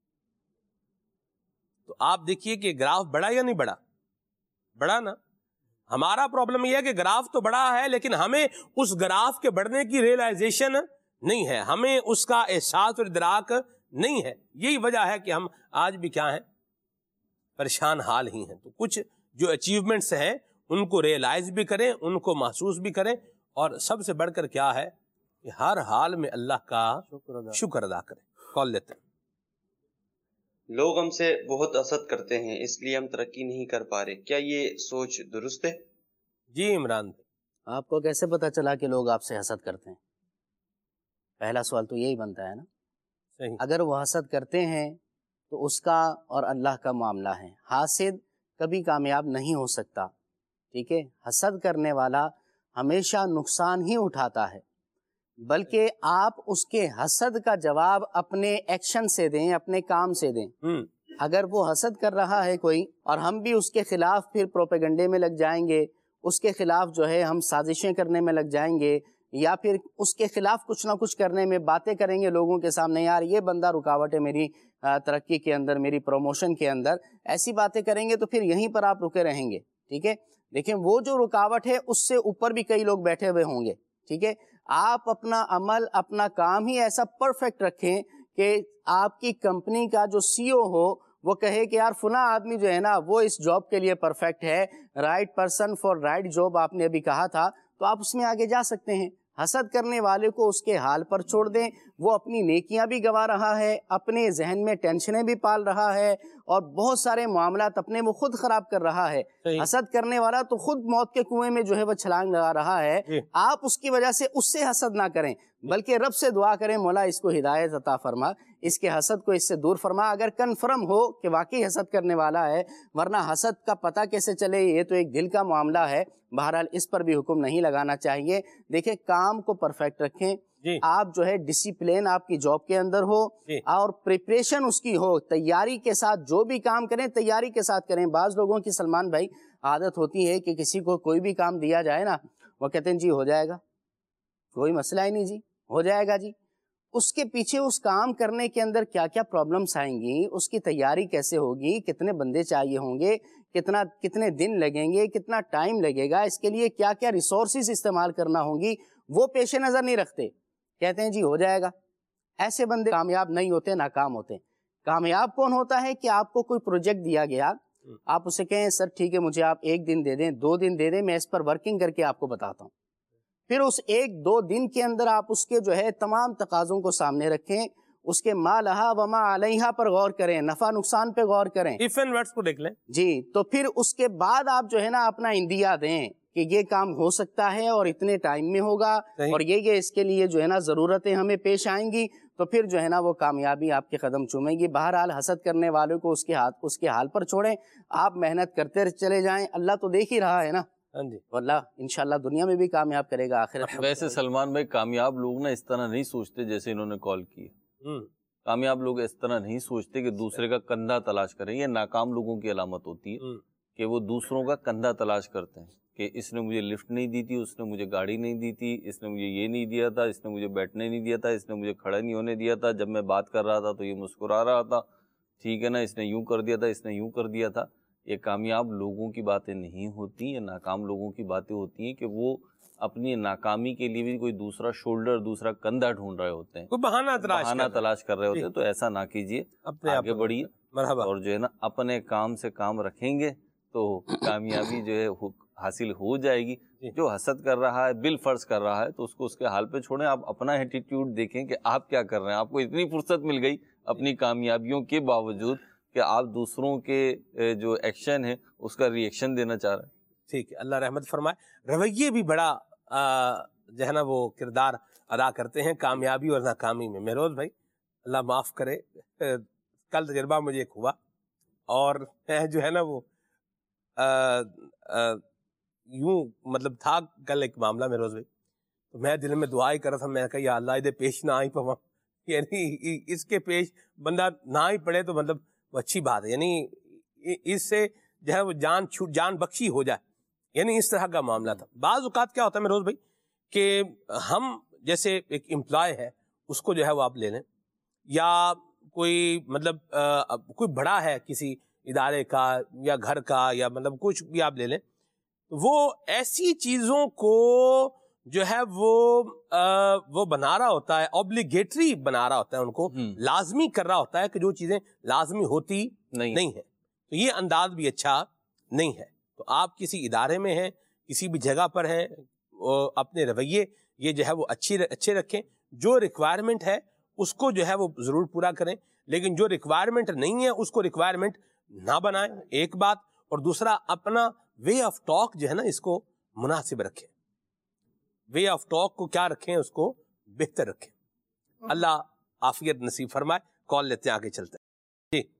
Speaker 2: تو آپ دیکھیے کہ گراف بڑا یا نہیں بڑا؟ بڑا نا. ہمارا پرابلم یہ ہے کہ گراف تو بڑا ہے لیکن ہمیں اس گراف کے بڑھنے کی ریئلائزیشن نہیں ہے، ہمیں اس کا احساس اور ادراک نہیں ہے. یہی وجہ ہے کہ ہم آج بھی کیا ہیں، پریشان حال ہی ہیں. تو کچھ جو اچیومنٹس ہیں ان کو ریئلائز بھی کریں، ان کو محسوس بھی کریں، اور سب سے بڑھ کر کیا ہے کہ ہر حال میں اللہ کا شکر ادا کریں. کال لیتے ہیں.
Speaker 11: لوگ ہم سے بہت حسد کرتے ہیں اس لیے ہم ترقی نہیں کر پا رہے، کیا یہ سوچ درست ہے؟
Speaker 2: جی عمران بھائی،
Speaker 7: آپ کو کیسے پتا چلا کہ لوگ آپ سے حسد کرتے ہیں؟ پہلا سوال تو یہی بنتا ہے نا.
Speaker 2: صحیح.
Speaker 7: اگر وہ حسد کرتے ہیں تو اس کا اور اللہ کا معاملہ ہے. حاسد کبھی کامیاب نہیں ہو سکتا، ٹھیک ہے. حسد کرنے والا ہمیشہ نقصان ہی اٹھاتا ہے، بلکہ آپ اس کے حسد کا جواب اپنے ایکشن سے دیں، اپنے کام سے دیں. اگر وہ حسد کر رہا ہے کوئی اور ہم بھی اس کے خلاف پھر پروپیگنڈے میں لگ جائیں گے، اس کے خلاف جو ہے ہم سازشیں کرنے میں لگ جائیں گے، یا پھر اس کے خلاف کچھ نہ کچھ کرنے میں باتیں کریں گے لوگوں کے سامنے، یار یہ بندہ رکاوٹ ہے میری ترقی کے اندر، میری پروموشن کے اندر، ایسی باتیں کریں گے تو پھر یہیں پر آپ رکے رہیں گے. ٹھیک ہے. لیکن وہ جو رکاوٹ ہے اس سے اوپر بھی کئی لوگ بیٹھے ہوئے ہوں گے. ٹھیک ہے. آپ اپنا عمل، اپنا کام ہی ایسا پرفیکٹ رکھیں کہ آپ کی کمپنی کا جو سی او ہو وہ کہے کہ یار فلاں آدمی جو ہے نا وہ اس جاب کے لیے پرفیکٹ ہے، right person for right job آپ نے ابھی کہا تھا، تو آپ اس میں آگے جا سکتے ہیں. حسد کرنے والے کو اس کے حال پر چھوڑ دیں. وہ اپنی نیکیاں بھی گوا رہا ہے، اپنے ذہن میں ٹینشنیں بھی پال رہا ہے، اور بہت سارے معاملات اپنے وہ خود خراب کر رہا ہے. حسد کرنے والا تو خود موت کے کنویں میں جو ہے وہ چھلانگ لگا رہا ہے. آپ اس کی وجہ سے اس سے حسد نہ کریں، بلکہ رب سے دعا کریں، مولا اس کو ہدایت عطا فرما، اس کے حسد کو اس سے دور فرما. اگر کنفرم ہو کہ واقعی حسد کرنے والا ہے، ورنہ حسد کا پتہ کیسے چلے، یہ تو ایک دل کا معاملہ ہے. بہرحال اس پر بھی حکم نہیں لگانا چاہیے. دیکھیں کام کو پرفیکٹ رکھیں. جی. آپ جو ہے ڈسپلین آپ کی جاب کے اندر ہو. جی. اور پریپریشن اس کی ہو، تیاری کے ساتھ جو بھی کام کریں تیاری کے ساتھ کریں. بعض لوگوں کی سلمان بھائی عادت ہوتی ہے کہ کسی کو کوئی بھی کام دیا جائے نا، وہ کہتے ہیں جی ہو جائے گا، کوئی مسئلہ ہی نہیں جی، ہو جائے گا جی. اس کے پیچھے اس کام کرنے کے اندر کیا کیا پرابلمس آئیں گی، اس کی تیاری کیسے ہوگی، کتنے بندے چاہیے ہوں گے، کتنا کتنے دن لگیں گے، کتنا ٹائم لگے گا، اس کے لیے کیا کیا ریسورسز استعمال کرنا ہوں گی، وہ پیش نظر نہیں رکھتے، کہتے ہیں جی ہو جائے گا. ایسے بندے کامیاب نہیں ہوتے، ناکام ہوتے. کامیاب کون ہوتا ہے کہ آپ کو کوئی پروجیکٹ دیا گیا، آپ اسے کہیں سر ٹھیک ہے مجھے آپ ایک دن دے دیں، دو دن دے دیں، میں اس پر ورکنگ کر کے آپ کو بتاتا ہوں. پھر اس ایک دو دن کے اندر آپ اس کے جو ہے تمام تقاضوں کو سامنے رکھیں، اس کے ما لہا وما علیہا پر غور کریں، نفع نقصان پہ غور کریں،
Speaker 2: ایف اینڈ ورڈز کو دیکھ لیں
Speaker 7: جی. تو پھر اس کے بعد آپ جو ہے نا اپنا اندیا دیں کہ یہ کام ہو سکتا ہے اور اتنے ٹائم میں ہوگا اور یہ یہ اس کے لیے جو ہے نا ضرورتیں ہمیں پیش آئیں گی، تو پھر جو ہے نا وہ کامیابی آپ کے قدم چومے گی. بہرحال حسد کرنے والوں کو اس کے ہاتھ اس کے حال پر چھوڑیں، آپ محنت کرتے چلے جائیں، اللہ تو دیکھ ہی رہا ہے نا.
Speaker 2: ہاں جی،
Speaker 7: اللہ انشاءاللہ دنیا میں بھی کامیاب کرے گا، آخرت میں.
Speaker 6: ویسے سلمان بھائی کامیاب لوگ نا اس طرح نہیں سوچتے جیسے انہوں نے کال کی. کامیاب لوگ اس طرح نہیں سوچتے کہ دوسرے کا کندھا تلاش کریں. یہ ناکام لوگوں کی علامت ہوتی ہے کہ وہ دوسروں کا کندھا تلاش کرتے ہیں کہ اس نے مجھے لفٹ نہیں دی تھی، اس نے مجھے گاڑی نہیں دی تھی، اس نے مجھے یہ نہیں دیا تھا، اس نے مجھے بیٹھنے نہیں دیا تھا، اس نے مجھے کھڑا نہیں ہونے دیا تھا، جب میں بات کر رہا تھا تو یہ مسکرا رہا تھا، ٹھیک ہے نا، اس نے یوں کر دیا تھا، اس نے یوں کر دیا تھا. یہ کامیاب لوگوں کی باتیں نہیں ہوتی، یہ ناکام لوگوں کی باتیں ہوتی ہیں کہ وہ اپنی ناکامی کے لیے بھی کوئی دوسرا شولڈر، دوسرا کندھا ڈھونڈ رہے ہوتے ہیں،
Speaker 2: کوئی بہانہ تلاش
Speaker 6: بہانہ تلاش کر رہے ہوتے ہیں. تو ایسا نہ کیجیے، آگے بڑھیے اور جو ہے نا اپنے کام سے کام رکھیں گے تو کامیابی جو ہے حاصل ہو جائے گی. جو حسد کر رہا ہے، بالفرض کر رہا ہے، تو اس کو اس کے حال پہ چھوڑیں. آپ اپنا ایٹیٹیوڈ دیکھیں کہ آپ کیا کر رہے ہیں. آپ کو اتنی فرصت مل گئی اپنی کامیابیوں کے باوجود کہ آپ دوسروں کے جو ایکشن ہے اس کا ری ایکشن دینا چاہ رہے ہیں.
Speaker 2: ٹھیک ہے، اللہ رحمت فرمائے. رویے بھی بڑا جو ہے نا وہ کردار ادا کرتے ہیں کامیابی اور ناکامی میں. مہروز بھائی اللہ معاف کرے، کل تجربہ مجھے ایک ہوا اور جو ہے نا وہ آ, آ, یوں مطلب تھا کل ایک معاملہ مہروز بھائی، تو میں دل میں دعا ہی کر رہا تھا، میں نے کہا یا اللہ ادھر پیش نہ آئی پوا، یعنی اس کے پیش بندہ نہ ہی پڑے تو مطلب وہ اچھی بات ہے، یعنی اس سے جو ہے وہ جان چھوٹ جان بخشی ہو جائے، یعنی اس طرح کا معاملہ تھا. بعض اوقات کیا ہوتا ہے مہروز بھائی کہ ہم جیسے ایک امپلائی ہے اس کو جو ہے وہ آپ لے لیں، یا کوئی مطلب آ, کوئی بڑا ہے کسی ادارے کا یا گھر کا یا مطلب کچھ بھی آپ لے لیں، وہ ایسی چیزوں کو جو ہے وہ آ, وہ بنا رہا ہوتا ہے، اوبلیگیٹری بنا رہا ہوتا ہے، ان کو لازمی کر رہا ہوتا ہے کہ جو چیزیں لازمی ہوتی نہیں, نہیں ہے. تو یہ انداز بھی اچھا نہیں ہے. تو آپ کسی ادارے میں ہیں، کسی بھی جگہ پر ہیں، اپنے رویے یہ جو ہے وہ اچھی اچھے رکھیں. جو ریکوائرمنٹ ہے اس کو جو ہے وہ ضرور پورا کریں، لیکن جو ریکوائرمنٹ نہیں ہے اس کو ریکوائرمنٹ نہ بنائیں، ایک بات. اور دوسرا اپنا وے آف ٹاک جو ہے نا اس کو مناسب رکھیں. وے آف ٹاک کو کیا رکھیں، اس کو بہتر رکھیں. اللہ عافیت نصیب فرمائے. کال لیتے ہیں، آگے چلتے ہیں. جی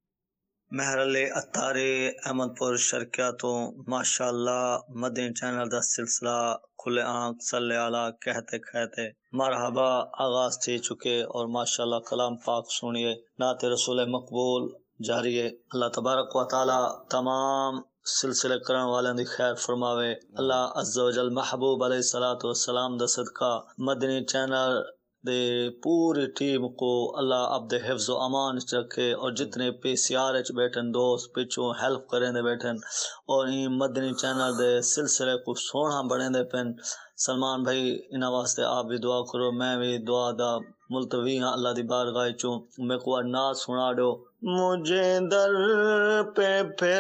Speaker 12: محرل اتارے احمد پور شرکیہ تو ماشاء اللہ مدنی چینل دا سلسلہ کھلے آنکھ صلی اللہ کہتے کہتے مرحبا آغاز تھی چکے، اور ماشاء اللہ کلام پاک سنیے، نعت رسول مقبول جاری ہے. اللہ تبارک و تعالی تمام سلسلے کرن والوں دی خیر فرماوے. اللہ عز و جل محبوب علیہ الصلوۃ والسلام دا صدقہ مدنی چینل دے پوری ٹیم کو اللہ عبد حفظ و امان رکھے، اور جتنے پی سی آر اچ بیٹھن دوست پچھوں ہیلپ کریں دے بیٹھن اور این مدنی چینل دے سلسلے کو سونا بڑھیں دے پن. سلمان بھائی انہاں واسطے آپ بھی دعا کرو، میں بھی دعا دا ملتوی ہاں اللہ دی بارگاہ چوں. میں کو نعت سنا دو. مجھے در پہ پھر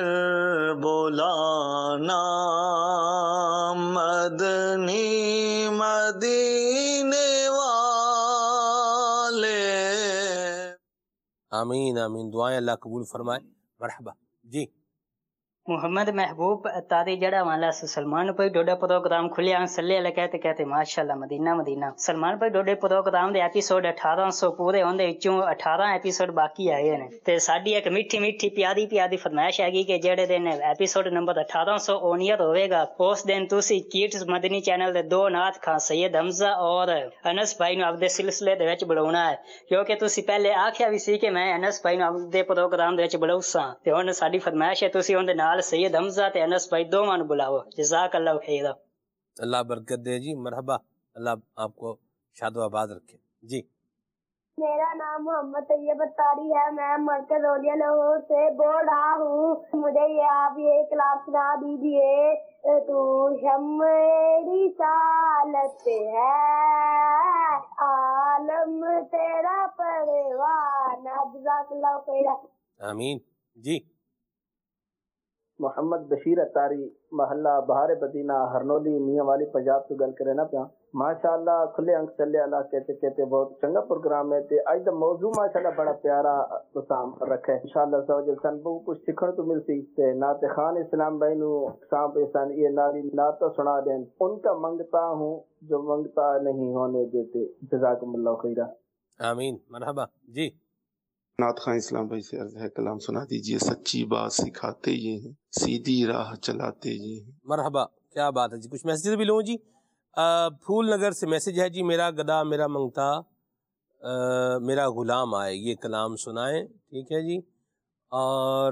Speaker 12: بولانا مدنی مدینے والے.
Speaker 2: آمین آمین، دعائیں اللہ قبول فرمائے. مرحبا. جی
Speaker 13: محمد محبوب اتاری جڑا والا سلمان بھائی ڈوڈے پروگرام کھلیا صلی اللہ کہتے کہتے ماشاءاللہ مدینہ مدینہ. سلمان بھائی ڈوڈے پروگرام دے ایپیسوڈ اٹھارہ سو پورے ہوندے وچوں اٹھارہ ایپیسوڈ باقی آئے نے، تے ساڈی ایک میٹھی میٹھی پیاری پیاری فرمائش ہے کہ جڑے دن ایپیسوڈ نمبر اٹھارہ سو اونیت ہوئے گا اس دن تسی کیٹس مدنی چینل دے دو نعت خان سید حمزہ اور انس بھائی نو اپنے سلسلے دے وچ بلاونا ہے، کیونکہ تسی پہلے آکھیا بھی سی کہ میں انس بھائی نو اپنے پروگرام دے وچ بلاؤساں، تے ہن ساڈی فرمائش ہے تسی اون دے نال سید حمزہ تے انس بھائی دوواں نو بلاؤ. جزاک اللہ خیر.
Speaker 2: اللہ برکت دے جی. مرحبا، اللہ آپ کو شاد و آباد رکھے. جی
Speaker 14: میرا نام محمد طیب اتاری ہے، میں مرکز اولیا لاہور سے بول رہا ہوں۔ مجھے یہ آپ یہ کلام سنا دیجیے۔ تو شمع رسالت ہے، عالم تیرا پروانہ۔ جزاک اللہ خیر۔
Speaker 2: آمین۔ جی
Speaker 15: محمد بشیر اتاری، محلہ بہار بدینہ، ہرنولی، میاں والی پنجاب تو گل کرے نا پیا۔ ماشاءاللہ کھلے انک چلے اللہ کہتے کہتے بہت چنگا پروگرام ہے تے اج دا موضوع ماشاءاللہ بڑا پیارا تسام رکھے انشاءاللہ سوجل سن بہت کچھ سیکھن تو ملسی تے نعت خان اسلام بھائی نو سام پیسان یہ ناری نعت سنا دیں، ان کا منگتا ہوں جو منگتا نہیں ہونے دیتے۔ جزاکم اللہ خیرہ۔
Speaker 2: آمین۔ مرحبا۔ جی
Speaker 16: نعت خان اسلام بھائی سے عرض ہے کلام سنا دیجئے۔ سچی بات سکھاتے یہ ہیں، سیدھی راہ چلاتے یہ ہیں۔
Speaker 2: مرحبا، کیا بات ہے جی۔ کچھ میسیج بھی لوں جی۔ پھول نگر سے میسیج ہے جی، میرا گدا میرا منگتا میرا غلام آئے، یہ کلام سنائیں۔ ٹھیک ہے جی۔ اور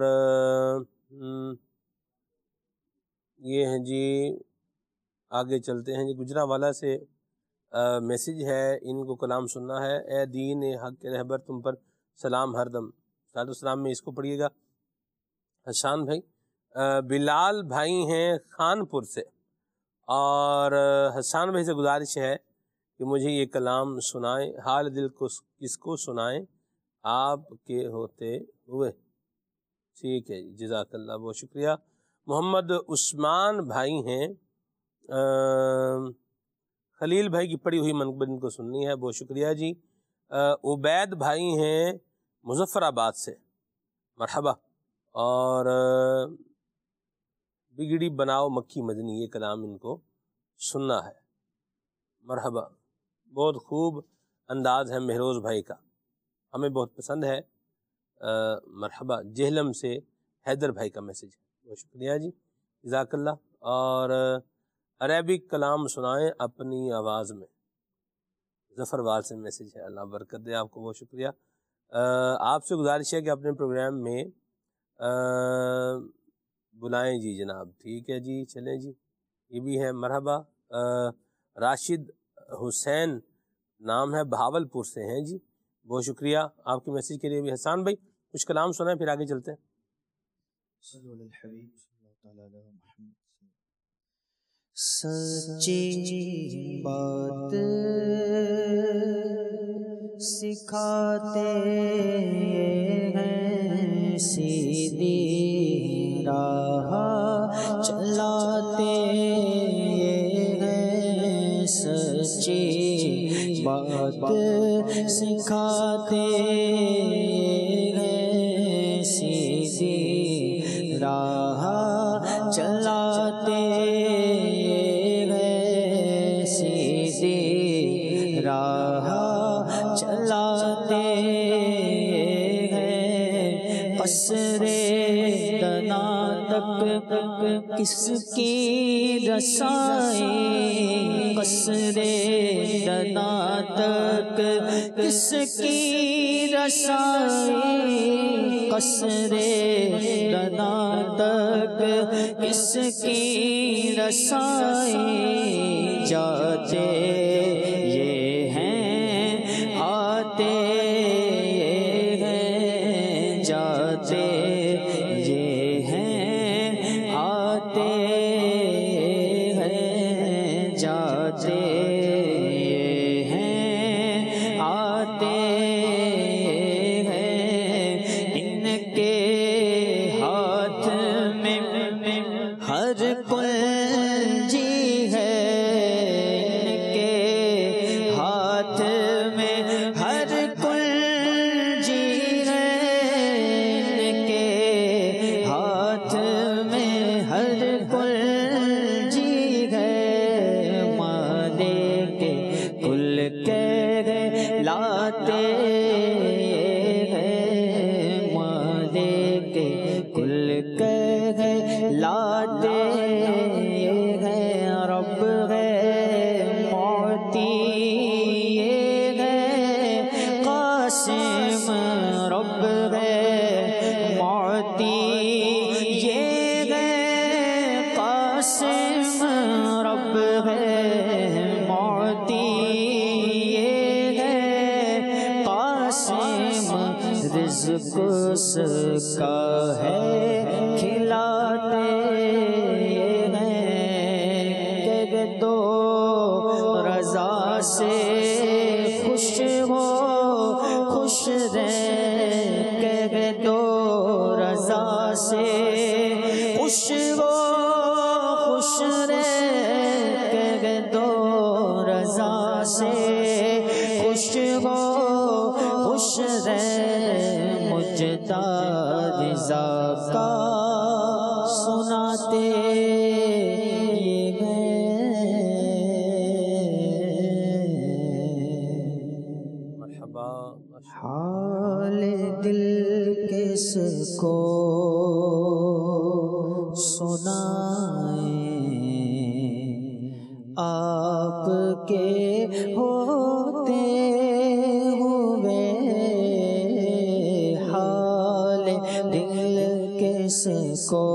Speaker 2: یہ ہیں جی، آگے چلتے ہیں جی۔ گجرانوالہ سے میسیج ہے، ان کو کلام سننا ہے۔ اے دین حق کے رہبر تم پر سلام ہر دم۔ صلاۃ السلام میں اس کو پڑھیے گا۔ حسان بھائی، بلال بھائی ہیں خانپور سے، اور حسان بھائی سے گزارش ہے کہ مجھے یہ کلام سنائیں۔ حال دل کو کس کو سنائیں آپ کے ہوتے ہوئے۔ ٹھیک ہے جی، جزاک اللہ، بہت شکریہ۔ محمد عثمان بھائی ہیں، خلیل بھائی کی پڑھی ہوئی منقبت ان کو سننی ہے، بہت شکریہ جی۔ عبید بھائی ہیں مظفر آباد سے، مرحبا۔ اور بگڑی بناؤ مکھی مدنی، یہ کلام ان کو سننا ہے، مرحبا۔ بہت خوب انداز ہے مہروز بھائی کا، ہمیں بہت پسند ہے، مرحبا۔ جہلم سے حیدر بھائی کا میسیج ہے، بہت شکریہ جی، جزاک اللہ۔ اور عربک کلام سنائیں اپنی آواز میں، ظفر وال سے میسیج ہے، اللہ برکت دے آپ کو، بہت شکریہ۔ آپ سے گزارش ہے کہ اپنے پروگرام میں بلائیں جی جناب۔ ٹھیک ہے جی، چلیں جی، یہ بھی ہے، مرحبا۔ راشد حسین نام ہے، بہاول پور سے ہیں جی، بہت شکریہ آپ کے میسیج کے لیے بھی۔ حسان بھائی کچھ کلام سنائیں پھر آگے چلتے ہیں۔
Speaker 4: سچی بات سکھاتے ہیں، سیدھی راہ چلاتے ہیں، سچی بات سکھاتے ہیں، سیدھی راہ چلاتے ہیں، سیدھی راہ چلاتے ہیں، قصر دنا تک کس کی رسائی، قصر دنا تک کس کی رسائی، قصر دنا تک کس کی رسائی، جاتے یہ ہیں آتے ہیں، جاتے یہ ہیں آتے ہیں، جاتے یہ ہیں آتے ہیں، ان کے ہاتھ میں ہر کنجی ہے، ان کے ہاتھ میں ہر کنجی ہے، ان کے ہاتھ میں ہر کنجی ہے، مانے کے کل کہلاتے ہیں، مانے کے کل کہلاتے ہیں، رب ہے معطی یہ ہے قاسم، رب ہے معطی یہ ہے قاسم، رب ہے معطی یہ ہے قاسم۔ رزق اس کا ہے کھلاتے ہیں کہ دو رضا سے خوش ہو خوش رہ کہ دو رضا سے خوش ہو خوش رہ کہ دو رضا سے خوش ہو خوش رہ مجدہ رضا کا سناتے حال دل کس کو سنائیں آپ کے ہوتے ہوئے حال دل کس کو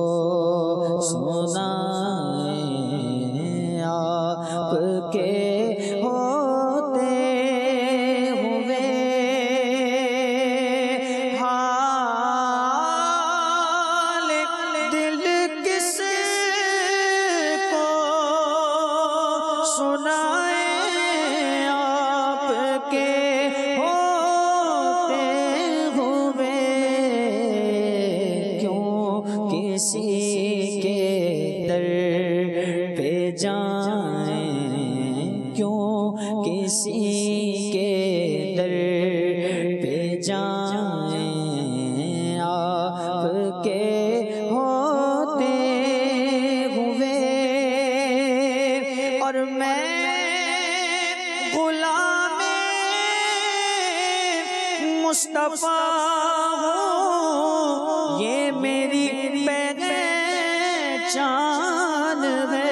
Speaker 4: سنائیں آپ کے ہوتے ہوئے حال دل کس کو سنائیں آپ کے ہوتے ہوئے کیوں کسی کے در پہ جائیں کیوں کسی کے در پہ جائیں آپ کے ہوتے ہوئے اور میں غلام مصطفیٰ ہوں یہ میری پہچان ہے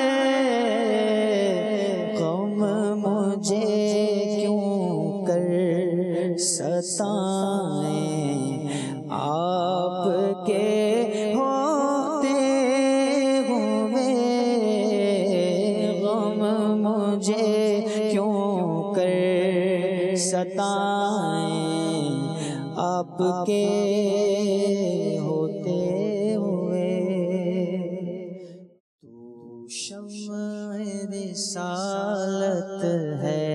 Speaker 4: غم مجھے کیوں کر ستائیں آپ کے ہوتے ہوئے غم مجھے کیوں کر ستائیں آپ کے ہوتے ہوئے تو شمع رسالت ہے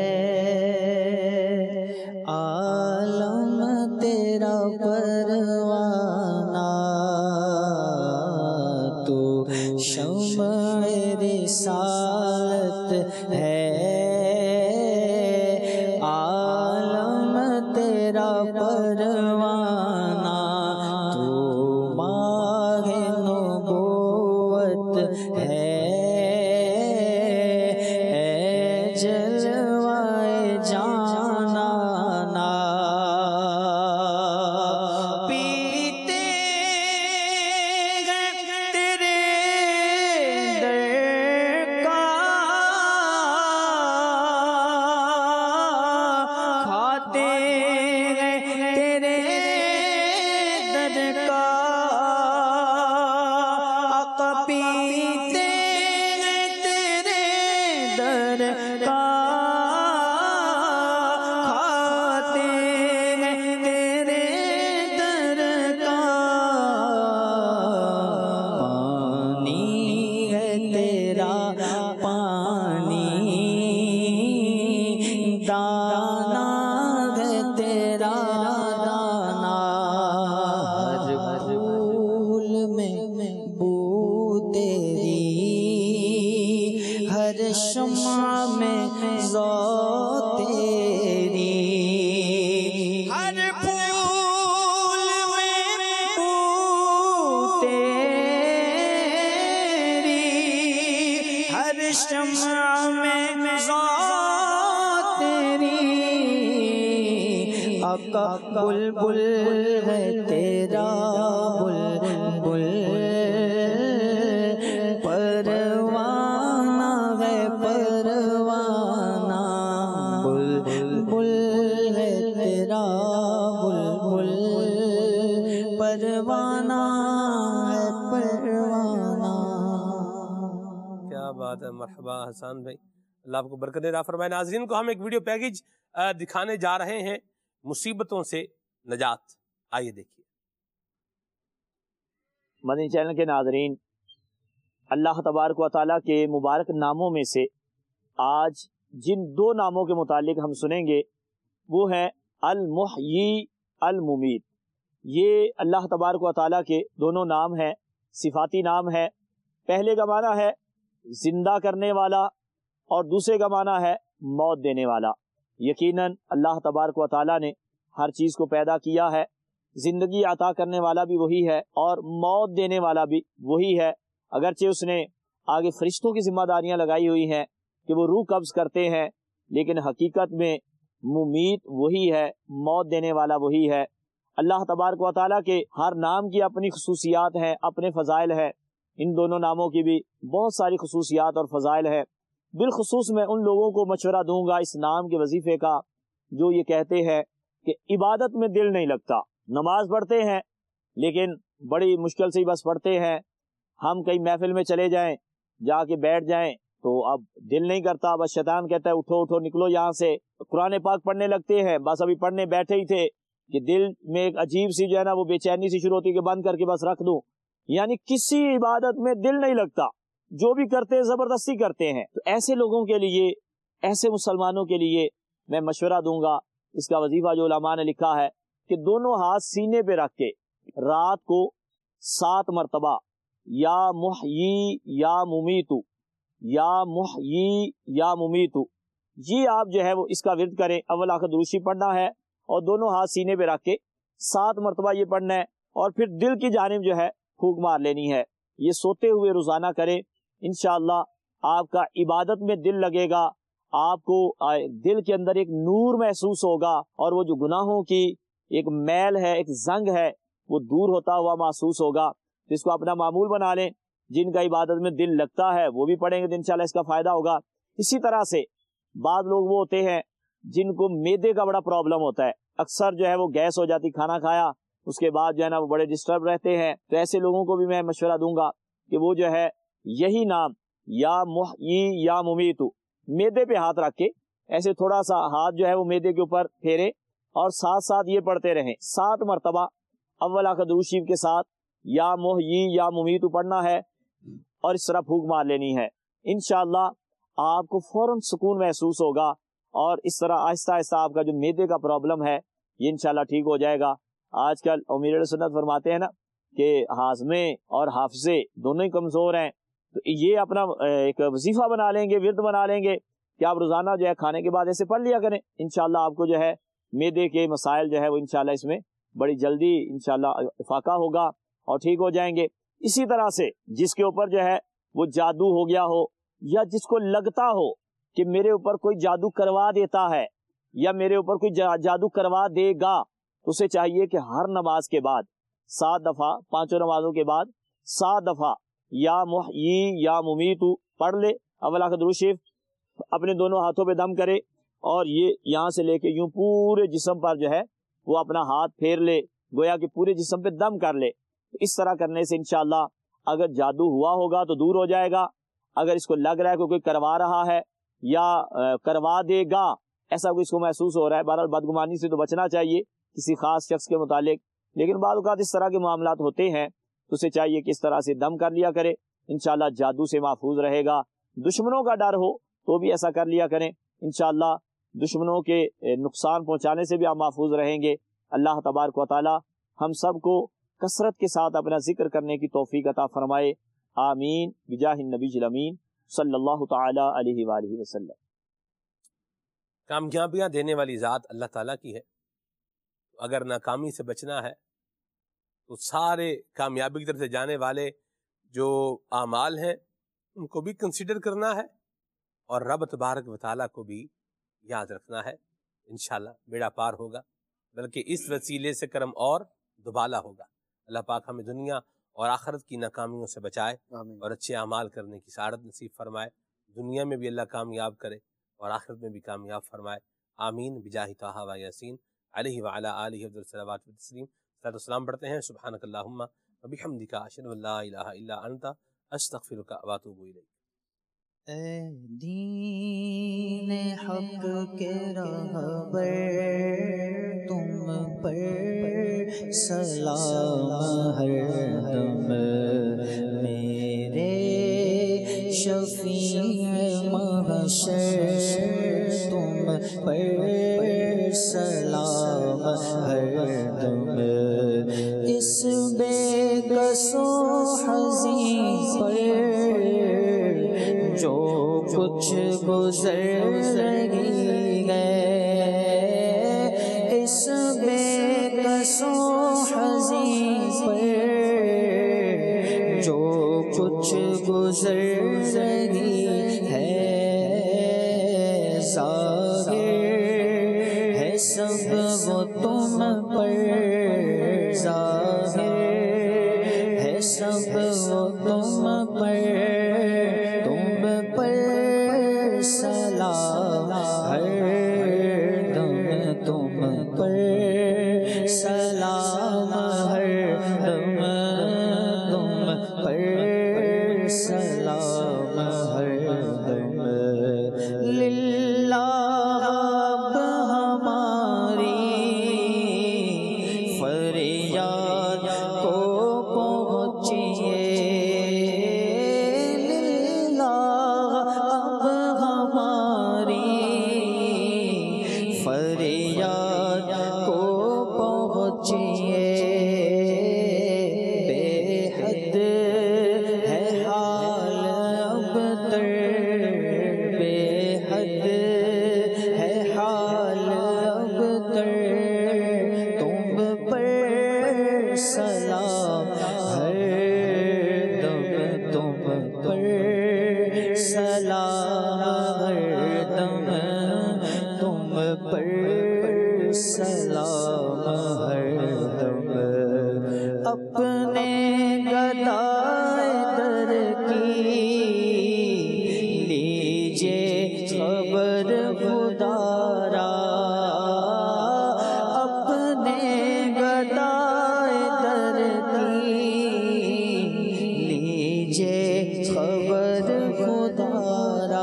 Speaker 4: عالم تیرا پروانہ تو شمع رسالت ہے عالم تیرا پروانہ تو ماہ نبوت ہے اے جلوائے جانانا پیتے ہیں تیرے در کا کھاتے ہیں تیرے در کا آقا پیتے ہیں تیرے در کا کھاتے ہیں تیرے در کا پانی ہے تیرا پانی دانا ہے تیرا دانا ہر پھول میں بو تیری ہر شمع میں ذو تیری ہر پھول میں بو تیری ہر شمع میں ذو تیری آقا بلبل ہے تیرا بلبل پروانہ ہے پروانہ بلبل ہے تیرا بلبل پروانہ ہے پروانہ.
Speaker 2: کیا بات ہے. مرحبا حسان بھائی, اللہ آپ کو برکت عطا فرمائے. ناظرین کو ہم ایک ویڈیو پیکیج دکھانے جا رہے ہیں, مصیبتوں سے نجات. آئیے دیکھیے۔
Speaker 17: مدنی چینل کے ناظرین، اللہ تبارک و تعالیٰ کے مبارک ناموں میں سے آج جن دو ناموں کے متعلق ہم سنیں گے وہ ہیں المحیی الممیت۔ یہ اللہ تبارک و تعالیٰ کے دونوں نام ہیں، صفاتی نام ہے۔ پہلے کا معنی ہے زندہ کرنے والا اور دوسرے کا معنی ہے موت دینے والا۔ یقیناً اللہ تبارک و تعالیٰ نے ہر چیز کو پیدا کیا ہے، زندگی عطا کرنے والا بھی وہی ہے اور موت دینے والا بھی وہی ہے، اگرچہ اس نے آگے فرشتوں کی ذمہ داریاں لگائی ہوئی ہیں کہ وہ روح قبض کرتے ہیں، لیکن حقیقت میں ممیت وہی ہے، موت دینے والا وہی ہے۔ اللہ تبارک و تعالیٰ کے ہر نام کی اپنی خصوصیات ہیں، اپنے فضائل ہیں۔ ان دونوں ناموں کی بھی بہت ساری خصوصیات اور فضائل ہیں۔ بالخصوص میں ان لوگوں کو مشورہ دوں گا اس نام کے وظیفے کا جو یہ کہتے ہیں کہ عبادت میں دل نہیں لگتا، نماز پڑھتے ہیں لیکن بڑی مشکل سے ہی بس پڑھتے ہیں، ہم کئی محفل میں چلے جائیں، جا کے بیٹھ جائیں تو اب دل نہیں کرتا، بس شیطان کہتا ہے اٹھو اٹھو نکلو یہاں سے۔ قرآن پاک پڑھنے لگتے ہیں، بس ابھی پڑھنے بیٹھے ہی تھے کہ دل میں ایک عجیب سی جو ہے نا وہ بے چینی سی شروع ہوتی ہے کہ بند کر کے بس رکھ دوں، یعنی کسی عبادت میں دل نہیں لگتا، جو بھی کرتے ہیں زبردستی کرتے ہیں۔ تو ایسے لوگوں کے لیے، ایسے مسلمانوں کے لیے میں مشورہ دوں گا، اس کا وظیفہ جو علماء نے لکھا ہے کہ دونوں ہاتھ سینے پہ رکھ کے رات کو سات مرتبہ یا محیی یا ممیتو، یا محیی یا ممیتو، یہ آپ جو ہے وہ اس کا ورد کریں۔ اول آخر دروشی پڑھنا ہے اور دونوں ہاتھ سینے پہ رکھ کے سات مرتبہ یہ پڑھنا ہے، اور پھر دل کی جانب جو ہے پھونک مار لینی ہے۔ یہ سوتے ہوئے روزانہ کریں، انشاءاللہ آپ کا عبادت میں دل لگے گا، آپ کو دل کے اندر ایک نور محسوس ہوگا، اور وہ جو گناہوں کی ایک میل ہے، ایک زنگ ہے، وہ دور ہوتا ہوا محسوس ہوگا۔ اس کو اپنا معمول بنا لیں۔ جن کا عبادت میں دل لگتا ہے وہ بھی پڑھیں گے تو انشاءاللہ اس کا فائدہ ہوگا۔ اسی طرح سے بعض لوگ وہ ہوتے ہیں جن کو معدے کا بڑا پرابلم ہوتا ہے، اکثر جو ہے وہ گیس ہو جاتی، کھانا کھایا اس کے بعد جو ہے نا وہ بڑے ڈسٹرب رہتے ہیں، تو ایسے لوگوں کو بھی میں مشورہ دوں گا کہ وہ جو ہے یہی نام یا محیی یا ممیتو معدے پہ ہاتھ رکھ کے ایسے تھوڑا سا ہاتھ جو ہے وہ معدے کے اوپر پھیرے اور ساتھ ساتھ یہ پڑھتے رہیں سات مرتبہ اول آخر درود شریف کے ساتھ، یا محیی یا ممیتو پڑھنا ہے اور اس طرح پھونک مار لینی ہے۔ انشاءاللہ آپ کو فوراً سکون محسوس ہوگا، اور اس طرح آہستہ آہستہ آپ کا جو معدے کا پرابلم ہے یہ انشاءاللہ ٹھیک ہو جائے گا۔ آج کل امیر سنت فرماتے ہیں نا کہ ہاضمے اور حافظے دونوں ہی کمزور ہیں، تو یہ اپنا ایک وظیفہ بنا لیں گے، ورد بنا لیں گے کہ آپ روزانہ جو ہے کھانے کے بعد ایسے پڑھ لیا کریں۔ انشاءاللہ آپ کو جو ہے معدے کے مسائل جو ہے وہ انشاءاللہ اس میں بڑی جلدی انشاءاللہ افاقہ ہوگا اور ٹھیک ہو جائیں گے۔ اسی طرح سے جس کے اوپر جو ہے وہ جادو ہو گیا ہو، یا جس کو لگتا ہو کہ میرے اوپر کوئی جادو کروا دیتا ہے یا میرے اوپر کوئی جادو کروا دے گا، تو اسے چاہیے کہ ہر نماز کے بعد سات دفعہ، پانچوں نمازوں کے بعد سات دفعہ یا محیی یا ممیتو پڑھ لے، اول آخر درود شریف اپنے دونوں ہاتھوں پہ دم کرے، اور یہ یہاں سے لے کے یوں پورے جسم پر جو ہے وہ اپنا ہاتھ پھیر لے، گویا کہ پورے جسم پہ دم کر لے۔ اس طرح کرنے سے انشاءاللہ اگر جادو ہوا ہوگا تو دور ہو جائے گا، اگر اس کو لگ رہا ہے کہ کوئی کروا رہا ہے یا کروا دے گا، ایسا کوئی اس کو محسوس ہو رہا ہے، بہرحال بدگمانی سے تو بچنا چاہیے کسی خاص شخص کے متعلق، لیکن بعض اوقات اس طرح کے معاملات ہوتے ہیں تو اسے چاہیے کہ اس طرح سے دم کر لیا کرے، انشاءاللہ جادو سے محفوظ رہے گا۔ دشمنوں کا ڈر ہو تو بھی ایسا کر لیا کریں، انشاءاللہ دشمنوں کے نقصان پہنچانے سے بھی آپ محفوظ رہیں گے۔ اللہ تبارک و تعالی ہم سب کو کثرت کے ساتھ اپنا ذکر کرنے کی توفیق عطا فرمائے، آمین بجاہ النبی الامین صلی اللہ تعالی علیہ وآلہ وسلم۔
Speaker 2: کامیابیاں دینے والی ذات اللہ تعالیٰ کی ہے، اگر ناکامی سے بچنا ہے تو سارے کامیابی کی طرف سے جانے والے جو اعمال ہیں ان کو بھی کنسیڈر کرنا ہے، اور رب تبارک و تعالیٰ کو بھی یاد رکھنا ہے، انشاءاللہ بیڑا پار ہوگا، بلکہ اس وسیلے سے کرم اور دوبالا ہوگا۔ اللہ پاک ہمیں دنیا اور آخرت کی ناکامیوں سے بچائے اور اچھے اعمال کرنے کی سعادت نصیب فرمائے، دنیا میں بھی اللہ کامیاب کرے اور آخرت میں بھی کامیاب فرمائے، آمین بجاہ طہ و یاسین علیہ وعلی آلہ افضل الصلوات والتسلیم۔ صلاۃ والسلام پڑھتے ہیں، سبحانک اللہم و بحمدک اشہد ان لا الہ الا انت استغفرک و اتوب الیک۔
Speaker 4: اے دین حق کے راہبر تم پر سلام ہر دم، میرے شفیع محشر تم پر سلام ہر دم، اس بے کس و حزین پر جو کچھ گزر رہی ہے، اس بے کس و حزین پر جو کچھ گزر رہی ہے، ظاہر ہے سب وہ تم پر، ظاہر ہے سب وہ تم پر، سلام ہر دم تم پر، سلام ہر دم تم پر، سلام ہر دم، للہ اب ہماری فریاد کو پہنچیے، فریاد کو پہنچیے، بے حد ہے حال اب تر، بے حد ہے حال اب تر، تم پر سلام ہر دم تم پر، سلام ہر دم تم پر، سلام ہر دم، اپنے گدائے در کی لیجے خبر خدا را، اپنے گدائے در کی لیجے خبر خدا را،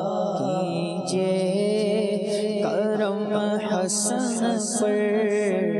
Speaker 4: کرم حسن پر